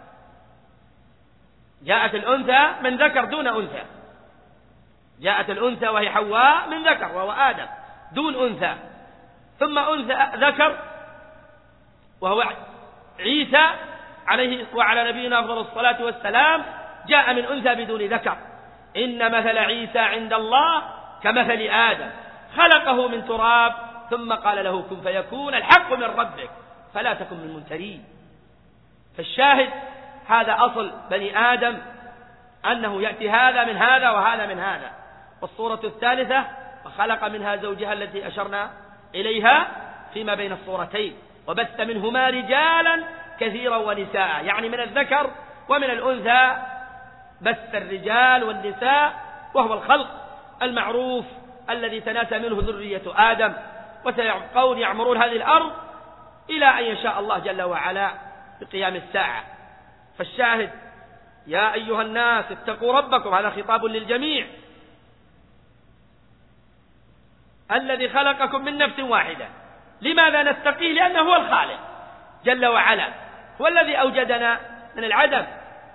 جاءت الأنثى من ذكر دون أنثى، جاءت الأنثى وهي حواء من ذكر وهو آدم دون أنثى، ثم أنثى ذكر وهو عيسى عليه وعلى نبينا أفضل الصلاة والسلام جاء من أنثى بدون ذكر. إن مثل عيسى عند الله كمثل آدم خلقه من تراب ثم قال له كن فيكون، الحق من ربك فلا تكن من الممترين. فالشاهد هذا أصل بني آدم، أنه يأتي هذا من هذا وهذا من هذا. والصورة الثالثة وخلق منها زوجها التي أشرنا إليها فيما بين الصورتين، وبث منهما رجالا كثيرا ونساء، يعني من الذكر ومن الأنثى بث الرجال والنساء، وهو الخلق المعروف الذي تناسى منه ذرية آدم، وسيبقون يعمرون هذه الأرض إلى أن يشاء الله جل وعلا بقيام الساعة. فالشاهد يا أيها الناس اتقوا ربكم، هذا خطاب للجميع، الذي خلقكم من نفس واحدة. لماذا نتقيه؟ لأنه هو الخالق جل وعلا، هو الذي أوجدنا من العدم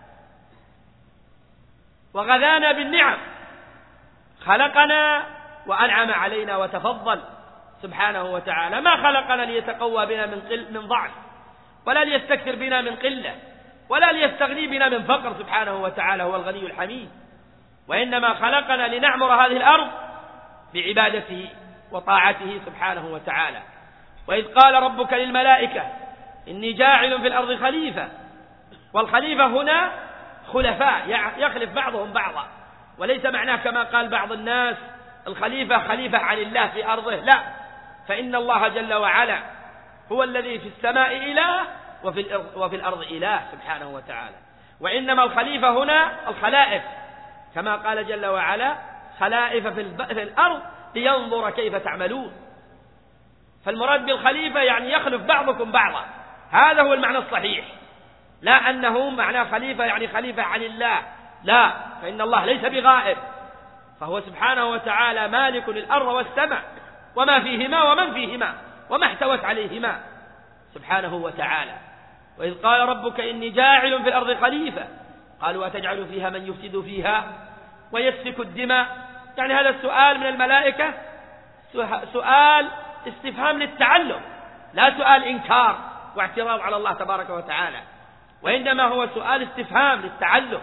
وغذانا بالنعم، خلقنا وأنعم علينا وتفضل سبحانه وتعالى. ما خلقنا ليتقوى بنا من قل من ضعف، ولا ليستكثر بنا من قلة، ولا ليستغني بنا من فقر سبحانه وتعالى، هو الغني الحميد. وإنما خلقنا لنعمر هذه الأرض بعبادته وطاعته سبحانه وتعالى. وإذ قال ربك للملائكة إني جاعل في الأرض خليفة، والخليفة هنا خلفاء يخلف بعضهم بعضا، وليس معناه كما قال بعض الناس الخليفة خليفة عن الله في أرضه، لا، فإن الله جل وعلا هو الذي في السماء إله وفي الأرض, وفي الأرض إله سبحانه وتعالى، وإنما الخليفة هنا الخلائف كما قال جل وعلا خلائف في الأرض لينظر كيف تعملون. فالمراد بالخليفة يعني يخلف بعضكم بعضا، هذا هو المعنى الصحيح، لا أنه معنى خليفة يعني خليفة عن الله، لا، فإن الله ليس بغائب، فهو سبحانه وتعالى مالك للأرض والسماء وما فيهما ومن فيهما وما احتوت عليهما سبحانه وتعالى. وإذ قال ربك إني جاعل في الأرض خليفة قالوا أتجعل فيها من يفسد فيها ويسفك الدماء، يعني هذا السؤال من الملائكة سؤال استفهام للتعلم، لا سؤال إنكار واعتراض على الله تبارك وتعالى، وإنما هو سؤال استفهام للتعلم.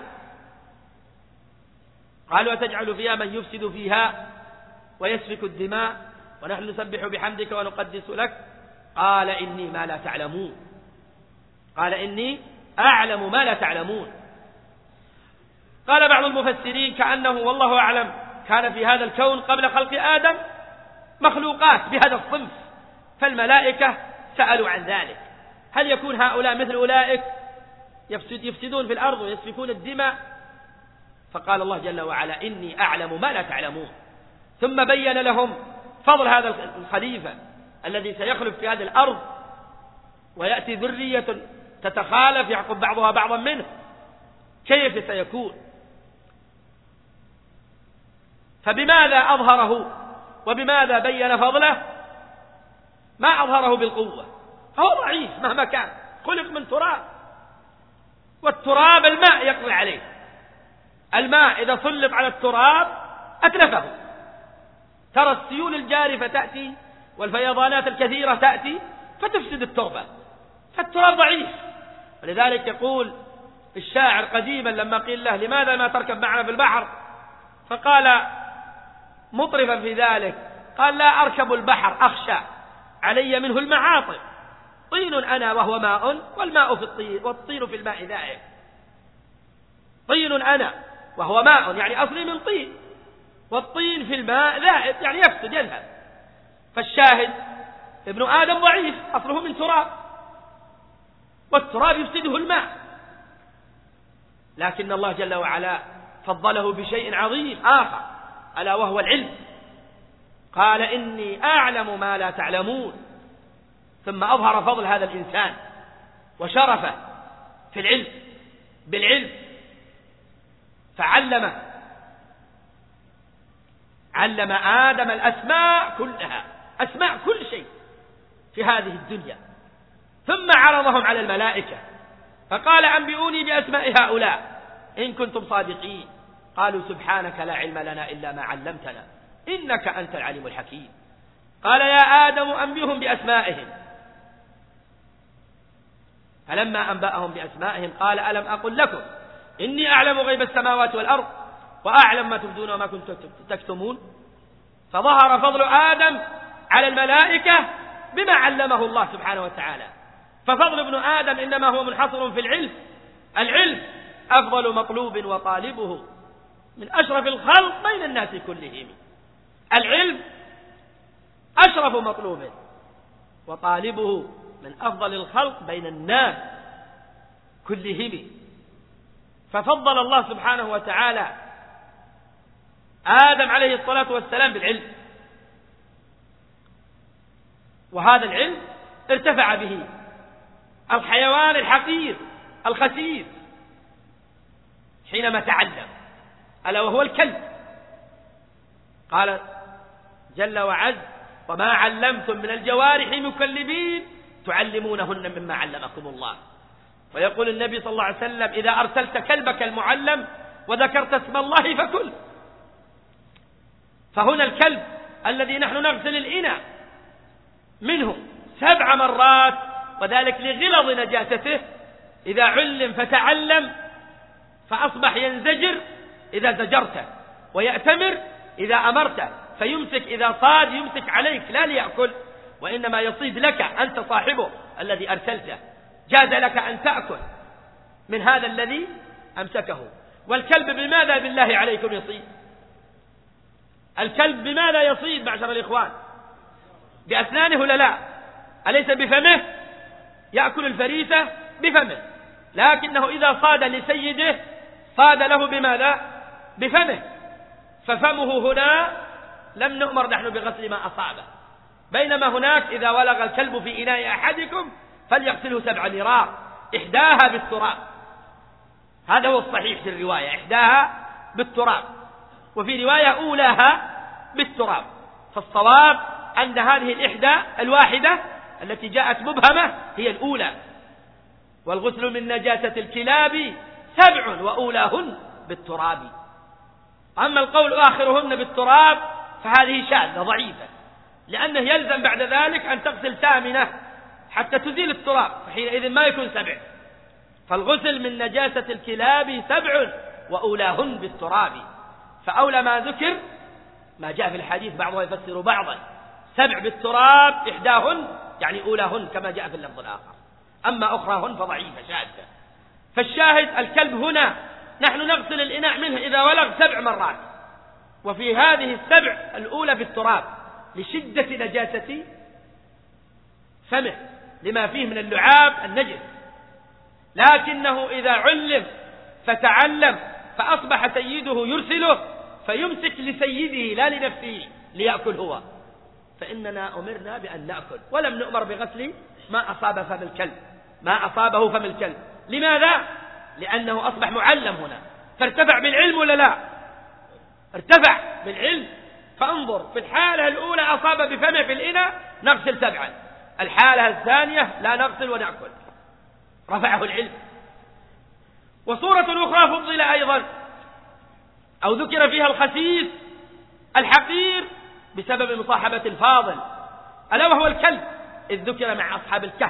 قالوا أتجعل فيها من يفسد فيها ويسفك الدماء ونحن نسبح بحمدك ونقدس لك قال إني ما لا تعلمون، قال إني أعلم ما لا تعلمون. قال بعض المفسرين كأنه والله أعلم كان في هذا الكون قبل خلق آدم مخلوقات بهذا الصنف، فالملائكة سألوا عن ذلك، هل يكون هؤلاء مثل أولئك يفسد يفسدون في الأرض ويسفكون الدماء؟ فقال الله جل وعلا إني أعلم ما لا تعلمون، ثم بين لهم فضل هذا الخليفة الذي سيخلف في هذه الأرض ويأتي ذرية تتخالف يعقب بعضها بعضا منه، كيف سيكون؟ فبماذا أظهره وبماذا بين فضله؟ ما أظهره بالقوة، هو ضعيف مهما كان، خلق من تراب، والتراب الماء يقضي عليه، الماء إذا سلط على التراب أتلفه، ترى السيول الجارفة تأتي والفيضانات الكثيرة تأتي فتفسد التربة، فالتراب ضعيف. ولذلك يقول الشاعر قديما لما قيل له لماذا ما تركب معنا في البحر، فقال مطرفا في ذلك قال لا أركب البحر أخشى علي منه المعاطب، طين أنا وهو ماء والماء في الطين والطين في الماء ذائب، طين أنا وهو ماء يعني أصلي من طين، والطين في الماء ذائب يعني يفسد يذهب، فالشاهد ابن آدم ضعيف أصله من تراب، والتراب يفسده الماء، لكن الله جل وعلا فضله بشيء عظيم آخر ألا وهو العلم، قال إني أعلم ما لا تعلمون، ثم أظهر فضل هذا الإنسان وشرفه في العلم بالعلم، فعلمه علم آدم الأسماء كلها، أسماء كل شيء في هذه الدنيا، ثم عرضهم على الملائكة فقال أنبئوني بأسماء هؤلاء إن كنتم صادقين، قالوا سبحانك لا علم لنا إلا ما علمتنا إنك أنت العليم الحكيم. قال يا آدم أنبئهم بأسمائهم، فلما أنبأهم بأسمائهم قال ألم أقل لكم إني أعلم غيب السماوات والأرض وأعلم ما تبدون وما كنتم تكتمون، فظهر فضل آدم على الملائكة بما علمه الله سبحانه وتعالى. ففضل ابن آدم إنما هو منحصر في العلم، العلم أفضل مطلوب وطالبه من أشرف الخلق بين الناس كلهم، العلم أشرف مطلوب وطالبه من أفضل الخلق بين الناس كلهم. ففضل الله سبحانه وتعالى آدم عليه الصلاة والسلام بالعلم، وهذا العلم ارتفع به الحيوان الحقير الخسيس حينما تعلم، ألا وهو الكلب. قال جل وعز وما علمتم من الجوارح مكلبين تعلمونهن مما علمكم الله. ويقول النبي صلى الله عليه وسلم إذا أرسلت كلبك المعلم وذكرت اسم الله فكل. فهنا الكلب الذي نحن نغسل الإناء منه سبع مرات، وذلك لغلظ نجاسته، إذا علم فتعلم فأصبح ينزجر إذا زجرته، ويأتمر إذا أمرته، فيمسك إذا صاد يمسك عليك لا ليأكل، وإنما يصيد لك أنت صاحبه الذي أرسلته. جاز لك أن تأكل من هذا الذي أمسكه. والكلب بماذا بالله عليكم يصيد؟ الكلب بماذا يصيد معشر الإخوان؟ بأسنانه ولا لا؟ أليس بفمه؟ يأكل الفريسة بفمه، لكنه إذا صاد لسيده صاد له بماذا؟ بفمه. ففمه هنا لم نؤمر نحن بغسل ما أصابه، بينما هناك إذا ولغ الكلب في إناء أحدكم فليغسله سبع مرار، إحداها بالتراب. هذا هو الصحيح في الرواية، إحداها بالتراب، وفي رواية أولاها بالتراب. فالصواب أن هذه الإحدى الواحدة التي جاءت مبهمة هي الأولى. والغسل من نجاسة الكلاب سبع وأولاهن بالتراب. أما القول آخرهن بالتراب فهذه شاذة ضعيفة، لأنه يلزم بعد ذلك أن تغسل ثامنة حتى تزيل التراب، فحينئذ ما يكون سبع. فالغسل من نجاسة الكلاب سبع وأولاهن بالتراب. فأولى ما ذكر ما جاء في الحديث، بعضها يفسر بعضا، سبع بالتراب إحداهن يعني أولاهن كما جاء في اللفظ الآخر، أما أخراهن فضعيفة شاذة. فالشاهد الكلب هنا نحن نغسل الإناء منه إذا ولغ سبع مرات، وفي هذه السبع الأولى بالتراب لشدة نجاسة فمه لما فيه من اللعاب النجس. لكنه إذا علم فتعلم فأصبح سيده يرسله فيمسك لسيده لا لنفسه ليأكل هو، فإننا أمرنا بأن نأكل، ولم نؤمر بغسل ما أصاب فم الكلب، ما أصابه فم الكلب. لماذا؟ لأنه أصبح معلم هنا، فارتفع بالعلم ولا لا؟ ارتفع بالعلم. فانظر، في الحالة الأولى أصاب بفمه في الإناء نغسل سبعا، الحالة الثانية لا نغسل ونأكل، رفعه العلم. وصورة أخرى فضل أيضا أو ذكر فيها الخسيس الحقير بسبب مصاحبة الفاضل، ألا وهو الكلب، إذ ذكر مع أصحاب الكهف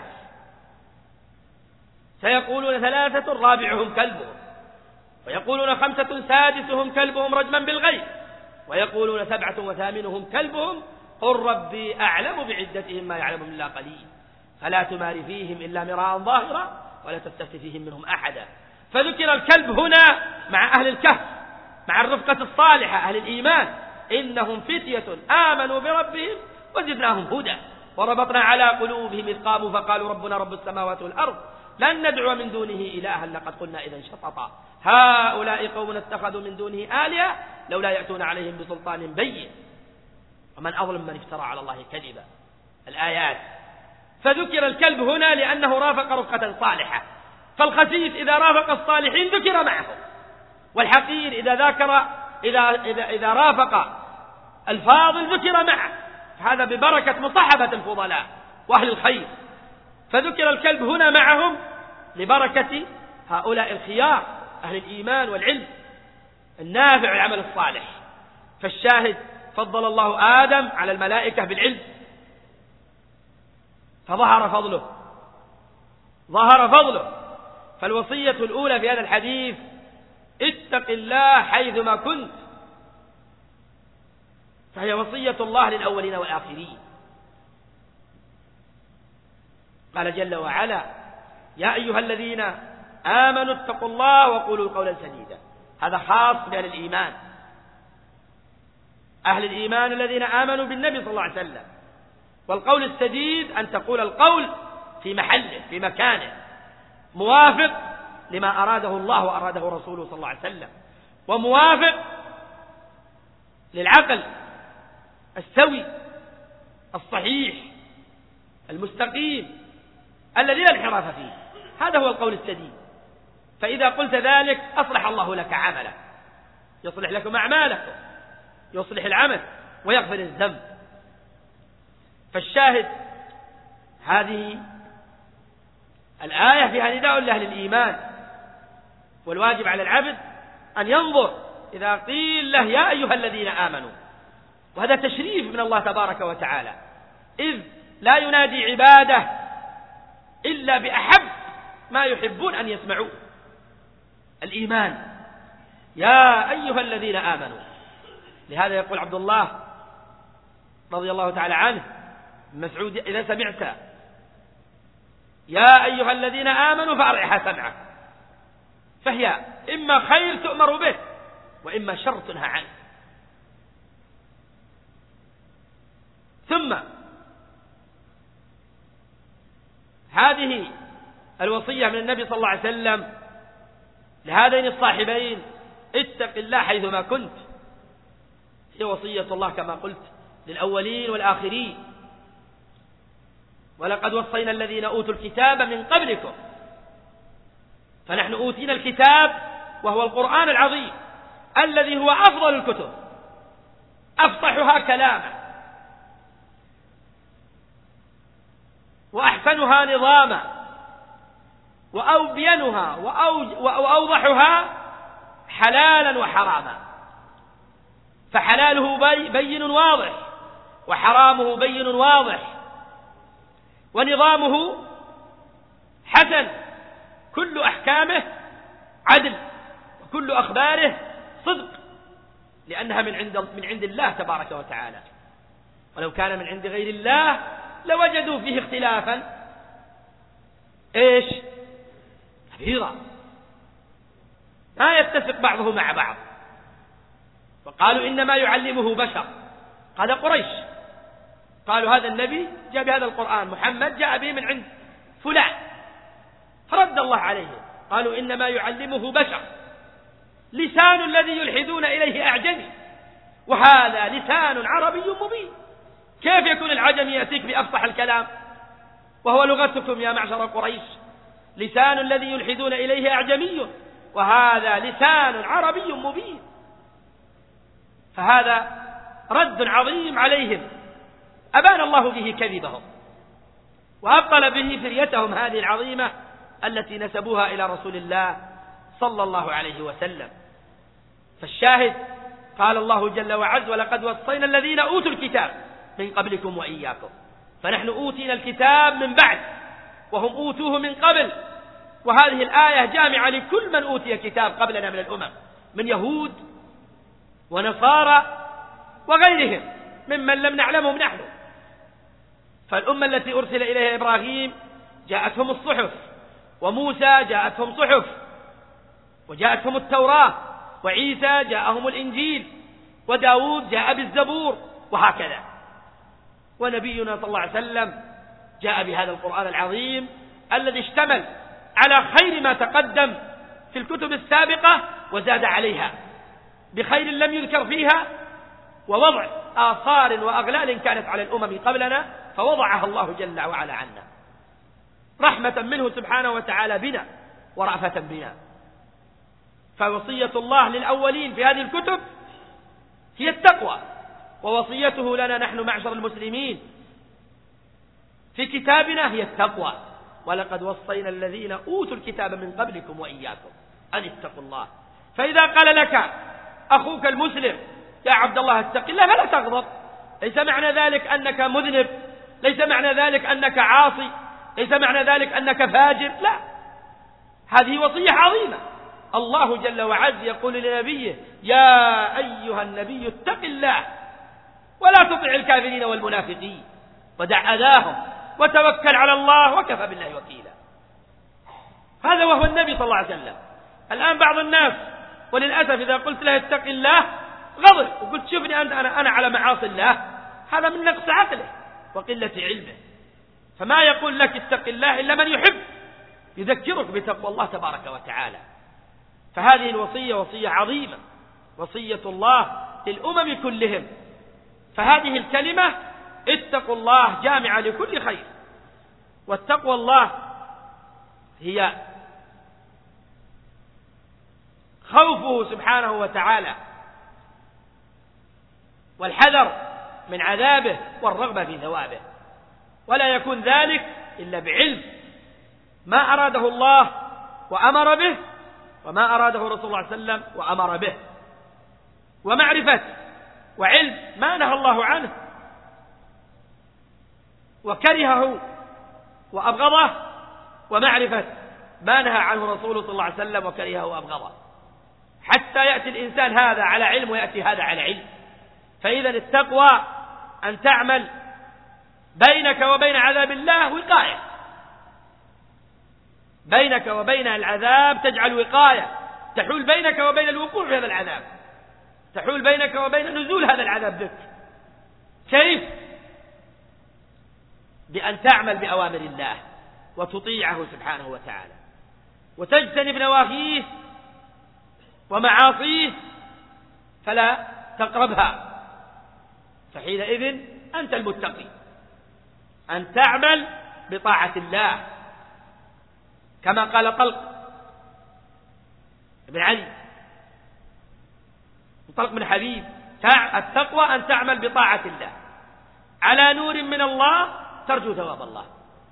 سيقولون ثلاثة رابعهم كلبهم، ويقولون خمسة سادسهم كلبهم رجما بالغيب، ويقولون سبعة وثامنهم كلبهم قل ربي أعلم بعدتهم ما يعلمهم إلا قليل فلا تمار فيهم إلا مراء ظاهرا ولا تستفت فيهم منهم أحدا. فذكر الكلب هنا مع أهل الكهف، مع الرفقة الصالحة أهل الإيمان، إنهم فتية آمنوا بربهم وزدناهم هدى وربطنا على قلوبهم إذ قاموا فقالوا ربنا رب السماوات والأرض لن ندعو من دونه إلها لقد قلنا إذا شططا هؤلاء قوم اتخذوا من دونه آلهة لولا يأتون عليهم بسلطان بين ومن أظلم من افترى على الله كذبا. الآيات. فذكر الكلب هنا لأنه رافق رفقة صالحة، فالخسيس إذا رافق الصالحين ذكر معه، والحقير إذا ذكر إذا, إذا, إذا رافق الفاضل ذكر معه، هذا ببركة مصاحبة الفضلاء وأهل الخير. فذكر الكلب هنا معهم لبركة هؤلاء الخيار أهل الإيمان والعلم النافع والعمل الصالح. فالشاهد فضل الله آدم على الملائكة بالعلم فظهر فضله، ظهر فضله. فالوصية الأولى في هذا الحديث اتق الله حيثما كنت، فهي وصية الله للأولين والآخرين. قال جل وعلا يا أيها الذين آمنوا اتقوا الله وقولوا قولا سديدا، هذا خاص بأهل الإيمان، أهل الإيمان الذين آمنوا بالنبي صلى الله عليه وسلم. والقول السديد أن تقول القول في محله في مكانه موافق لما أراده الله وأراده رسوله صلى الله عليه وسلم، وموافق للعقل السوي الصحيح المستقيم الذي لا انحراف فيه. هذا هو القول السديد. فإذا قلت ذلك أصلح الله لك عملك، يصلح لكم أعمالكم، يصلح العمل ويغفر الذنب. فالشاهد هذه الآية فيها نداء لأهل الإيمان، والواجب على العبد أن ينظر إذا قيل له يا أيها الذين آمنوا، وهذا تشريف من الله تبارك وتعالى، إذ لا ينادي عباده إلا بأحب ما يحبون أن يسمعوه، الإيمان، يا أيها الذين آمنوا. لهذا يقول عبد الله رضي الله تعالى عنه مسعود إذا سمعت يا أيها الذين آمنوا فأرعها سمعك، فهي إما خير تؤمر به وإما شر تنهى عنه. ثم هذه الوصية من النبي صلى الله عليه وسلم لهذين الصاحبين اتق الله حيثما كنت، هي وصية الله كما قلت للأولين والآخرين. ولقد وصينا الذين أوتوا الكتاب من قبلكم، فنحن أوتينا الكتاب وهو القرآن العظيم الذي هو أفضل الكتب، أفصحها كلاما وأحسنها نظاما وأبينها وأوضحها حلالا وحراما، فحلاله بين واضح وحرامه بين واضح، ونظامه حسن، كل أحكامه عدل وكل أخباره صدق، لأنها من عند من عند الله تبارك وتعالى. ولو كان من عند غير الله لوجدوا فيه اختلافا ايش كبيرا، ما يتفق بعضه مع بعض. وقالوا إنما يعلمه بشر، قال قريش قالوا هذا النبي جاء بهذا القرآن، محمد جاء به من عند فلان، فرد الله عليه قالوا إنما يعلمه بشر، لسان الذي يلحدون إليه أعجمي وهذا لسان عربي مبين. كيف يكون العجمي يأتيك بأفصح الكلام وهو لغتكم يا معشر قريش؟ لسان الذي يلحدون إليه أعجمي وهذا لسان عربي مبين. فهذا رد عظيم عليهم أبان الله به كذبهم وأبطل به فريتهم هذه العظيمة التي نسبوها إلى رسول الله صلى الله عليه وسلم. فالشاهد قال الله جل وعز ولقد وصينا الذين أوتوا الكتاب من قبلكم وإياكم، فنحن أوتينا الكتاب من بعد وهم أوتوه من قبل. وهذه الآية جامعة لكل من أوتي كتاب قبلنا من الأمم، من يهود ونصارى وغيرهم ممن لم نعلمهم نحن. فالأمة التي أرسل إليها إبراهيم جاءتهم الصحف، وموسى جاءتهم صحف وجاءتهم التوراة، وعيسى جاءهم الإنجيل، وداود جاء بالزبور، وهكذا. ونبينا صلى الله عليه وسلم جاء بهذا القرآن العظيم الذي اشتمل على خير ما تقدم في الكتب السابقة وزاد عليها بخير لم يذكر فيها، ووضع آثار وأغلال كانت على الأمم قبلنا فوضعها الله جل وعلا عنا رحمة منه سبحانه وتعالى بنا ورأفة بنا. فوصية الله للأولين في هذه الكتب هي التقوى، ووصيته لنا نحن معشر المسلمين في كتابنا هي التقوى. ولقد وصينا الذين أوتوا الكتاب من قبلكم وإياكم أن اتقوا الله. فإذا قال لك أخوك المسلم يا عبد الله اتق الله فلا تغضب، ليس معنى ذلك أنك مذنب، ليس معنى ذلك أنك عاصي، ليس معنى ذلك أنك فاجر، لا، هذه وصية عظيمة. الله جل وعز يقول لنبيه يا أيها النبي اتق الله ولا تطع الكافرين والمنافقين ودع أذاهم وتوكل على الله وكفى بالله وكيلا. هذا وهو النبي صلى الله عليه وسلم. الآن بعض الناس وللأسف إذا قلت له اتق الله غضب وقلت شوفني أنت أنا, أنا على معاصي الله، هذا من نقص عقله وقلة علمه. فما يقول لك اتق الله إلا من يحب يذكرك بتقوى الله تبارك وتعالى. فهذه الوصية وصية عظيمة، وصية الله للأمم كلهم. فهذه الكلمة اتقوا الله جامعة لكل خير. والتقوى الله هي خوفه سبحانه وتعالى والحذر من عذابه والرغبة في ثوابه، ولا يكون ذلك إلا بعلم ما أراده الله وأمر به وما أراده رسول الله صلى الله عليه وسلم وأمر به، ومعرفة وعلم ما نهى الله عنه وكرهه وأبغضه، ومعرفة ما نهى عنه رسوله صلى الله عليه وسلم وكرهه وأبغضه، حتى يأتي الإنسان هذا على علم ويأتي هذا على علم. فإذا التقوى أن تعمل بينك وبين عذاب الله وقاية، بينك وبين العذاب تجعل وقاية تحول بينك وبين الوقوع في هذا العذاب، تحول بينك وبين نزول هذا العذاب بك. كيف؟ بأن تعمل بأوامر الله وتطيعه سبحانه وتعالى، وتجتنب نواهيه ومعاصيه فلا تقربها، فحينئذ أنت المتقي. أن تعمل بطاعة الله كما قال طلق بن علي طلق بن حبيب: التقوى أن تعمل بطاعة الله على نور من الله ترجو ثواب الله.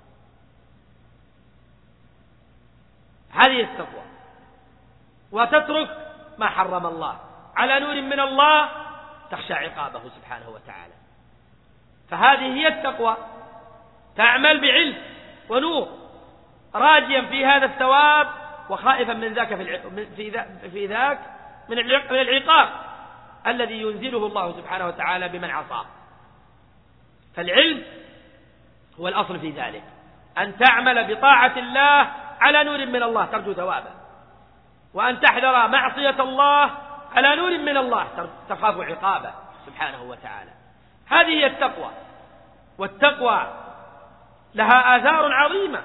هذه التقوى. وتترك ما حرم الله على نور من الله تخشى عقابه سبحانه وتعالى. فهذه هي التقوى، تعمل بعلم ونور راجيا في هذا الثواب وخائفا من ذاك في ذاك من العقاب الذي ينزله الله سبحانه وتعالى بمن عصاه. فالعلم هو الأصل في ذلك، أن تعمل بطاعة الله على نور من الله ترجو ثوابه، وأن تحذر معصية الله على نور من الله تخاف عقابه سبحانه وتعالى. هذه هي التقوى. والتقوى لها آثار عظيمة،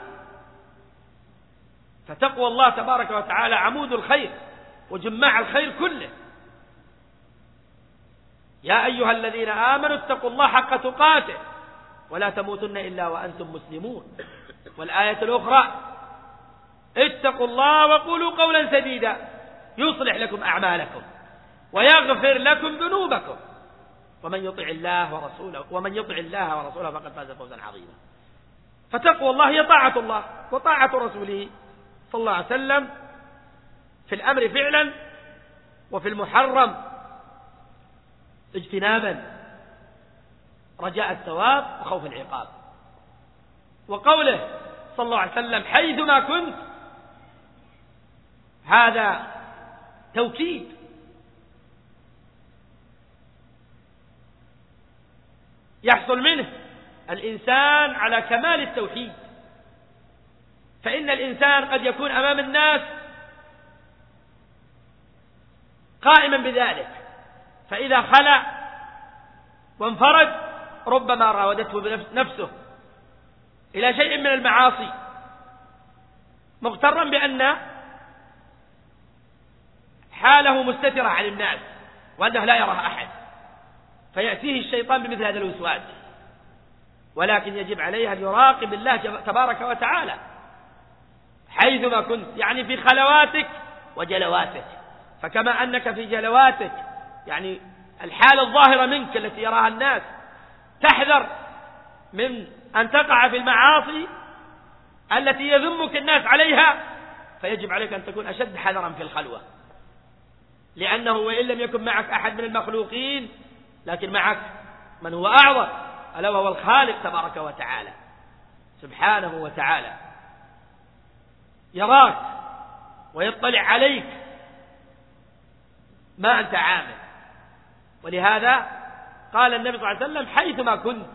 فتقوى الله تبارك وتعالى عمود الخير وجماع الخير كله. يا أيها الذين آمنوا اتقوا الله حق تقاته ولا تموتن إلا وأنتم مسلمون. والآية الأخرى: اتقوا الله وقولوا قولا سديدا يصلح لكم أعمالكم ويغفر لكم ذنوبكم ومن يطع الله ورسوله ومن يطع الله ورسوله فقد فاز فوزا عظيما. فتقوى الله هي طاعة الله وطاعة رسوله صلى الله عليه وسلم في الأمر فعلا وفي المحرم اجتنابا رجاء الثواب وخوف العقاب. وقوله صلى الله عليه وسلم: حيثما كنت، هذا توكيد يحصل منه الإنسان على كمال التوحيد. فإن الإنسان قد يكون أمام الناس قائما بذلك، فإذا خلع وانفرد ربما راودته نفسه إلى شيء من المعاصي مغترا بأن حاله مستترة عن الناس وأنه لا يراه أحد، فيأتيه الشيطان بمثل هذا الوسواس. ولكن يجب عليه أن يراقب الله تبارك وتعالى حيثما كنت، يعني في خلواتك وجلواتك. فكما أنك في جلواتك يعني الحالة الظاهرة منك التي يراها الناس تحذر من أن تقع في المعاصي التي يذمك الناس عليها، فيجب عليك أن تكون أشد حذرا في الخلوة، لأنه وإن لم يكن معك أحد من المخلوقين لكن معك من هو أعظم، ألا وهو الخالق تبارك وتعالى سبحانه وتعالى، يراك ويطلع عليك ما أنت عامل. ولهذا قال النبي صلى الله عليه وسلم: حيثما كنت.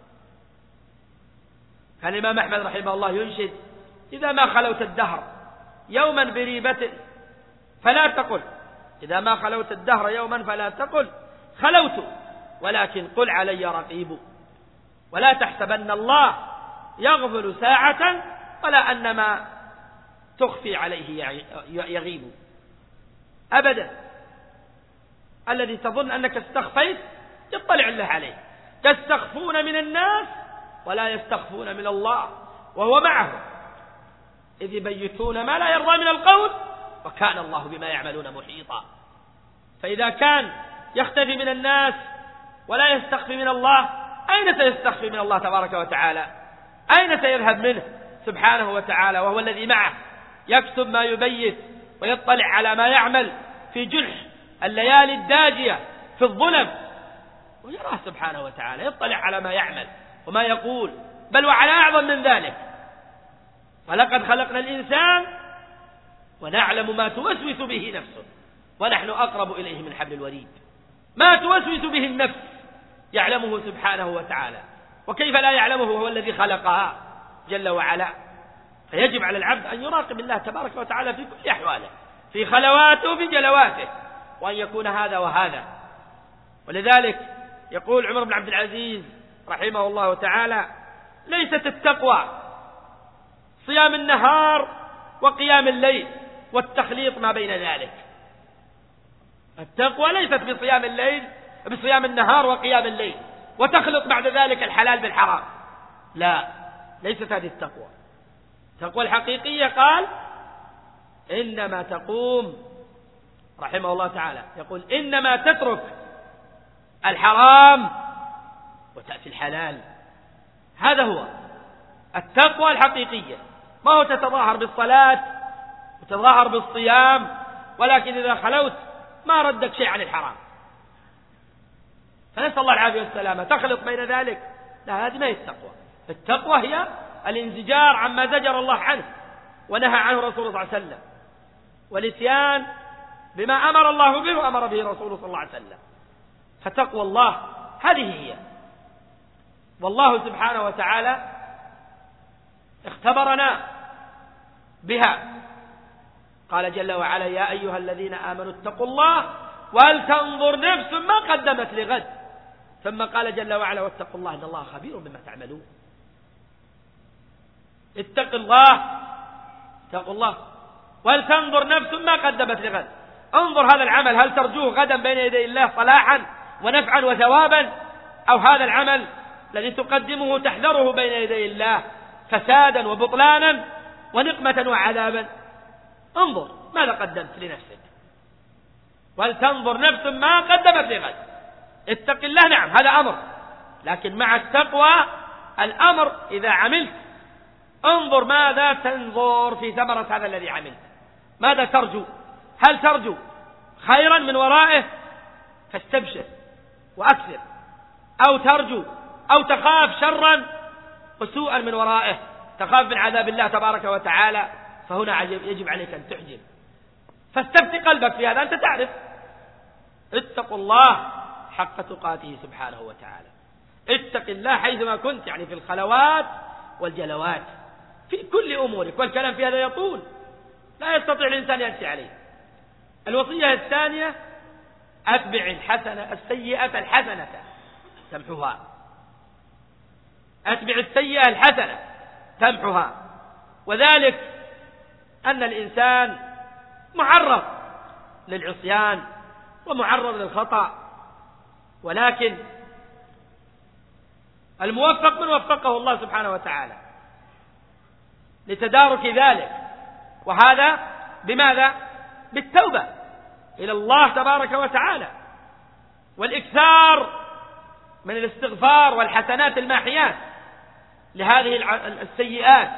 كان الإمام أحمد رحمه الله ينشد: إذا ما خلوت الدهر يوما بريبة فلا تقل إذا ما خلوت الدهر يوما فلا تقل خلوت، ولكن قل علي رقيب، ولا تحسبن الله يغفل ساعة ولا أن ما تخفي عليه يغيب. أبدا، الذي تظن أنك استخفيت يطلع الله عليه. تستخفون من الناس ولا يستخفون من الله وهو معهم إذ يبيتون ما لا يرضى من القول وكان الله بما يعملون محيطا. فإذا كان يختفي من الناس ولا يستخفي من الله، أين سيستخفي من الله تبارك وتعالى؟ أين سيذهب منه سبحانه وتعالى وهو الذي معه يكتب ما يبيت ويطلع على ما يعمل في جنح الليالي الداجية في الظلم، ويراه سبحانه وتعالى يطلع على ما يعمل وما يقول، بل وعلى أعظم من ذلك: ولقد خلقنا الإنسان ونعلم ما توسوس به نفسه ونحن أقرب إليه من حبل الوريد. ما توسوس به النفس يعلمه سبحانه وتعالى، وكيف لا يعلمه وهو الذي خلقها جل وعلا. فيجب على العبد أن يراقب الله تبارك وتعالى في كل أحواله، في خلواته وفي جلواته، وأن يكون هذا وهذا. ولذلك يقول عمر بن عبد العزيز رحمه الله تعالى: ليست التقوى صيام النهار وقيام الليل والتخليط ما بين ذلك. التقوى ليست بصيام الليل بصيام النهار وقيام الليل وتخلط بعد ذلك الحلال بالحرام، لا، ليست هذه التقوى. التقوى الحقيقية قال إنما تقوم رحمه الله تعالى يقول: إنما تترك الحرام وتأتي الحلال. هذا هو التقوى الحقيقية، ما هو تتظاهر بالصلاة وتتظاهر بالصيام، ولكن إذا خلوت ما ردك شيء عن الحرام. فنسأل الله العافية والسلامة. تخلط بين ذلك، لا، هذه ما هي التقوى. التقوى هي الانزجار عما زجر الله عنه ونهى عنه رسوله صلى الله عليه وسلم، والاتيان بما أمر الله به وأمر به رسوله صلى الله عليه وسلم. فتقوى الله هذه هي. والله سبحانه وتعالى اختبرنا بها، قال جل وعلا: يا أيها الذين آمنوا اتقوا الله ولتنظر نفس ما قدمت لغد. ثم قال جل وعلا: واتقوا الله إن الله خبير بما تعملون. اتق الله، اتقوا الله، ولتنظر نفس ما قدمت لغد. انظر هذا العمل هل ترجوه غدا بين يدي الله صلاحا ونفعا وثوابا، أو هذا العمل الذي تقدمه تحذره بين يدي الله فسادا وبطلانا ونقمة وعذابا. انظر ماذا قدمت لنفسك، ولتنظر نفس ما قدمت لغد. اتق الله، نعم هذا أمر، لكن مع التقوى الأمر إذا عملت انظر ماذا تنظر في ثمرة هذا الذي عملت، ماذا ترجو؟ هل ترجو خيرا من ورائه فاستبشر وأكثر، أو ترجو أو تخاف شرا وسوءا من ورائه، تخاف من عذاب الله تبارك وتعالى، فهنا يجب عليك أن تحجم. فاستفتي قلبك في هذا، أنت تعرف. اتقوا الله حق تقاته سبحانه وتعالى. اتق الله حيثما كنت، يعني في الخلوات والجلوات، في كل أمورك. والكلام في هذا يطول، لا يستطيع الإنسان يأتي عليه. الوصية الثانية: أتبع الحسنة السيئة الحسنة تمحها. أتبع السيئة الحسنة تمحها. وذلك أن الإنسان معرض للعصيان ومعرض للخطأ، ولكن الموفق من وفقه الله سبحانه وتعالى لتدارك ذلك، وهذا بماذا؟ بالتوبة إلى الله تبارك وتعالى، والإكثار من الاستغفار والحسنات الماحيات لهذه السيئات.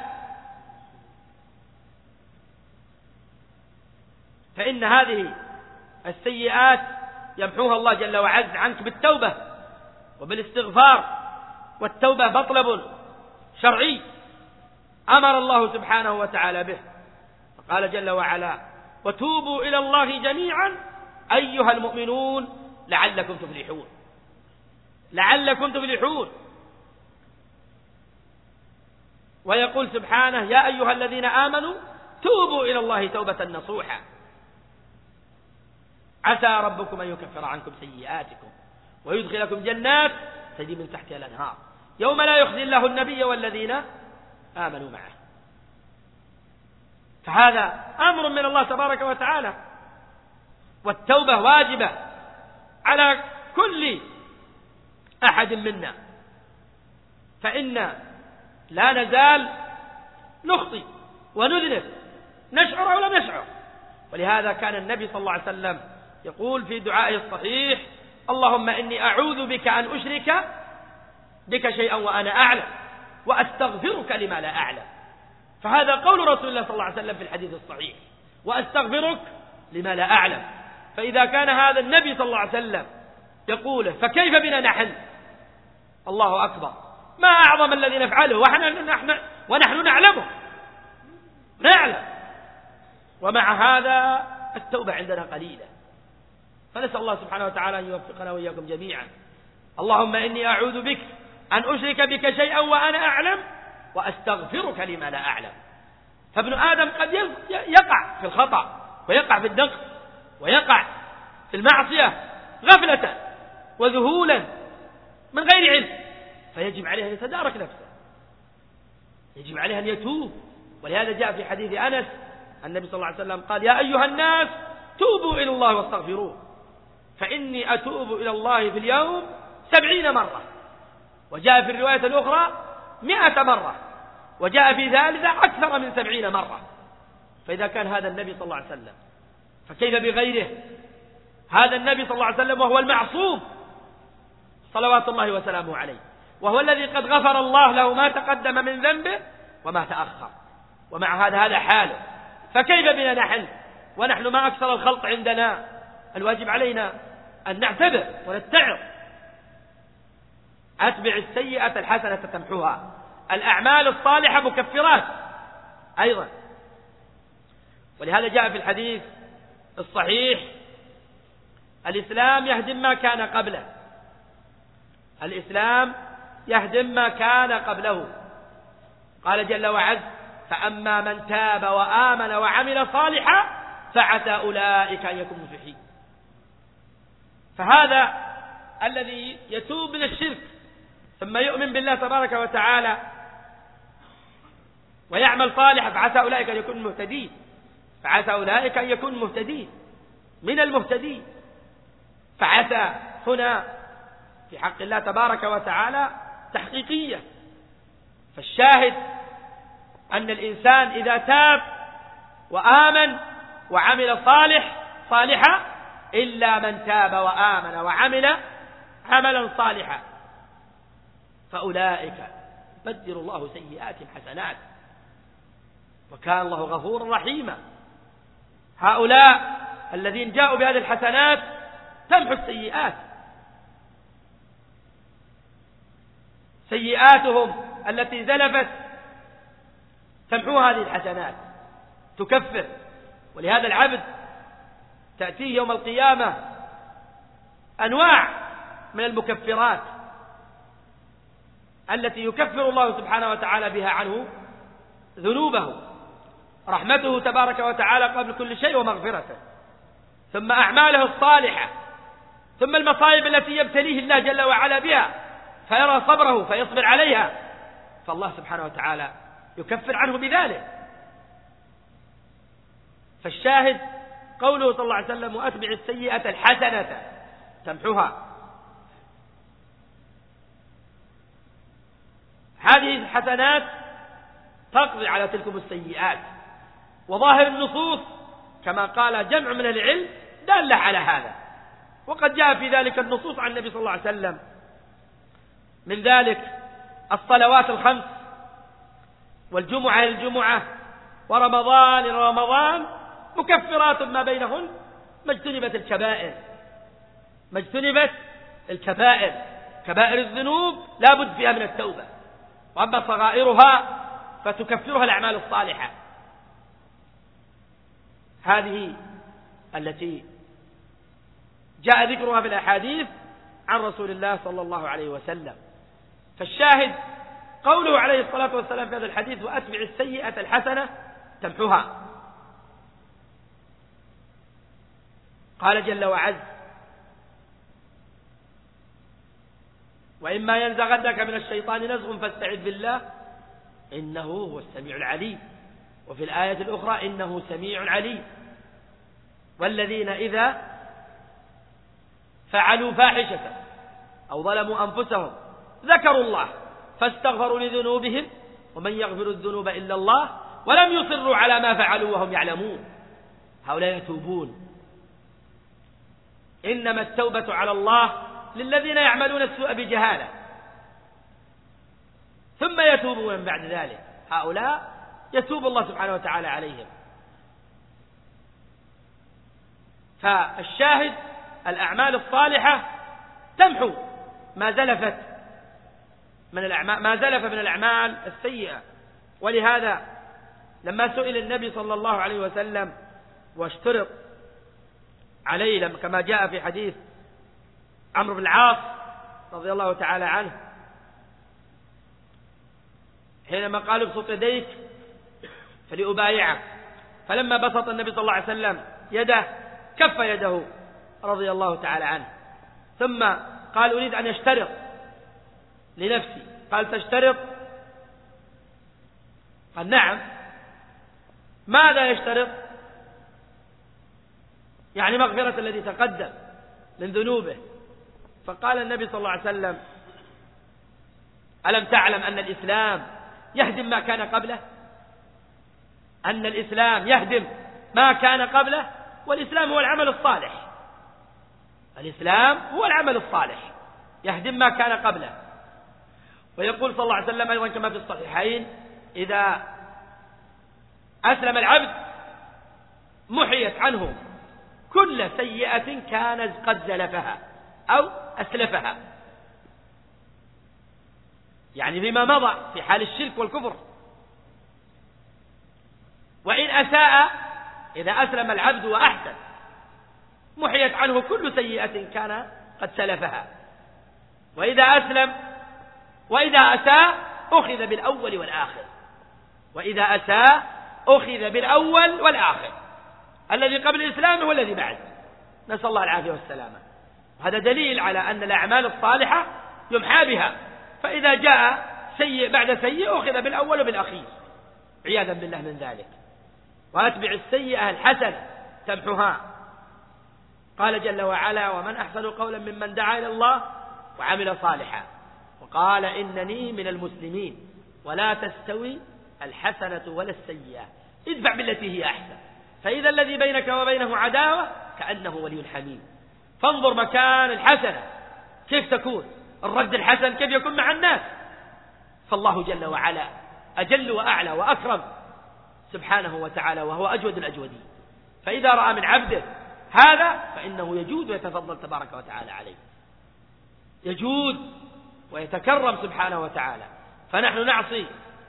فإن هذه السيئات يمحوها الله جل وعز عنك بالتوبة وبالاستغفار، والتوبة مطلب شرعي أمر الله سبحانه وتعالى به، فقال جل وعلا: وتوبوا إلى الله جميعا أيها المؤمنون لعلكم تفلحون. لعلكم تفلحون. ويقول سبحانه: يا أيها الذين آمنوا توبوا إلى الله توبة نصوحا عسى ربكم أن يكفر عنكم سيئاتكم ويدخلكم جنات تجري من تحتها الأنهار يوم لا يخزي الله النبي والذين آمنوا معه. فهذا أمر من الله تبارك وتعالى، والتوبة واجبة على كل أحد منا، فإن لا نزال نخطئ ونذنب، نشعر أو لا نشعر. ولهذا كان النبي صلى الله عليه وسلم يقول في دعائه الصحيح: اللهم إني أعوذ بك أن أشرك بك شيئا وأنا أعلم وأستغفرك لما لا أعلم. فهذا قول رسول الله صلى الله عليه وسلم في الحديث الصحيح: وأستغفرك لما لا أعلم. فإذا كان هذا النبي صلى الله عليه وسلم يقوله، فكيف بنا نحن؟ الله أكبر، ما أعظم الذي نفعله ونحن, نحن, ونحن نعلمه، نعلم. ومع هذا التوبة عندنا قليلة. فنسأل الله سبحانه وتعالى أن يوفقنا وإياكم جميعا. اللهم إني أعوذ بك أن أشرك بك شيئا وأنا أعلم وأستغفرك لما لا أعلم. فابن آدم قد يقع في الخطأ ويقع في النقص ويقع في المعصية غفلة وذهولا من غير علم، فيجب عليه أن يتدارك نفسه، يجب عليه أن يتوب. ولهذا جاء في حديث أنس النبي صلى الله عليه وسلم قال: يا أيها الناس توبوا إلى الله واستغفروه فإني أتوب إلى الله في اليوم سبعين مرة. وجاء في الرواية الأخرى مئة مرة، وجاء في ذلك أكثر من سبعين مرة. فإذا كان هذا النبي صلى الله عليه وسلم فكيف بغيره؟ هذا النبي صلى الله عليه وسلم وهو المعصوم صلوات الله وسلامه عليه، وهو الذي قد غفر الله له ما تقدم من ذنبه وما تأخر، ومع هذا هذا حاله. فكيف بنا نحن ونحن ما أكثر الخلط عندنا؟ الواجب علينا أن نعتبر ونتعظ. أتبع السيئة الحسنة تمحوها. الأعمال الصالحة مكفرات أيضا. ولهذا جاء في الحديث الصحيح: الإسلام يهدم ما كان قبله، الإسلام يهدم ما كان قبله. قال جل وعز: فأما من تاب وآمن وعمل صالحا فعسى أولئك أن يكونوا مفلحين. فهذا الذي يتوب من الشرك ثم يؤمن بالله تبارك وتعالى ويعمل صالحا فعسى أولئك أن يكونوا مهتدين، فعسى أولئك أن يكونوا مهتدين من المهتدين. فعسى هنا في حق الله تبارك وتعالى تحقيقية. فالشاهد أن الإنسان إذا تاب وآمن وعمل صالح صالحا إلا من تاب وآمن وعمل عملا صالحا فأولئك يبدل الله سيئاتهم حسنات وكان الله غفورا رحيما. هؤلاء الذين جاءوا بهذه الحسنات تمحو السيئات، سيئاتهم التي زلفت تمحو هذه الحسنات تكفر. ولهذا العبد تأتيه يوم القيامة أنواع من المكفرات التي يكفر الله سبحانه وتعالى بها عنه ذنوبه، رحمته تبارك وتعالى قبل كل شيء ومغفرته، ثم أعماله الصالحة، ثم المصائب التي يبتليه الله جل وعلا بها فيرى صبره فيصبر عليها، فالله سبحانه وتعالى يكفر عنه بذلك. فالشاهد قوله صلى الله عليه وسلم: وأتبع السيئة الحسنة تمحوها. هذه الحسنات تقضي على تلكم السيئات. وظاهر النصوص كما قال جمع من العلم دالة على هذا، وقد جاء في ذلك النصوص عن النبي صلى الله عليه وسلم، من ذلك الصلوات الخمس والجمعة الجمعة ورمضان رمضان مكفرات ما بينهن ما اجتنبت الكبائر، ما اجتنبت الكبائر. كبائر الذنوب لا بد فيها من التوبة، وأما صغائرها فتكفرها الأعمال الصالحة. هذه التي جاء ذكرها في الأحاديث عن رسول الله صلى الله عليه وسلم. فالشاهد قوله عليه الصلاة والسلام في هذا الحديث: وأتبع السيئة الحسنة تمحوها. قال جل وعز: وإما ينزغنك من الشيطان نزغ فاستعذ بالله إنه هو السميع العليم. وفي الآية الأخرى: إنه سميع عليم. والذين إذا فعلوا فاحشة أو ظلموا أنفسهم ذكروا الله فاستغفروا لذنوبهم ومن يغفر الذنوب إلا الله ولم يصروا على ما فعلوا وهم يعلمون. هؤلاء يتوبون. إنما التوبة على الله للذين يعملون السوء بجهالة ثم يتوبون من بعد ذلك، هؤلاء يتوب الله سبحانه وتعالى عليهم. فالشاهد الأعمال الصالحة تمحو ما زلفت من الأعمال ما زلف من الأعمال السيئة. ولهذا لما سئل النبي صلى الله عليه وسلم واشترط عليه كما جاء في حديث عمرو بن العاص رضي الله تعالى عنه حينما قال: ابسط يديك فلأبايعك. فلما بسط النبي صلى الله عليه وسلم يده كف يده رضي الله تعالى عنه، ثم قال أريد أن يشترط لنفسي. قال تشترط؟ قال نعم. ماذا يشترط؟ يعني مغفرة الذي تقدم من ذنوبه. فقال النبي صلى الله عليه وسلم ألم تعلم أن الإسلام يهدم ما كان قبله؟ أن الإسلام يهدم ما كان قبله، والإسلام هو العمل الصالح. الإسلام هو العمل الصالح يهدم ما كان قبله. ويقول صلى الله عليه وسلم أيضا كما في الصحيحين إذا أسلم العبد محيت عنه كل سيئة كان قد زلفها أو أسلفها، يعني بما مضى في حال الشرك والكفر. وإن أساء إذا أسلم العبد وأحسن محيت عنه كل سيئة كان قد سلفها. وإذا أسلم وإذا أساء أخذ بالأول والآخر، وإذا أساء أخذ بالأول والآخر، الذي قبل الإسلام هو الذي بعد، نسأل الله العافية والسلامة. وهذا دليل على أن الأعمال الصالحة يمحى بها، فإذا جاء سيء بعد سيء أخذ بالأول وبالأخير عياذا بالله من ذلك. وأتبع السيئة الحسنة تمحها. قال جل وعلا ومن أحسن قولا ممن دعا إلى الله وعمل صالحا وقال إنني من المسلمين ولا تستوي الحسنة ولا السيئة ادفع بالتي هي أحسن فإذا الذي بينك وبينه عداوة كأنه ولي حميم. فانظر مكان الحسنة كيف تكون، الرد الحسن كيف يكون مع الناس. فالله جل وعلا أجل وأعلى وأكرم سبحانه وتعالى، وهو أجود الأجودين. فإذا رأى من عبده هذا فإنه يجود ويتفضل تبارك وتعالى عليه، يجود ويتكرم سبحانه وتعالى. فنحن نعصي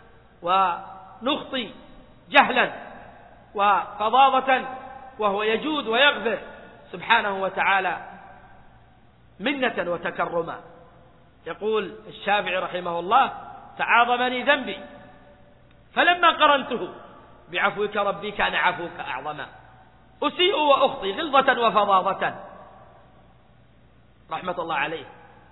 ونخطي جهلا وفظاظة وهو يجود ويغفر سبحانه وتعالى منة وتكرما. يقول الشافعي رحمه الله تعاظمني ذنبي فلما قرنته بعفوك ربي كان عفوك أعظما أسيء وأخطي غلظة وفظاظة رحمة الله عليه.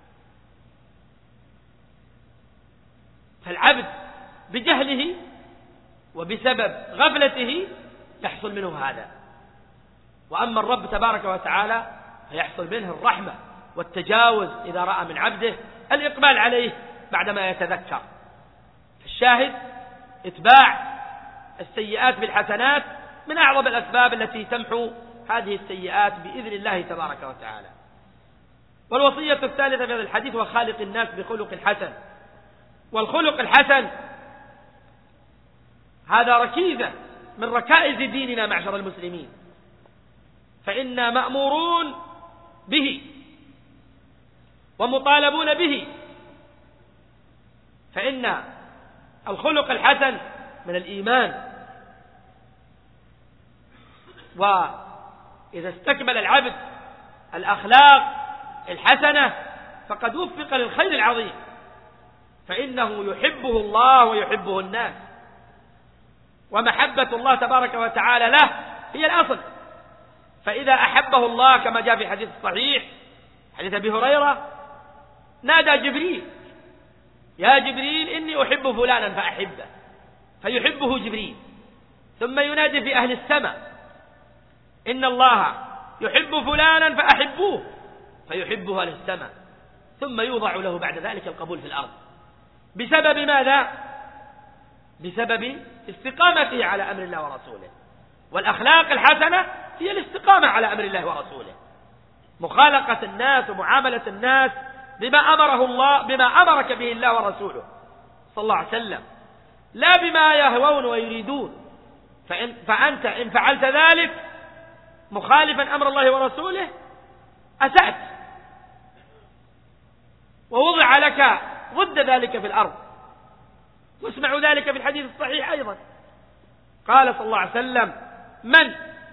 فالعبد بجهله وبسبب غفلته يحصل منه هذا، وأما الرب تبارك وتعالى فيحصل منه الرحمة والتجاوز إذا رأى من عبده الإقبال عليه بعدما يتذكر. الشاهد اتباع السيئات بالحسنات من أعظم الأسباب التي تمحو هذه السيئات بإذن الله تبارك وتعالى. والوصية الثالثة في هذا الحديث وخالق الناس بخلق حسن. والخلق الحسن هذا ركيزة من ركائز ديننا معشر المسلمين، فإنا مأمورون به ومطالبون به. فإن الخلق الحسن من الإيمان، وإذا استكمل العبد الأخلاق الحسنة فقد وفق للخير العظيم، فإنه يحبه الله ويحبه الناس، ومحبة الله تبارك وتعالى له هي الأصل. فإذا أحبه الله كما جاء في الحديث الصحيح حديث أبي هريرة نادى جبريل يا جبريل إني أحب فلانا فأحبه فيحبه جبريل، ثم ينادي في أهل السماء إن الله يحب فلانا فأحبوه فيحبه أهل السماء، ثم يوضع له بعد ذلك القبول في الأرض. بسبب ماذا؟ بسبب استقامته على أمر الله ورسوله. والأخلاق الحسنة هي الاستقامة على أمر الله ورسوله، مخالقة الناس ومعاملة الناس بما أمره الله بما أمرك به الله ورسوله صلى الله عليه وسلم، لا بما يهوون ويريدون. فإن فأنت إن فعلت ذلك مخالفا أمر الله ورسوله أسأت، ووضع لك ضد ذلك في الأرض. واسمع ذلك في الحديث الصحيح أيضا، قال صلى الله عليه وسلم من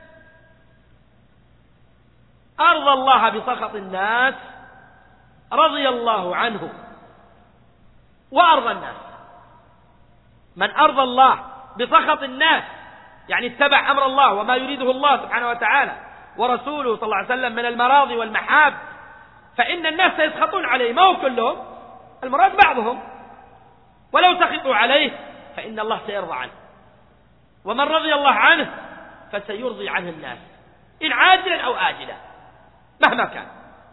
أرضى الله بسخط الناس رضي الله عنه وأرضى الناس. من أرضى الله بسخط الناس، يعني اتبع أمر الله وما يريده الله سبحانه وتعالى ورسوله صلى الله عليه وسلم من المراضي والمحاب، فإن الناس سيسخطون عليه، ما هو كلهم، المراد بعضهم، ولو سخطوا عليه فإن الله سيرضى عنه، ومن رضي الله عنه فسيرضي عنه الناس إن عاجلا أو آجلا مهما كان.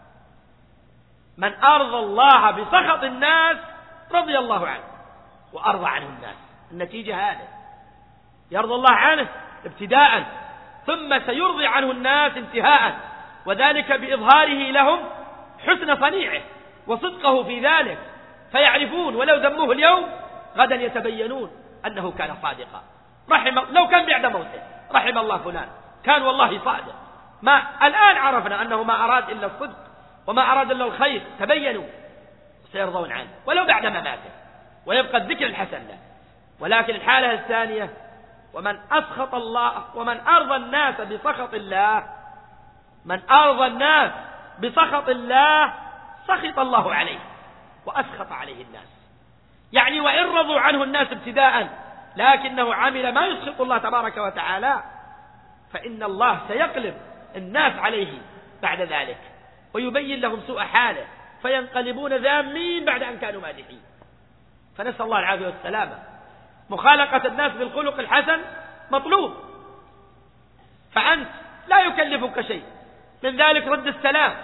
من أرضى الله بسخط الناس رضي الله عنه وأرضى عنه الناس. النتيجة هذه، يرضى الله عنه ابتداء ثم سيرضي عنه الناس انتهاء، وذلك بإظهاره لهم حسن صنيعه وصدقه في ذلك، فيعرفون ولو ذموه اليوم غدا يتبينون أنه كان صادقا. رحم لو كان بعد موته رحم الله فلان، كان والله صادق، ما الآن عرفنا أنه ما أراد إلا الصدق وما أراد إلا الخير، تبينوا سيرضون عنه ولو بعد مماته، ويبقى الذكر الحسن له. ولكن الحالة الثانية، ومن أسخط الله ومن أرضى الناس بسخط الله، من أرضى الناس بسخط الله سخط الله عليه وأسخط عليه الناس، يعني وإن رضوا عنه الناس ابتداء لكنه عمل ما يسخط الله تبارك وتعالى، فإن الله سيقلب الناس عليه بعد ذلك ويبين لهم سوء حاله، فينقلبون ذامين بعد أن كانوا مادحين. فنسأل الله العافية والسلامة. مخالقة الناس بالخلق الحسن مطلوب، فأنت لا يكلفك شيء، من ذلك رد السلام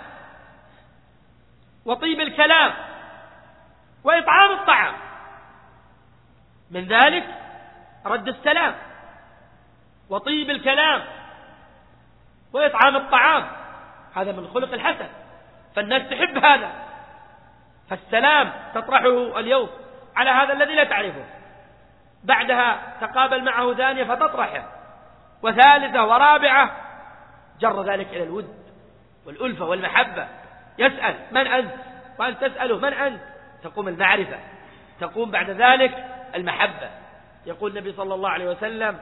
وطيب الكلام وإطعام الطعام، من ذلك رد السلام وطيب الكلام وإطعام الطعام، هذا من الخلق الحسن، فالناس تحب هذا. فالسلام تطرحه اليوم على هذا الذي لا تعرفه، بعدها تقابل معه ثانية فتطرحه، وثالثة ورابعة، جر ذلك إلى الود والألفة والمحبة. يسأل من أنت وأنت تسأله من أنت، تقوم المعرفة، تقوم بعد ذلك المحبة. يقول النبي صلى الله عليه وسلم: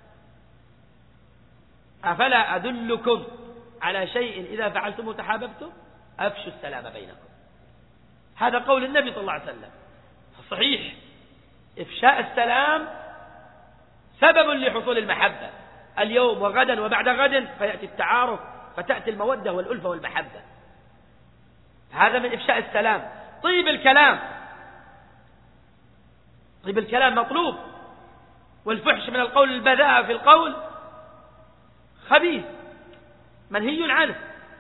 أفلا أدلكم على شيء إذا فعلتم تحاببتم؟ أفشوا السلام بينكم. هذا قول النبي صلى الله عليه وسلم صحيح، إفشاء السلام سبب لحصول المحبة اليوم وغدا وبعد غد، فيأتي التعارف فتأتي المودة والألفة والمحبة، هذا من إفشاء السلام. طيب الكلام، طيب الكلام مطلوب، والفحش من القول البذاء في القول خبيث منهي عنه.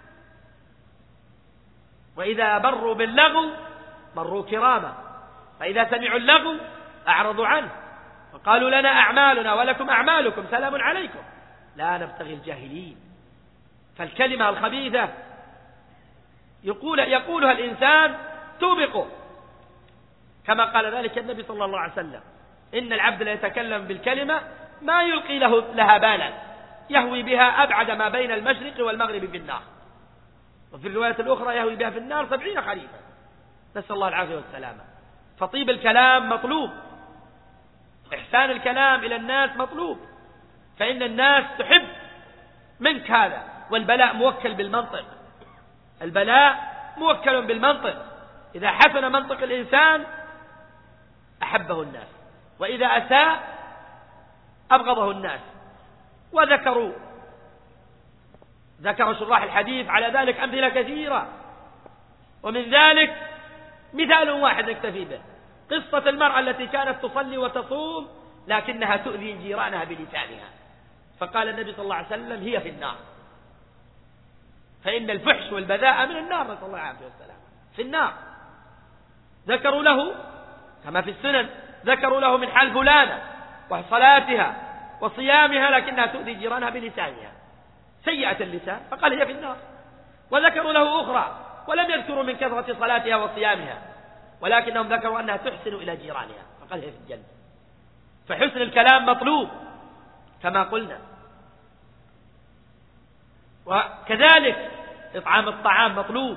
وإذا بروا باللغو مروا كراما، فإذا سمعوا اللغو أعرضوا عنه وقالوا لنا أعمالنا ولكم أعمالكم سلام عليكم لا نبتغي الجاهلين. فالكلمة الخبيثة يقول يقولها الإنسان توبقه، كما قال ذلك النبي صلى الله عليه وسلم: إن العبد لا يتكلم بالكلمة ما يلقي له لها بالا يهوي بها أبعد ما بين المشرق والمغرب في النار، وفي الرواية الأخرى يهوي بها في النار سبعين خريفا، نسأل الله العافية والسلامة. فطيب الكلام مطلوب، إحسان الكلام إلى الناس مطلوب، فإن الناس تحب منك هذا. والبلاء موكل بالمنطق، البلاء موكل بالمنطق، إذا حسن منطق الإنسان أحبه الناس، وإذا أساء أبغضه الناس. وذكروا ذكر شراح الحديث على ذلك أمثلة كثيرة، ومن ذلك مثال واحد نكتفي به، قصة المرأة التي كانت تصلي وتصوم لكنها تؤذي جيرانها بلسانها، فقال النبي صلى الله عليه وسلم: هي في النار، فإن الفحش والبذاء من النار، نسأل الله العافية والسلام، في النار. ذكروا له كما في السنن، ذكروا له من حال فلانة وصلاتها وصيامها لكنها تؤذي جيرانها بلسانها، سيئة اللسان، فقال هي في النار. وذكروا له أخرى ولم يذكروا من كثرة صلاتها وصيامها، ولكنهم ذكروا أنها تحسن إلى جيرانها، فقال هي في الجنة. فحسن الكلام مطلوب كما قلنا، وكذلك إطعام الطعام مطلوب،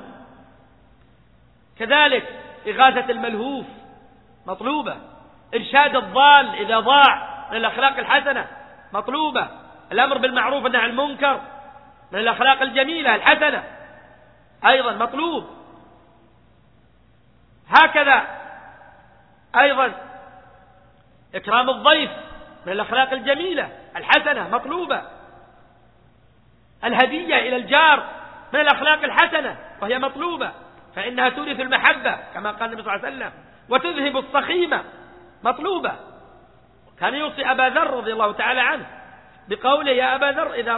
كذلك إغاثة الملهوف مطلوبة، إرشاد الضال إذا ضاع من الأخلاق الحسنة مطلوبة، الأمر بالمعروف والنهي عن المنكر من الأخلاق الجميلة الحسنة أيضا مطلوب. هكذا أيضا إكرام الضيف من الأخلاق الجميلة الحسنة مطلوبة. الهدية إلى الجار من الأخلاق الحسنة وهي مطلوبة، فإنها تورث المحبة كما قال النبي صلى الله عليه وسلم، وتذهب الصخيمة مطلوبة. كان يوصي أبا ذر رضي الله تعالى عنه بقوله: يا أبا ذر إذا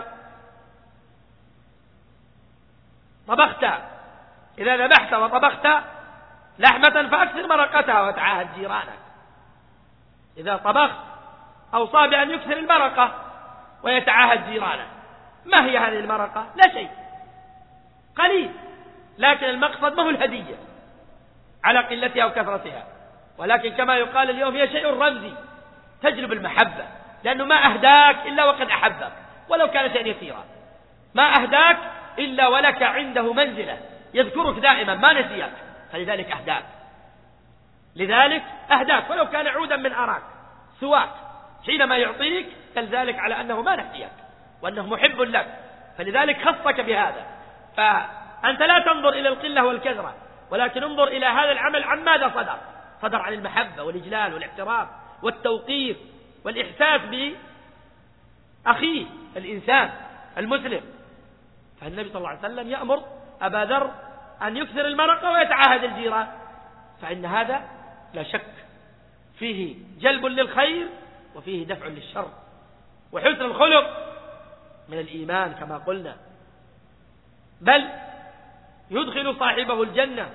طبخت إذا ذبحت وطبخت لحمة فأكثر مرقتها وتعاهد جيرانك. إذا طبخت أوصى بأن يكثر المرقة ويتعاهد جيرانه. ما هي هذه المرقة؟ لا شيء، قليل، لكن المقصد ما هو الهدية على قلتها وكثرتها، ولكن كما يقال اليوم هي شيء رمزي تجلب المحبة، لأنه ما أهداك إلا وقد أحبك ولو كان شيئا يسيرا، ما أهداك إلا ولك عنده منزلة يذكرك دائما ما نسيك، فلذلك أهداك لذلك أهداك ولو كان عودا من أراك سواك، حينما يعطيك دل ذلك على أنه ما نسيك وأنه محب لك، فلذلك خصك بهذا. فأنت لا تنظر إلى القلة والكثرة، ولكن انظر إلى هذا العمل عن ماذا صدر. صدر عن المحبة والإجلال والاحترام والتوقير والإحساس بأخيه الإنسان المسلم. فالنبي صلى الله عليه وسلم يأمر أبا ذر أن يكثر المرقة ويتعاهد الجيران، فإن هذا لا شك فيه جلب للخير وفيه دفع للشر، وحسن الخلق من الإيمان كما قلنا، بل يدخل صاحبه الجنة.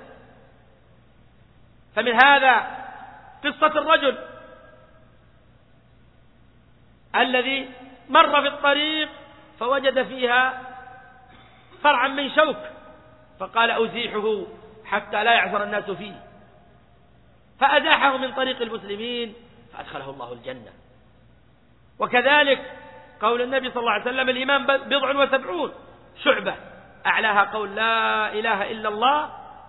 فمن هذا قصة الرجل الذي مر في الطريق فوجد فيها فرعا من شوك فقال: أزيحه حتى لا يعثر الناس فيه، فأزاحه من طريق المسلمين فأدخله الله الجنة. وكذلك قول النبي صلى الله عليه وسلم: الإيمان بضع وسبعون شعبة، أعلاها قول لا إله إلا الله،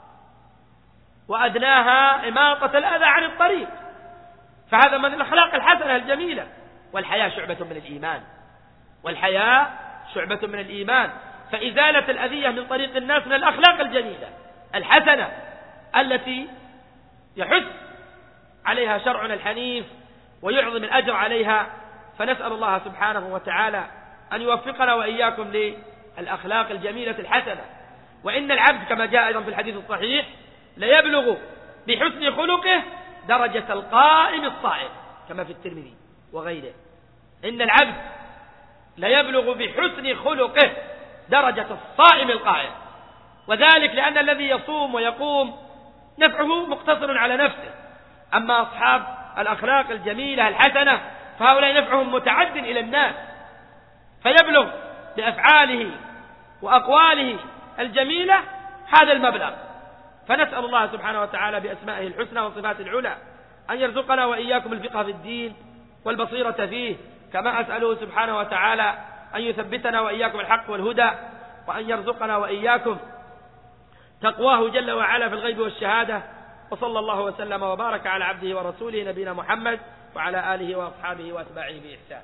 وأدناها إماطة الأذى عن الطريق. فهذا من الأخلاق الحسنة الجميلة. والحياة شعبة من الإيمان، والحياة شعبة من الإيمان، فإزالة الأذية من طريق الناس من الأخلاق الجميلة الحسنة التي يحث عليها شرعنا الحنيف ويعظم الأجر عليها. فنسأل الله سبحانه وتعالى أن يوفقنا وإياكم للأخلاق الجميلة الحسنة. وإن العبد كما جاء أيضا في الحديث الصحيح ليبلغ بحسن خلقه درجة القائم الصائم كما في الترمذي وغيره. إن العبد ليبلغ بحسن خلقه درجة الصائم القائم، وذلك لأن الذي يصوم ويقوم نفعه مقتصر على نفسه، أما أصحاب الأخلاق الجميلة الحسنة فهؤلاء نفعهم متعد إلى الناس، فيبلغ بأفعاله وأقواله الجميلة هذا المبلغ. فنسأل الله سبحانه وتعالى بأسمائه الحسنى وصفاته العلى أن يرزقنا وإياكم الفقه في الدين والبصيرة فيه، كما أسأله سبحانه وتعالى أن يثبتنا وإياكم الحق والهدى، وأن يرزقنا وإياكم تقواه جل وعلا في الغيب والشهادة. وصلى الله وسلم وبارك على عبده ورسوله نبينا محمد وعلى آله وأصحابه وأتباعه بإحسان.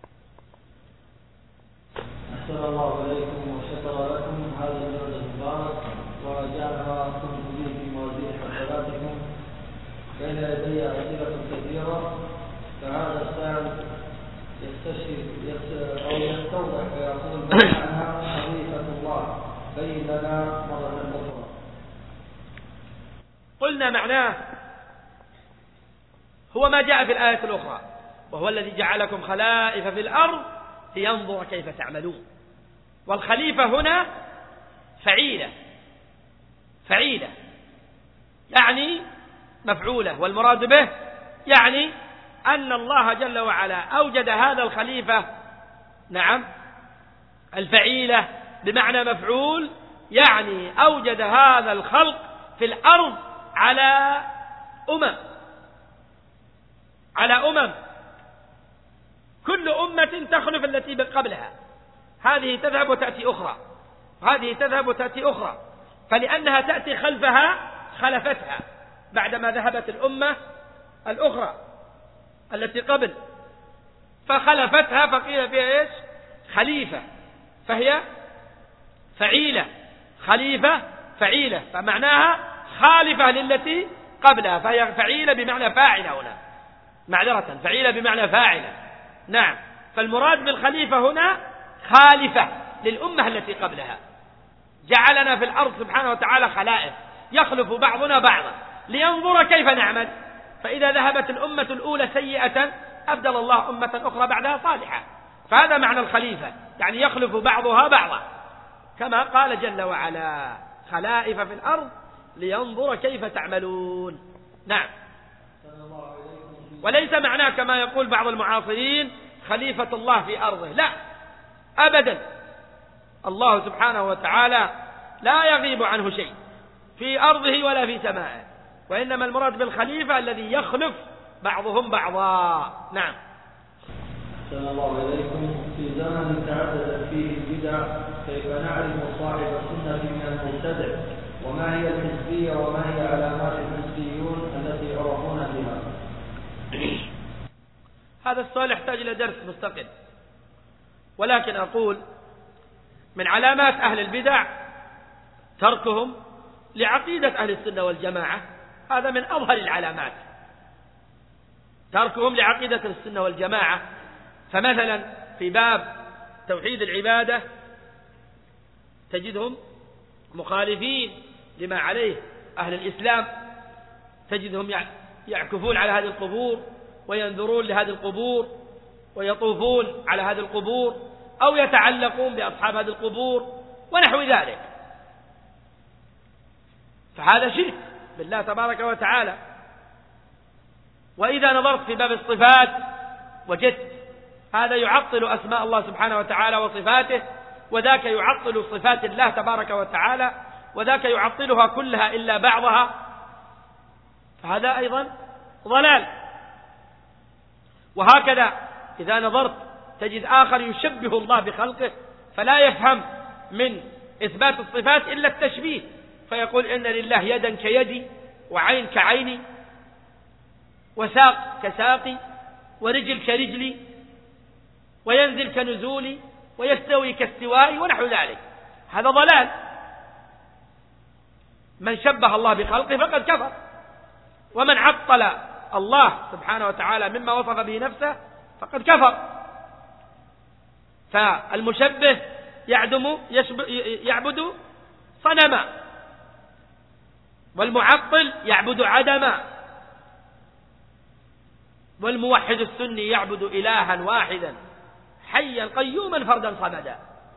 أحسن الله إليكم وشكر لكم هذا الجهد المبارك، ورجاء كنت به في موازين حسناتكم. بين يدي أسئلة كثيرة، فهذا السائل يستشهد أو يستوضح فيقول: معناها خليفة الله، بين لنا مرة أخرى. قلنا معناه هو ما جاء في الآية الأخرى: وهو الذي جعلكم خلائف في الأرض لينظر كيف تعملون. والخليفة هنا فعيلة فعيلة يعني مفعولة، والمراد به يعني أن الله جل وعلا أوجد هذا الخليفة، نعم الفعيلة بمعنى مفعول، يعني أوجد هذا الخلق في الأرض على أمم على أمم كل أمة تخلف التي قبلها، هذه تذهب وتأتي أخرى، هذه تذهب وتأتي أخرى، فلأنها تأتي خلفها خلفتها بعدما ذهبت الأمة الأخرى التي قبل، فخلفتها فقيل فيها إيش؟ خليفة، فهي فعيلة، خليفة فعيلة، فمعناها خالفة للتي قبلها، فهي فعيلة بمعنى فاعلة هنا، معذرة فعيلة بمعنى فاعلة، نعم. فالمراد بالخليفة هنا خالفة للأمة التي قبلها. جعلنا في الأرض سبحانه وتعالى خلائف يخلف بعضنا بعضا لينظر كيف نعمل، فإذا ذهبت الأمة الأولى سيئة أبدل الله أمة أخرى بعدها صالحة. فهذا معنى الخليفة، يعني يخلف بعضها بعضا، كما قال جل وعلا: خلائف في الأرض لينظر كيف تعملون. نعم. وليس معناه كما يقول بعض المعاصرين خليفة الله في أرضه، لا أبدا. الله سبحانه وتعالى لا يغيب عنه شيء في أرضه ولا في سمائه، وإنما المراد بالخليفة الذي يخلف بعضهم بعضا. نعم. أحسن الله إليكم. في زمن تعددت فيه البدع كيف نعرف صاحب السنة من المبتدع؟ وما هي الحزبية وما هي علامات الحزبيون التي يعرفون بها؟ هذا السؤال يحتاج إلى درس مستقل، ولكن أقول من علامات أهل البدع تركهم لعقيدة أهل السنة والجماعة، هذا من أظهر العلامات، تركهم لعقيدة السنة والجماعة. فمثلا في باب توحيد العبادة تجدهم مخالفين لما عليه أهل الإسلام، تجدهم يعكفون على هذه القبور وينذرون لهذه القبور ويطوفون على هذه القبور أو يتعلقون بأصحاب هذه القبور ونحو ذلك، فهذا شرك بالله تبارك وتعالى. وإذا نظرت في باب الصفات وجدت هذا يعطل أسماء الله سبحانه وتعالى وصفاته، وذاك يعطل صفات الله تبارك وتعالى، وذاك يعطلها كلها إلا بعضها، فهذا أيضا ضلال. وهكذا إذا نظرت تجد آخر يشبه الله بخلقه فلا يفهم من إثبات الصفات إلا التشبيه، فيقول إن لله يدا كيدي وعين كعيني وساق كساقي ورجل كرجلي وينزل كنزولي ويستوي كاستوائي ونحو ذلك، هذا ضلال. من شبه الله بخلقه فقد كفر، ومن عطل الله سبحانه وتعالى مما وصف به نفسه فقد كفر. فالمشبه يعدم يعبد صنما، والمعطل يعبد عدما، والموحد السني يعبد إلها واحدا حيا قيوما فردا صمدا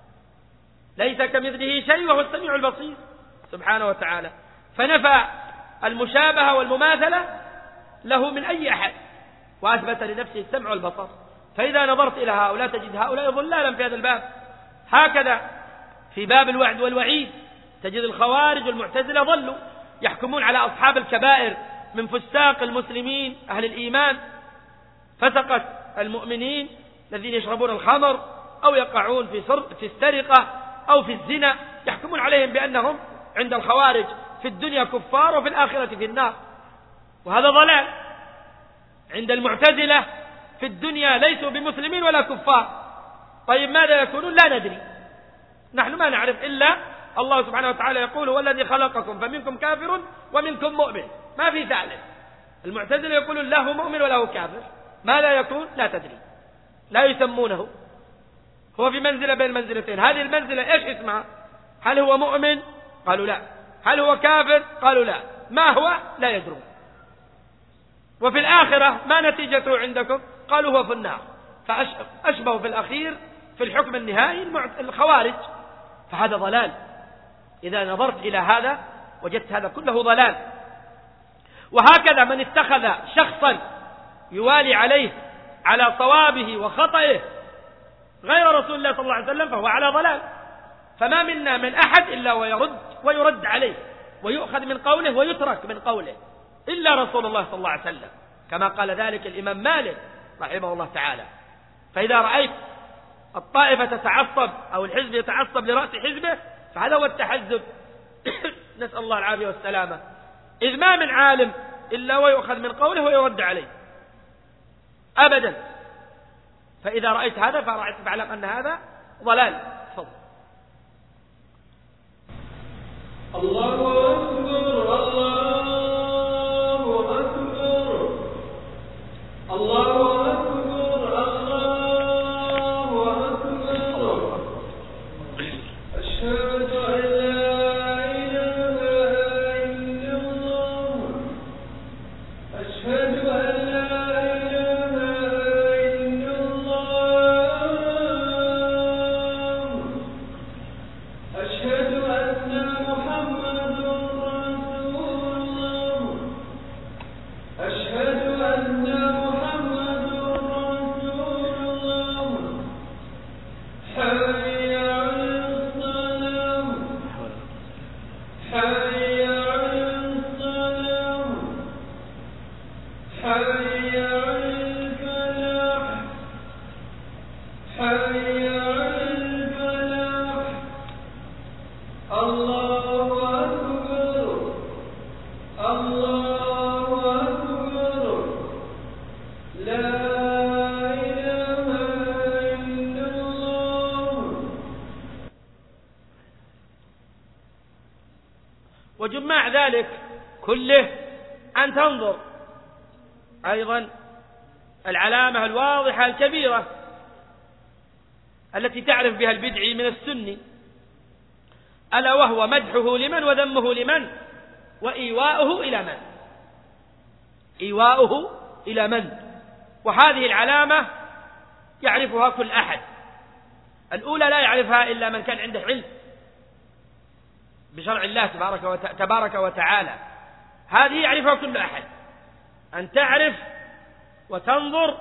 ليس كمثله شيء وهو السميع البصير سبحانه وتعالى. فنفى المشابهة والمماثلة له من أي أحد، وأثبت لنفسه السمع والبصر. فإذا نظرت إلى هؤلاء تجد هؤلاء ضلالا في هذا الباب. هكذا في باب الوعد والوعيد تجد الخوارج والمعتزلة ضلوا، يحكمون على أصحاب الكبائر من فساق المسلمين أهل الإيمان، فسقت المؤمنين الذين يشربون الخمر أو يقعون في في السرقة أو في الزنا، يحكمون عليهم بأنهم عند الخوارج في الدنيا كفار وفي الآخرة في النار، وهذا ضلال. عند المعتزلة في الدنيا ليسوا بمسلمين ولا كفار، طيب ماذا يكونون؟ لا ندري، نحن ما نعرف إلا الله سبحانه وتعالى يقول هو الذي خلقكم فمنكم كافر ومنكم مؤمن، ما في ثالث. المعتزلة يقولون له مؤمن وله كافر، ماذا يكون؟ لا تدري، لا يسمونه، هو في منزلة بين المنزلتين. هذه المنزلة إيش اسمها؟ هل هو مؤمن؟ قالوا لا. هل هو كافر؟ قالوا لا. ما هو؟ لا يدرون. وفي الآخرة ما نتيجته عندكم؟ قالوا هو في النار. فأشبه في الأخير في الحكم النهائي الخوارج، فهذا ضلال. إذا نظرت إلى هذا وجدت هذا كله ضلال. وهكذا من اتخذ شخصا يوالي عليه على صوابه وخطئه غير رسول الله صلى الله عليه وسلم فهو على ضلال. فما منا من أحد إلا ويرد ويرد عليه ويؤخذ من قوله ويترك من قوله إلا رسول الله صلى الله عليه وسلم، كما قال ذلك الإمام مالك رحمه الله تعالى. فإذا رأيت الطائفة تتعصب أو الحزب يتعصب لرأس حزبه فهذا هو التحزب نسأل الله العافية والسلامة، إذ ما من عالم إلا ويؤخذ من قوله ويرد عليه أبدا. فإذا رأيت هذا فاعلم أن هذا ضلال. تفضل. الله أكبر الله أكبر الله أكبر الله وجماع ذلك كله أن تنظر أيضا العلامة الواضحة الكبيرة التي تعرف بها البدعي من السني، ألا وهو مدحه لمن وذمه لمن وإيواؤه إلى من إيواؤه إلى من وهذه العلامة يعرفها كل أحد. الأولى لا يعرفها إلا من كان عنده علم بشرع الله تبارك وتعالى، هذه يعرفها كل أحد، أن تعرف وتنظر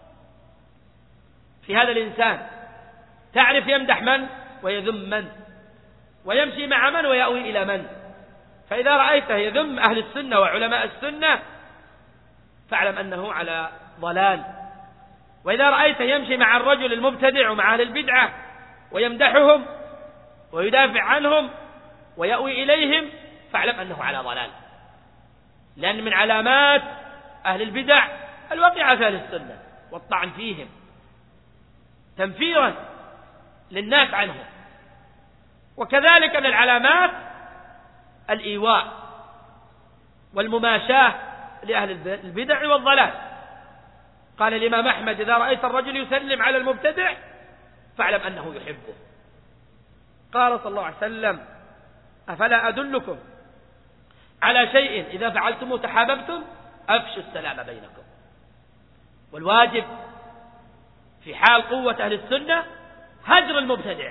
في هذا الإنسان، تعرف يمدح من ويذم من، ويمشي مع من ويأوي إلى من. فإذا رأيته يذم أهل السنة وعلماء السنة فاعلم أنه على ضلال، وإذا رأيته يمشي مع الرجل المبتدع ومع أهل البدعة ويمدحهم ويدافع عنهم ويأوي إليهم فاعلم أنه على ضلال، لأن من علامات أهل البدع الوقيعة في أهل السنة والطعن فيهم تنفيرا للناس عنهم. وكذلك من العلامات الإيواء والمماشاة لأهل البدع والضلال. قال الإمام أحمد: إذا رأيت الرجل يسلم على المبتدع فاعلم أنه يحبه. قال صلى الله عليه وسلم: أفلا أدلكم على شيء إذا فعلتم تحاببتم؟ أفشوا السلام بينكم. والواجب في حال قوة أهل السنة هجر المبتدع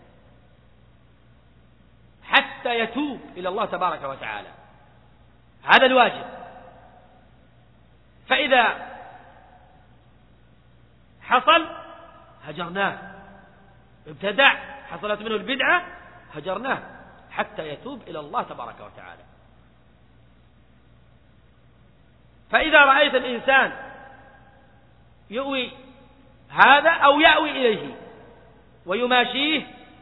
حتى يتوب إلى الله تبارك وتعالى، هذا الواجب. فإذا حصل هجرناه، ابتدع حصلت منه البدعة هجرناه حتى يتوب إلى الله تبارك وتعالى. فإذا رأيت الإنسان يؤوي هذا أو يأوي إليه ويماشيه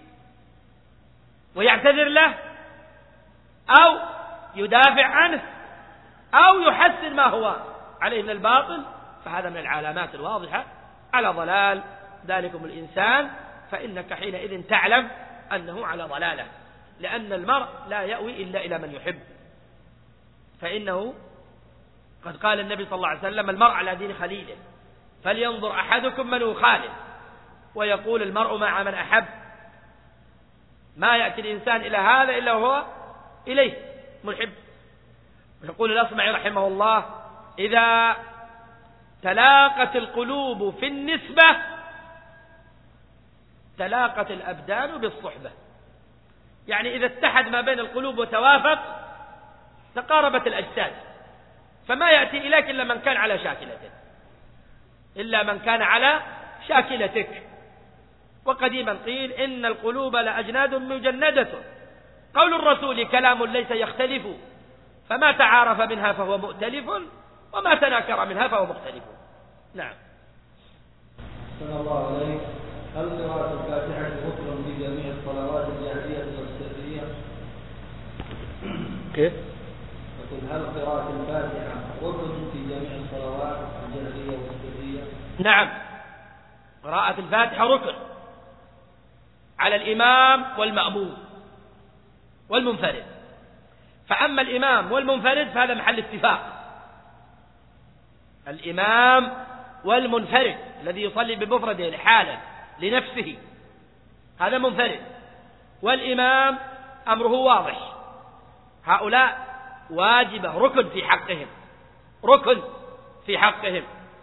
ويعتذر له أو يدافع عنه أو يحسن ما هو عليه من الباطل، فهذا من العلامات الواضحة على ضلال ذلكم الإنسان، فإنك حينئذ تعلم أنه على ضلاله، لأن المرء لا يأوي إلا إلى من يحب. فإنه قد قال النبي صلى الله عليه وسلم: المرء على دين خليله فلينظر أحدكم من يخالف. ويقول: المرء مع من أحب. ما يأتي الإنسان إلى هذا إلا وهو إليه محب. ويقول الأصمعي رحمه الله: إذا تلاقت القلوب في النسبة تلاقت الأبدان بالصحبة. يعني إذا اتحد ما بين القلوب وتوافق تقاربت الأجساد، فما يأتي إليك إلا من كان على شاكلتك إلا من كان على شاكلتك. وقديما قيل: إن القلوب لأجناد مجندة، قول الرسول كلام ليس يختلف، فما تعارف منها فهو مؤتلف، وما تناكر منها فهو مختلف. نعم. صلى الله عليه. هل قراءة الفاتحة ركن في جميع الصلوات الجهرية والسرية؟ كيف؟ يقول: هل قراءة الفاتحة ركن في جميع الصلوات الجهرية والسرية؟ نعم، قراءة الفاتحة ركن على الإمام والمأموم والمنفرد. فأما الإمام والمنفرد فهذا محل اتفاق. الإمام والمنفرد الذي يصلي بمفرده لحاله لنفسه هذا منفرد، والإمام أمره واضح، هؤلاء واجبة ركن في حقهم، ركن في حقهم.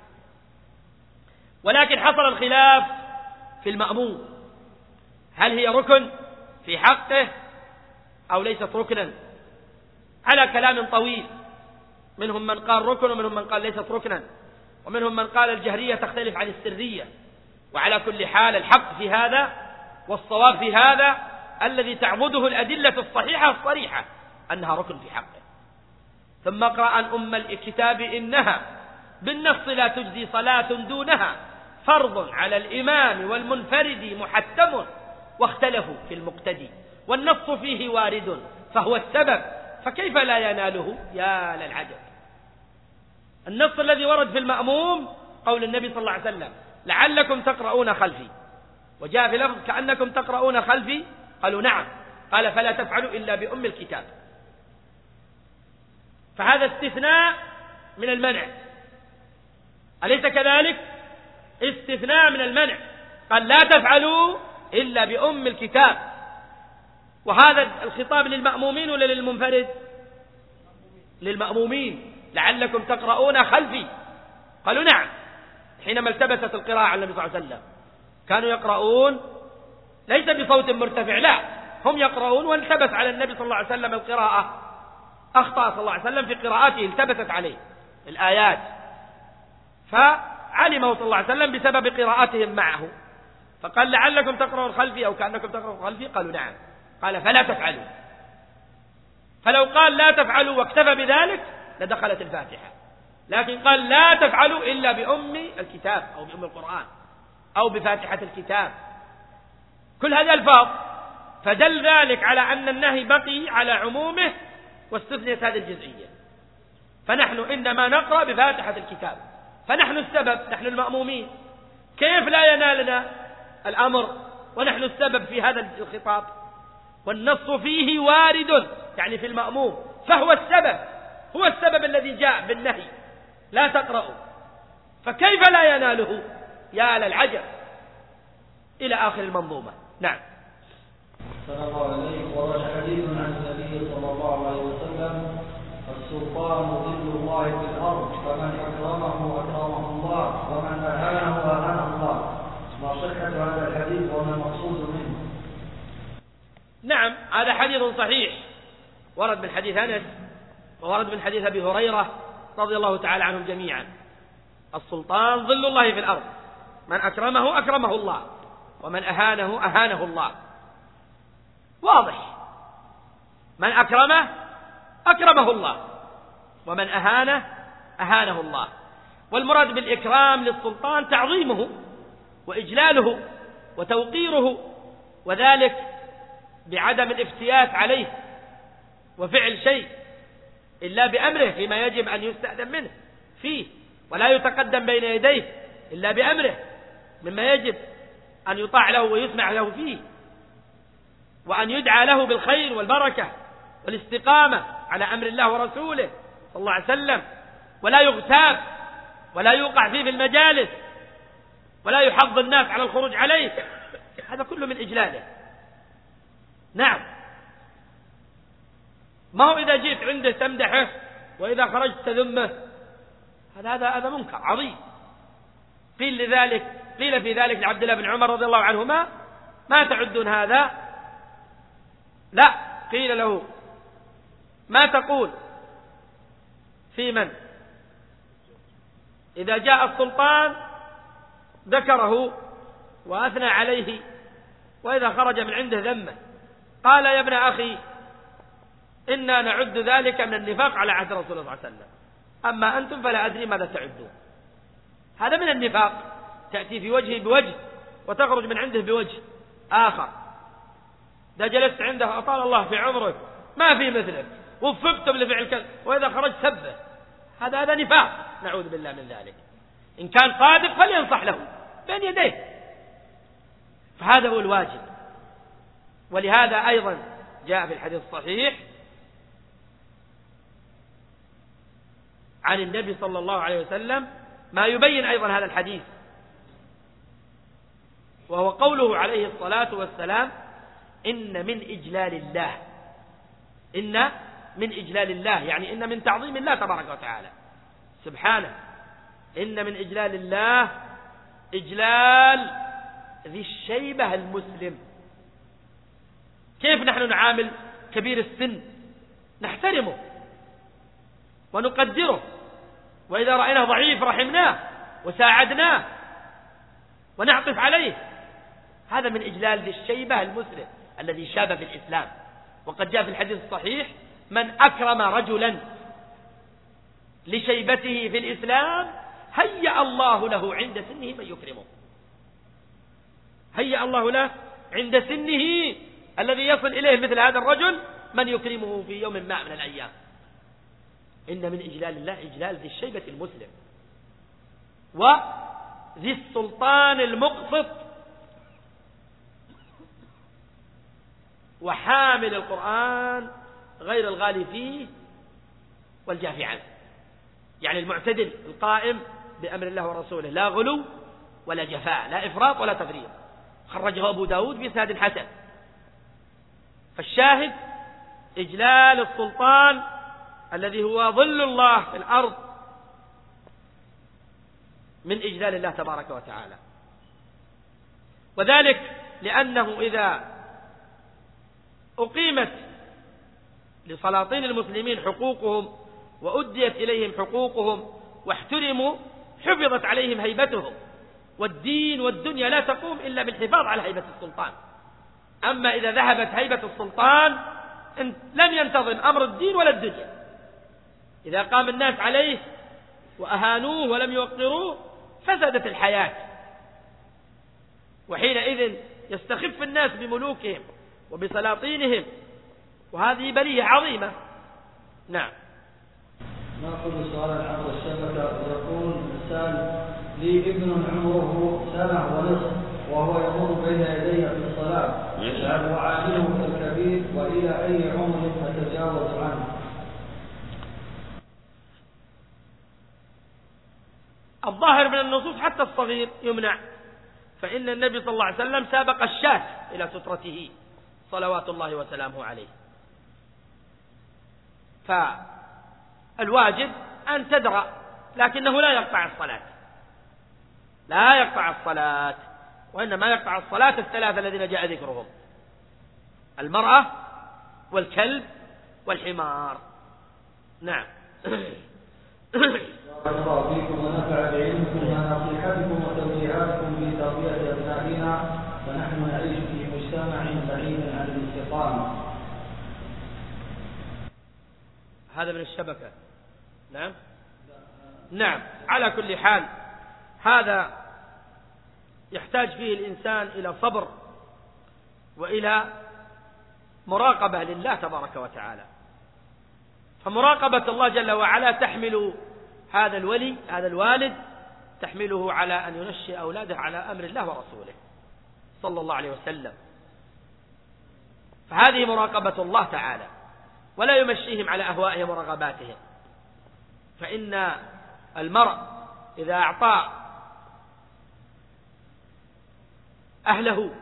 ولكن حصل الخلاف في المأموم، هل هي ركن في حقه أو ليست ركنا، على كلام طويل. منهم من قال ركن ومنهم من قال ليست ركنا، ومنهم من قال الجهرية تختلف عن السرية. وعلى كل حال الحق في هذا والصواب في هذا الذي تعبده الأدلة الصحيحة الصريحة أنها ركن في حقه. ثم اقرأ عن أم الكتاب إنها بالنص لا تجزي صلاة دونها، فرض على الإمام والمنفرد محتم، واختلفوا في المقتدي والنص فيه وارد فهو السبب، فكيف لا يناله؟ يا للعجب. النص الذي ورد في المأموم قول النبي صلى الله عليه وسلم: لعلكم تقرؤون خلفي، وجاء في لفظ كأنكم تقرؤون خلفي، قالوا نعم، قال: فلا تفعلوا إلا بأم الكتاب. فهذا استثناء من المنع، أليس كذلك؟ استثناء من المنع، قال لا تفعلوا إلا بأم الكتاب. وهذا الخطاب للمأمومين ولا للمنفرد؟ للمأمومين، لعلكم تقرؤون خلفي. قالوا نعم، حينما التبست القراءة على النبي صلى الله عليه وسلم كانوا يقرؤون ليس بصوت مرتفع، لا، هم يقرؤون والتبس على النبي صلى الله عليه وسلم القراءة، أخطأ صلى الله عليه وسلم في قراءته، التبست عليه الآيات، فعلمه صلى الله عليه وسلم بسبب قراءتهم معه، فقال لعلكم تقرؤون خلفي أو كأنكم تقرؤون خلفي. قالوا نعم، قال فلا تفعلوا. فلو قال لا تفعلوا واكتفى بذلك لدخلت الفاتحة، لكن قال لا تفعلوا إلا بأم الكتاب أو بأم القرآن أو بفاتحة الكتاب. كل هذه الألفاظ، فدل ذلك على أن النهي بقي على عمومه واستثنيت هذه الجزئية. فنحن إنما نقرأ بفاتحة الكتاب، فنحن السبب، نحن المأمومين. كيف لا ينالنا الأمر ونحن السبب في هذا الخطاب؟ والنص فيه وارد، يعني في المأموم، فهو السبب، هو السبب الذي جاء بالنهي لا تقرأوا، فكيف لا يناله؟ يا للعجب. إلى آخر المنظومة. نعم. صلى الله عليه ورد حديث عن النبي صلى الله عليه وسلم: السلطان ظل الله في الأرض، فمن أكرمه أكرمه الله، ومن أهانه أهانه الله. ما صحة هذا الحديث وما المقصود منه؟ نعم، هذا حديث صحيح، ورد من حديث أنس وورد من حديث أبي هريرة رضي الله تعالى عنهم جميعا. السلطان ظل الله في الأرض، من أكرمه أكرمه الله، ومن أهانه أهانه الله. واضح، من أكرمه أكرمه الله، ومن أهانه أهانه الله. والمراد بالإكرام للسلطان تعظيمه وإجلاله وتوقيره، وذلك بعدم الافتيات عليه وفعل شيء إلا بأمره فيما يجب أن يستأذن منه فيه، ولا يتقدم بين يديه إلا بأمره مما يجب أن يطاع له ويسمع له فيه، وأن يدعى له بالخير والبركة والاستقامة على أمر الله ورسوله صلى الله عليه وسلم، ولا يغتاب ولا يوقع فيه في المجالس، ولا يحض الناس على الخروج عليه. هذا كله من إجلاله. نعم، ما هو إذا جئت عنده تمدحه وإذا خرجت تذمه، هذا هذا هذا منكر عظيم. قيل لذلك قيل في ذلك لعبد الله بن عمر رضي الله عنهما: ما تعدون هذا؟ لا، قيل له: ما تقول في من إذا جاء السلطان ذكره وأثنى عليه وإذا خرج من عنده ذمه؟ قال: يا ابن أخي، إنا نعد ذلك من النفاق على عهد رسول الله صلى الله عليه وسلم، أما أنتم فلا أدري ماذا تعدون. هذا من النفاق، تأتي في وجهه بوجه وتخرج من عنده بوجه آخر. إذا جلست عنده أطال الله في عمرك ما في مثلك، وفقتم لفعل كذا، وإذا خرج سبه، هذا هذا نفاق، نعوذ بالله من ذلك. إن كان صادق فلينصح له بين يديه، فهذا هو الواجب. ولهذا أيضا جاء في الحديث الصحيح عن النبي صلى الله عليه وسلم ما يبين أيضا هذا الحديث، وهو قوله عليه الصلاة والسلام: إن من إجلال الله، إن من إجلال الله، يعني إن من تعظيم الله تبارك وتعالى سبحانه، إن من إجلال الله إجلال ذي الشيبة المسلم. كيف نحن نعامل كبير السن؟ نحترمه ونقدره، وإذا رأيناه ضعيف رحمناه وساعدناه ونعطف عليه. هذا من إجلال ذي الشيبة المسلم الذي شاب في الإسلام. وقد جاء في الحديث الصحيح: من أكرم رجلا لشيبته في الإسلام هيأ الله له عند سنه من يكرمه. هيأ الله له عند سنه الذي يصل إليه مثل هذا الرجل من يكرمه في يوم ما من الأيام. إن من إجلال الله إجلال ذي الشيبة المسلم، وذي السلطان المقسط، وحامل القرآن غير الغالي فيه، والجافي عنه، يعني المعتدل القائم بأمر الله ورسوله، لا غلو ولا جفاء، لا إفراط ولا تفريط. خرجه أبو داود بإسناد حسن. فالشاهد إجلال السلطان الذي هو ظل الله في الأرض من إجلال الله تبارك وتعالى، وذلك لأنه إذا أقيمت لسلاطين المسلمين حقوقهم وأديت إليهم حقوقهم واحترموا حفظت عليهم هيبتهم، والدين والدنيا لا تقوم إلا بالحفاظ على هيبة السلطان. أما إذا ذهبت هيبة السلطان لم ينتظم أمر الدين ولا الدنيا. إذا قام الناس عليه وأهانوه ولم يوقروه فسدت الحياة، وحينئذ يستخف الناس بملوكهم وبسلاطينهم، وهذه بلية عظيمة. نعم. نأخذ سؤال عبر الشبكة. يقول السائل: لي ابن عمره سنة ونصف وهو يمر بين يدي في الصلاة، هل أعامله كالكبير وإلى أي عمر أتجاوز عنه؟ الظاهر من النصوص حتى الصغير يمنع، فإن النبي صلى الله عليه وسلم سابق الشاة إلى سترته صلوات الله وسلامه عليه. فالواجب أن تدرأ، لكنه لا يقطع الصلاة، لا يقطع الصلاة، وإنما يقطع الصلاة الثلاثة الذين جاء ذكرهم: المرأة والكلب والحمار. نعم. بارك الله فيكم ونفع بعلمكم ونصيحتكم وتوجيهاتكم في تربية أبنائنا، فنحن نعيش في مجتمع بعيد عن الاستقامة. هذا من الشبكة. نعم نعم. على كل حال هذا يحتاج فيه الإنسان إلى صبر وإلى مراقبة لله تبارك وتعالى. فمراقبة الله جل وعلا تحمل هذا الولي هذا الوالد تحمله على أن ينشئ أولاده على أمر الله ورسوله صلى الله عليه وسلم. فهذه مراقبة الله تعالى، ولا يمشيهم على أهوائهم ورغباتهم. فإن المرء إذا أعطى أهله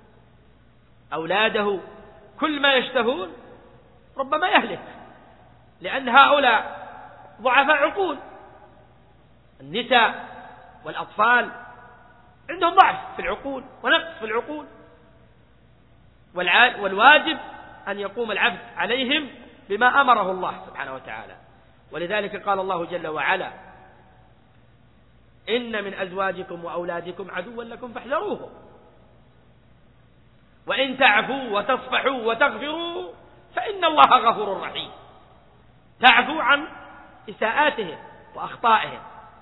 أولاده كل ما يشتهون ربما يهلك، لأن هؤلاء ضعفاء عقول. النساء والأطفال عندهم ضعف في العقول ونقص في العقول، والواجب أن يقوم العبد عليهم بما أمره الله سبحانه وتعالى. ولذلك قال الله جل وعلا: إن من أزواجكم وأولادكم عدوا لكم فاحذروهم وإن تعفوا وتصفحوا وتغفروا فإن الله غفور رحيم. تعفوا عن إساءاتهم وأخطائهم،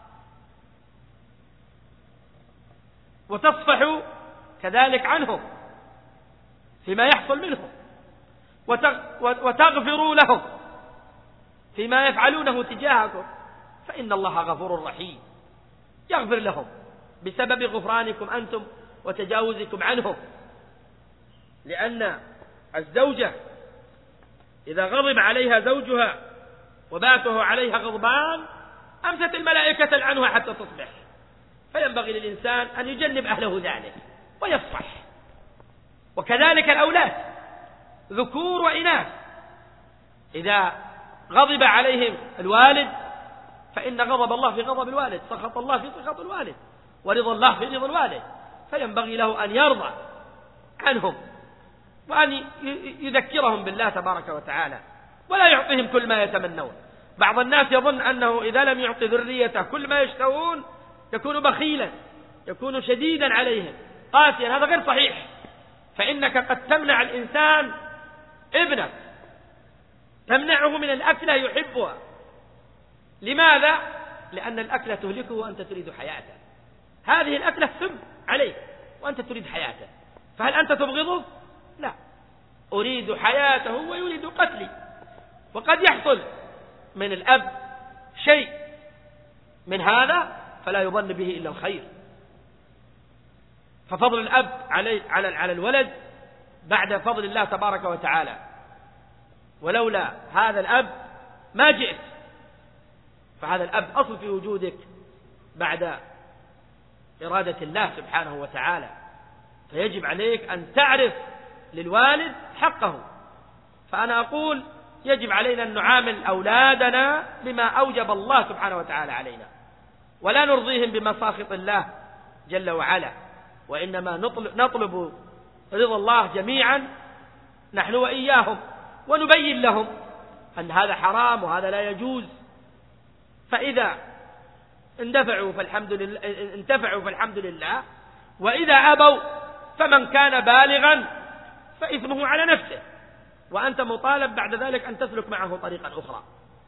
وتصفحوا كذلك عنهم فيما يحصل منهم، وتغفروا لهم فيما يفعلونه تجاهكم، فإن الله غفور رحيم. يغفر لهم بسبب غفرانكم أنتم وتجاوزكم عنهم. لأن الزوجة إذا غضب عليها زوجها وباته عليها غضبان أمست الملائكة عنها حتى تصبح، فينبغي للإنسان أن يجنب أهله ذلك ويصفح. وكذلك الأولاد ذكور وإناث، إذا غضب عليهم الوالد فإن غضب الله في غضب الوالد، سخط الله في سخط الوالد، ورضا الله في رضا الوالد. فينبغي له أن يرضى عنهم وأن يذكرهم بالله تبارك وتعالى، ولا يعطيهم كل ما يتمنون. بعض الناس يظن أنه إذا لم يعطي ذريته كل ما يشتهون يكون بخيلا، يكون شديدا عليهم قاسيا. هذا غير صحيح. فإنك قد تمنع الإنسان ابنك، تمنعه من الأكلة يحبها. لماذا؟ لأن الأكلة تهلكه وأنت تريد حياته. هذه الأكلة سم عليه وأنت تريد حياته، فهل أنت تبغضه؟ لا، أريد حياته ويريد قتلي. وقد يحصل من الأب شيء من هذا فلا يظن به إلا الخير. ففضل الأب على على الولد بعد فضل الله تبارك وتعالى. ولولا هذا الأب ما جئت فهذا الأب أصل في وجودك بعد إرادة الله سبحانه وتعالى، فيجب عليك أن تعرف للوالد حقه. فأنا أقول يجب علينا أن نعامل أولادنا بما أوجب الله سبحانه وتعالى علينا، ولا نرضيهم بمساخط الله جل وعلا، وإنما نطلب رضا الله جميعا نحن وإياهم، ونبين لهم أن هذا حرام وهذا لا يجوز. فإذا اندفعوا فالحمد لله انتفعوا فالحمد لله، وإذا أبوا فمن كان بالغا فإثمه على نفسه، وأنت مطالب بعد ذلك أن تسلك معه طريقا أخرى.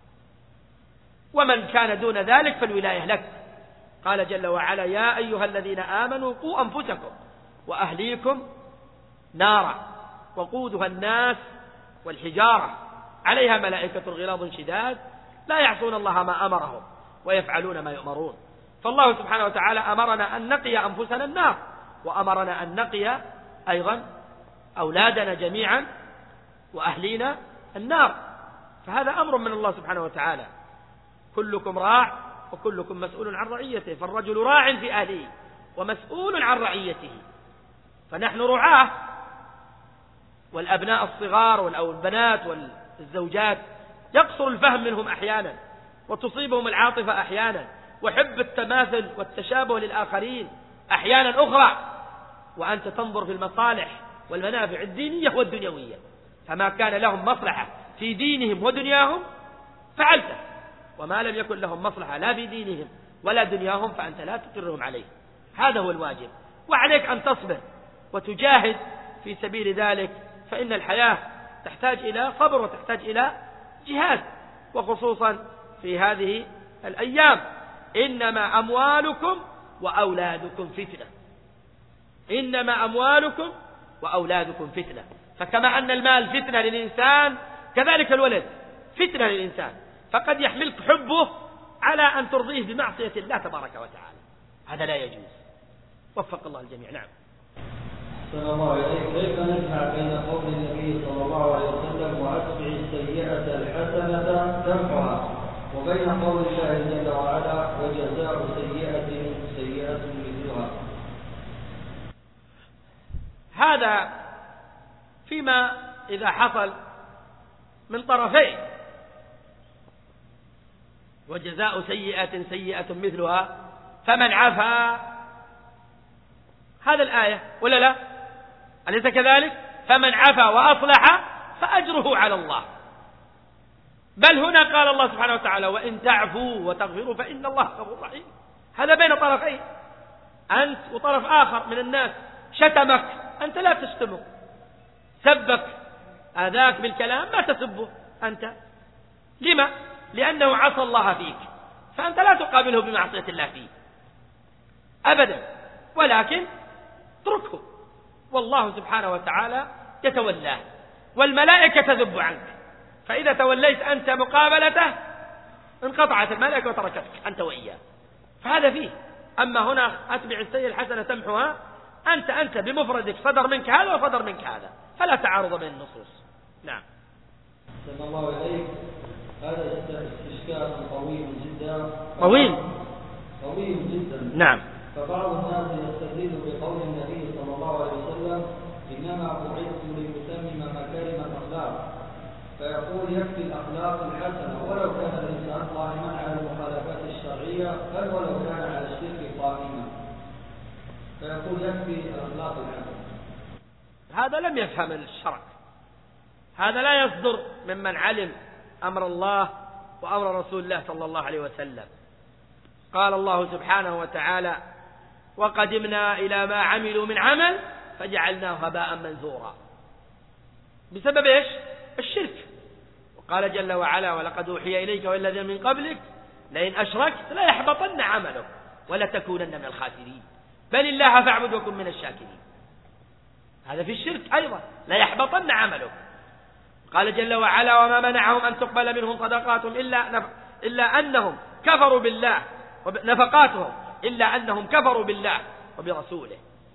ومن كان دون ذلك فالولاية لك. قال جل وعلا: يا أيها الذين آمنوا قوا أنفسكم وأهليكم نارا وقودها الناس والحجارة عليها ملائكة غلاظ شداد لا يعصون الله ما أمرهم ويفعلون ما يؤمرون. فالله سبحانه وتعالى أمرنا أن نقي أنفسنا النار، وأمرنا أن نقي أيضا أولادنا جميعا وأهلينا النار. فهذا أمر من الله سبحانه وتعالى. كلكم راع وكلكم مسؤول عن رعيته، فالرجل راع في أهله ومسؤول عن رعيته. فنحن رعاه، والأبناء الصغار أو البنات والزوجات يقصر الفهم منهم أحيانا، وتصيبهم العاطفة أحيانا، وحب التماثل والتشابه للآخرين أحيانا أخرى، وأنت تنظر في المصالح والمنافع الدينية والدنيوية، فما كان لهم مصلحة في دينهم ودنياهم فعلته، وما لم يكن لهم مصلحة لا في دينهم ولا دنياهم فأنت لا تقرهم عليه. هذا هو الواجب، وعليك أن تصبر وتجاهد في سبيل ذلك، فإن الحياة تحتاج إلى صبر وتحتاج إلى جهاد، وخصوصا في هذه الأيام. إنما أموالكم وأولادكم فتنة، إنما أموالكم وأولادكم فتنة. فكما أن المال فتنة للإنسان كذلك الولد فتنة للإنسان، فقد يحملك حبه على أن ترضيه بمعصية الله تبارك وتعالى، هذا لا يجوز. وفق الله الجميع. نعم. صلى الله عليه وسلم. كيف نجمع بين قول النبي صلى الله عليه وسلم وأتبع السيئة الحسنة تمحها، وبين قول الله جل وعلا وجزاء سيئة سيئة مثلها؟ هذا فيما إذا حصل من طرفين، وجزاء سيئة سيئة مثلها فمن عفا، هذا الآية ولا لا؟ أليس كذلك؟ فمن عفا وأصلح فأجره على الله. بل هنا قال الله سبحانه وتعالى وإن تعفوا وتغفروا فإن الله غفور رحيم. هذا بين طرفين، أنت وطرف آخر من الناس شتمك، أنت لا تشتمه، سبك آذاك بالكلام ما تسبه أنت. لما؟ لأنه عصى الله فيك، فأنت لا تقابله بمعصية الله فيه أبدا، ولكن اتركه، والله سبحانه وتعالى يتولاه، والملائكة تذب عنك. فإذا توليت أنت مقابلته انقطعت الملائكة وتركتك أنت وإياه، فهذا فيه. أما هنا أتبع السيئة الحسنة تمحها، أنت أنت بمفردك صدر منك هذا وصدر منك هذا، فلا تعارض بين النصوص. نعم. صلى الله عليه. هذا استشكال طويل جدا طويل طويل جدا. نعم. فبعض الناس يستدل بقول النبي صلى الله عليه وسلم إنما بعثت لأتمم مكارم الأخلاق، فيقول يكفي الأخلاق الحسنة ولو كان الإنسان قائما على المخالفات الشرعية، بل ولو كان على الشرك قائما، فيقول يكفي الأخلاق الحسنة. هذا لم يفهم الشرع، هذا لا يصدر ممن علم أمر الله وأمر رسول الله صلى الله عليه وسلم. قال الله سبحانه وتعالى وقدمنا إلى ما عملوا من عمل فجعلناه هباء منثورا، بسبب إيش؟ الشرك. وقال جل وعلا ولقد أوحي إليك والذين من قبلك لئن أشركت لا يحبطن عملك ولتكونن من الخاسرين بل الله فاعبد وكن من الشاكرين. هذا في الشرك أيضا، لا يحبطن عملك. قال جل وعلا وما منعهم أن تقبل منهم صدقاتهم إلا, إلا أنهم كفروا بالله نفقاتهم إلا أنهم كفروا بالله وبرسوله.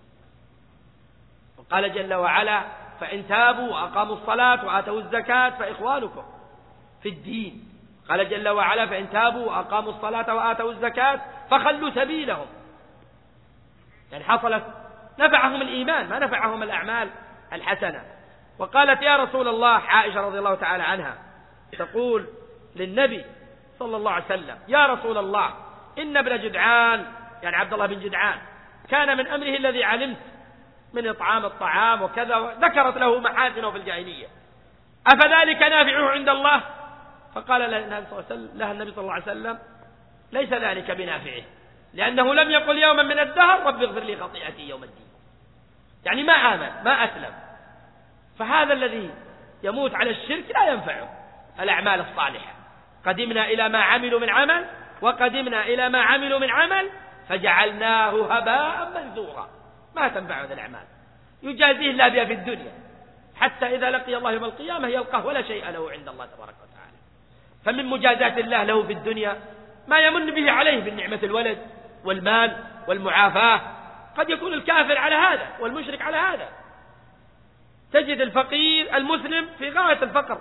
وقال جل وعلا فإن تابوا وأقاموا الصلاة وآتوا الزكاة فإخوانكم في الدين قال جل وعلا فإن تابوا وأقاموا الصلاة وآتوا الزكاة فخلوا سبيلهم، يعني حصلت نفعهم الإيمان ما نفعهم الأعمال الحسنة. وقالت يا رسول الله عائشة رضي الله تعالى عنها تقول للنبي صلى الله عليه وسلم يا رسول الله إن ابن جدعان، يعني عبد الله بن جدعان، كان من أمره الذي علمت من إطعام الطعام وكذا، ذكرت له محاسنه في الجاهلية، أفذلك نافعه عند الله؟ فقال لها النبي صلى الله عليه وسلم ليس ذلك بنافعه، لأنه لم يقل يوما من الدهر رب اغفر لي خطيئتي يوم الدين، يعني ما آمن ما أسلم. فهذا الذي يموت على الشرك لا ينفعه الأعمال الصالحة. قدمنا إلى ما عملوا من عمل وقدمنا إلى ما عملوا من عمل فجعلناه هباء منثورا، ما تنفع هذه الأعمال، يجازيه الله بها في الدنيا حتى إذا لقي الله يوم القيامة يلقاه ولا شيء له عند الله تبارك وتعالى. فمن مجازات الله له في الدنيا ما يمن به عليه بالنعمة الولد والمال والمعافاة. قد يكون الكافر على هذا والمشرك على هذا، تجد الفقير المسلم في غاية الفقر،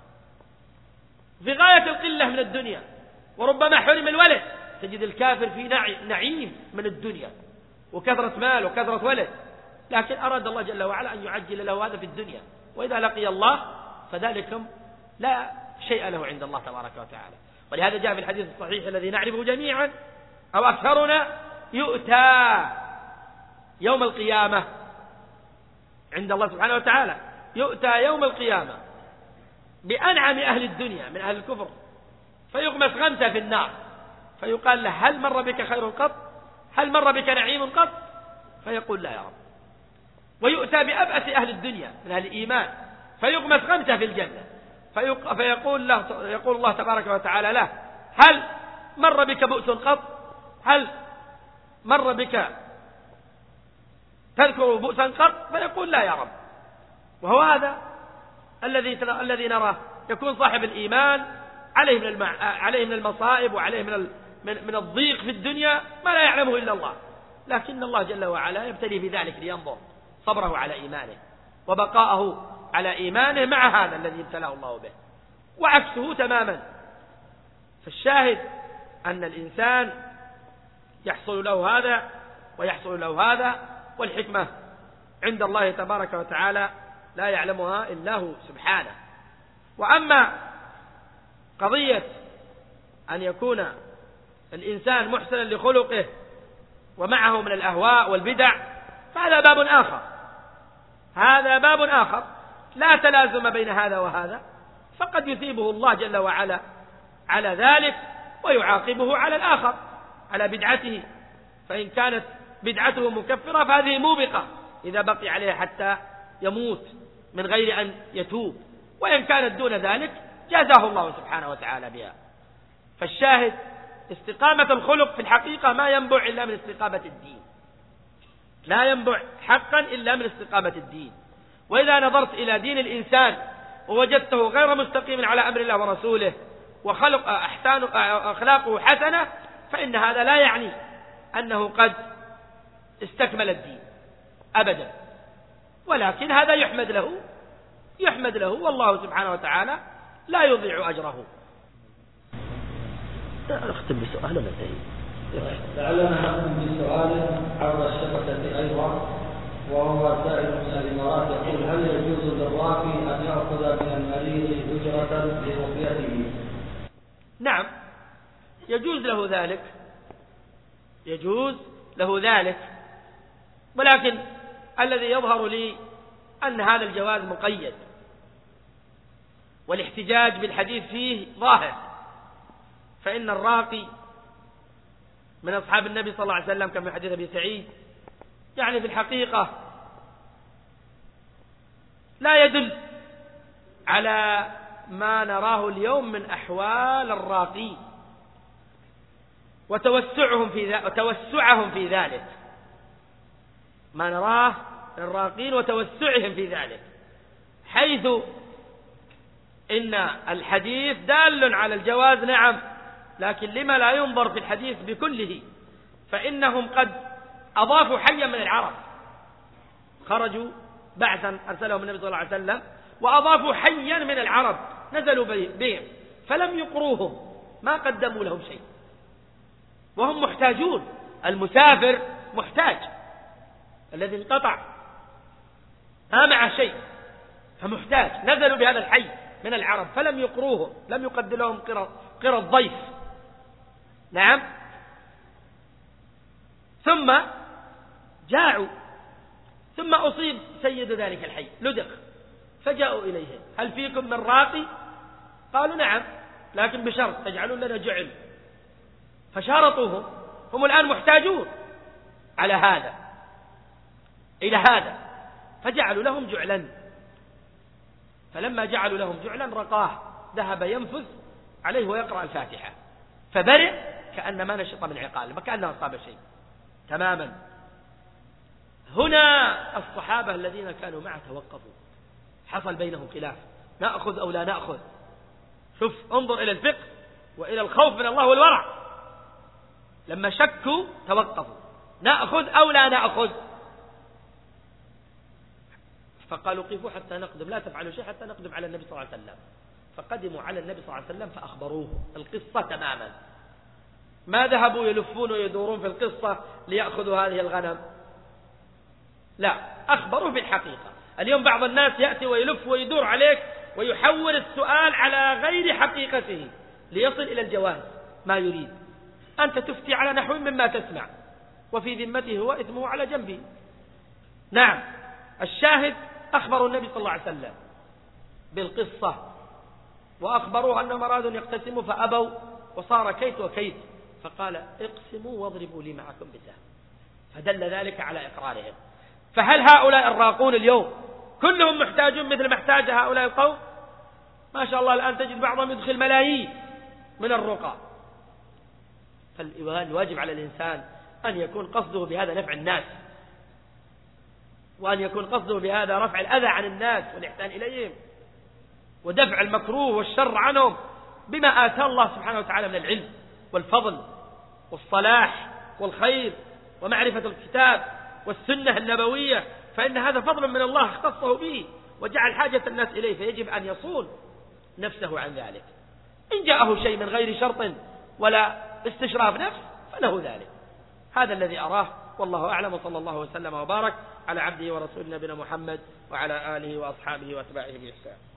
في غاية القلة من الدنيا، وربما حرم الولد، تجد الكافر في نعيم من الدنيا وكثرة مال وكثرة ولد، لكن أراد الله جل وعلا أن يعجل له هذا في الدنيا، وإذا لقي الله فذلك لا شيء له عند الله تبارك وتعالى. ولهذا جاء في الحديث الصحيح الذي نعرفه جميعا أو أكثرنا يؤتى يوم القيامة عند الله سبحانه وتعالى، يؤتى يوم القيامة بأنعم أهل الدنيا من أهل الكفر فيغمس غمسة في النار، فيقال له هل مر بك خير قط؟ هل مر بك نعيم قط؟ فيقول لا يا رب. ويؤتى بأبأس أهل الدنيا من أهل الإيمان فيغمس غمسة في الجنة، فيقول له يقول الله تبارك وتعالى له هل مر بك بؤس قط؟ هل مر بك تذكر بؤسا قط؟ فيقول لا يا رب. وهو هذا الذي الذي نراه، يكون صاحب الإيمان عليه من المع... عليه من المصائب وعليه من ال... من... من الضيق في الدنيا ما لا يعلمه إلا الله، لكن الله جل وعلا يبتلي بذلك لينظر صبره على إيمانه وبقاءه على إيمانه مع هذا الذي ابتلاه الله به، وعكسه تماما. فالشاهد أن الإنسان يحصل له هذا ويحصل له هذا، والحكمة عند الله تبارك وتعالى لا يعلمها إلا هو سبحانه. وأما قضية أن يكون الإنسان محسنا لخلقه ومعه من الأهواء والبدع فهذا باب آخر، هذا باب آخر لا تلازم بين هذا وهذا، فقد يثيبه الله جل وعلا على ذلك ويعاقبه على الآخر على بدعته، فإن كانت بدعته مكفرة فهذه موبقة إذا بقي عليها حتى يموت من غير أن يتوب، وإن كانت دون ذلك جازاه الله سبحانه وتعالى بها. فالشاهد استقامة الخلق في الحقيقة ما ينبع إلا من استقامة الدين، لا ينبع حقا إلا من استقامة الدين. وإذا نظرت إلى دين الإنسان ووجدته غير مستقيم على أمر الله ورسوله وخلق أحسان أخلاقه حسنة فإن هذا لا يعني أنه قد استكمل الدين أبدا، ولكن هذا يحمد له يحمد له والله سبحانه وتعالى لا يضيع أجره. أختم بسؤال لدي لعلنا نختم بسؤال عبر الشبكة أيضا، وهو سائل من الإمارات يقول هل يجوز للراقي أن يأخذ من المريض أجرة لرقيته؟ نعم يجوز له ذلك، يجوز له ذلك، ولكن الذي يظهر لي أن هذا الجواز مقيد، والاحتجاج بالحديث فيه ظاهر، فإن الراقي من أصحاب النبي صلى الله عليه وسلم كما في حديث أبي سعيد يعني في الحقيقة لا يدل على ما نراه اليوم من أحوال الراقين وتوسعهم في ذلك وتوسعهم في ذلك، ما نراه الراقين وتوسعهم في ذلك، حيث إن الحديث دال على الجواز نعم، لكن لما لا ينظر في الحديث بكله؟ فإنهم قد أضافوا حيا من العرب، خرجوا بعثا أرسلهم النبي صلى الله عليه وسلم وأضافوا حيا من العرب نزلوا بهم، فلم يقروهم ما قدموا لهم شيء وهم محتاجون. المسافر محتاج، الذي انقطع ما معه شيء فمحتاج، نزلوا بهذا الحي من العرب فلم يقروهم، لم يقدم لهم قرى الضيف. نعم. ثم جاعوا، ثم أصيب سيد ذلك الحي لدغ، فجاءوا إليه: هل فيكم من راقي؟ قالوا: نعم، لكن بشرط تجعلون لنا جعل. فشارطوهم، هم الآن محتاجون على هذا إلى هذا، فجعلوا لهم جعلا. فلما جعلوا لهم جعلا رقاه، ذهب ينفذ عليه ويقرأ الفاتحة، فبرئ كأن ما نشط من عقال، ما كأنه أصاب شيء تماما. هنا الصحابة الذين كانوا معه توقفوا، حصل بينهم خلاف: نأخذ أو لا نأخذ. شوف، انظر إلى الفقه وإلى الخوف من الله والورع. لما شكوا توقفوا: نأخذ أو لا نأخذ؟ فقالوا: قفوا حتى نقدم، لا تفعلوا شيء حتى نقدم على النبي صلى الله عليه وسلم. فقدموا على النبي صلى الله عليه وسلم فأخبروه القصة تماما. ما ذهبوا يلفون ويدورون في القصة ليأخذوا هذه الغنم، لا، أخبروه بالحقيقة. اليوم بعض الناس يأتي ويلف ويدور عليك ويحول السؤال على غير حقيقته ليصل إلى الجواز ما يريد. أنت تفتي على نحو مما تسمع، وفي ذمته هو إثمه على جنبه. نعم. الشاهد: أخبروا النبي صلى الله عليه وسلم بالقصة، وأخبروه أنهم أرادوا يقتسموا فأبوا، وصار كيت وكيت. فقال: اقسموا واضربوا لي معكم بسهم. فدل ذلك على إقرارهم. فهل هؤلاء الراقون اليوم كلهم محتاجون مثل ما احتاج هؤلاء القوم؟ ما شاء الله الآن تجد بعضهم يدخل ملايين من الرقى. فالواجب على الإنسان أن يكون قصده بهذا نفع الناس، وأن يكون قصده بهذا رفع الأذى عن الناس والإحسان إليهم ودفع المكروه والشر عنهم بما آتاه الله سبحانه وتعالى من العلم والفضل والصلاح والخير ومعرفة الكتاب والسنة النبوية. فإن هذا فضل من الله اختصه به وجعل حاجة الناس إليه، فيجب أن يصون نفسه عن ذلك. إن جاءه شيء من غير شرط ولا استشراف نفس فله ذلك. هذا الذي أراه، والله أعلم. وصلى الله وسلم وبارك على عبده ورسوله نبينا محمد وعلى آله وأصحابه وأتباعه بإحسان.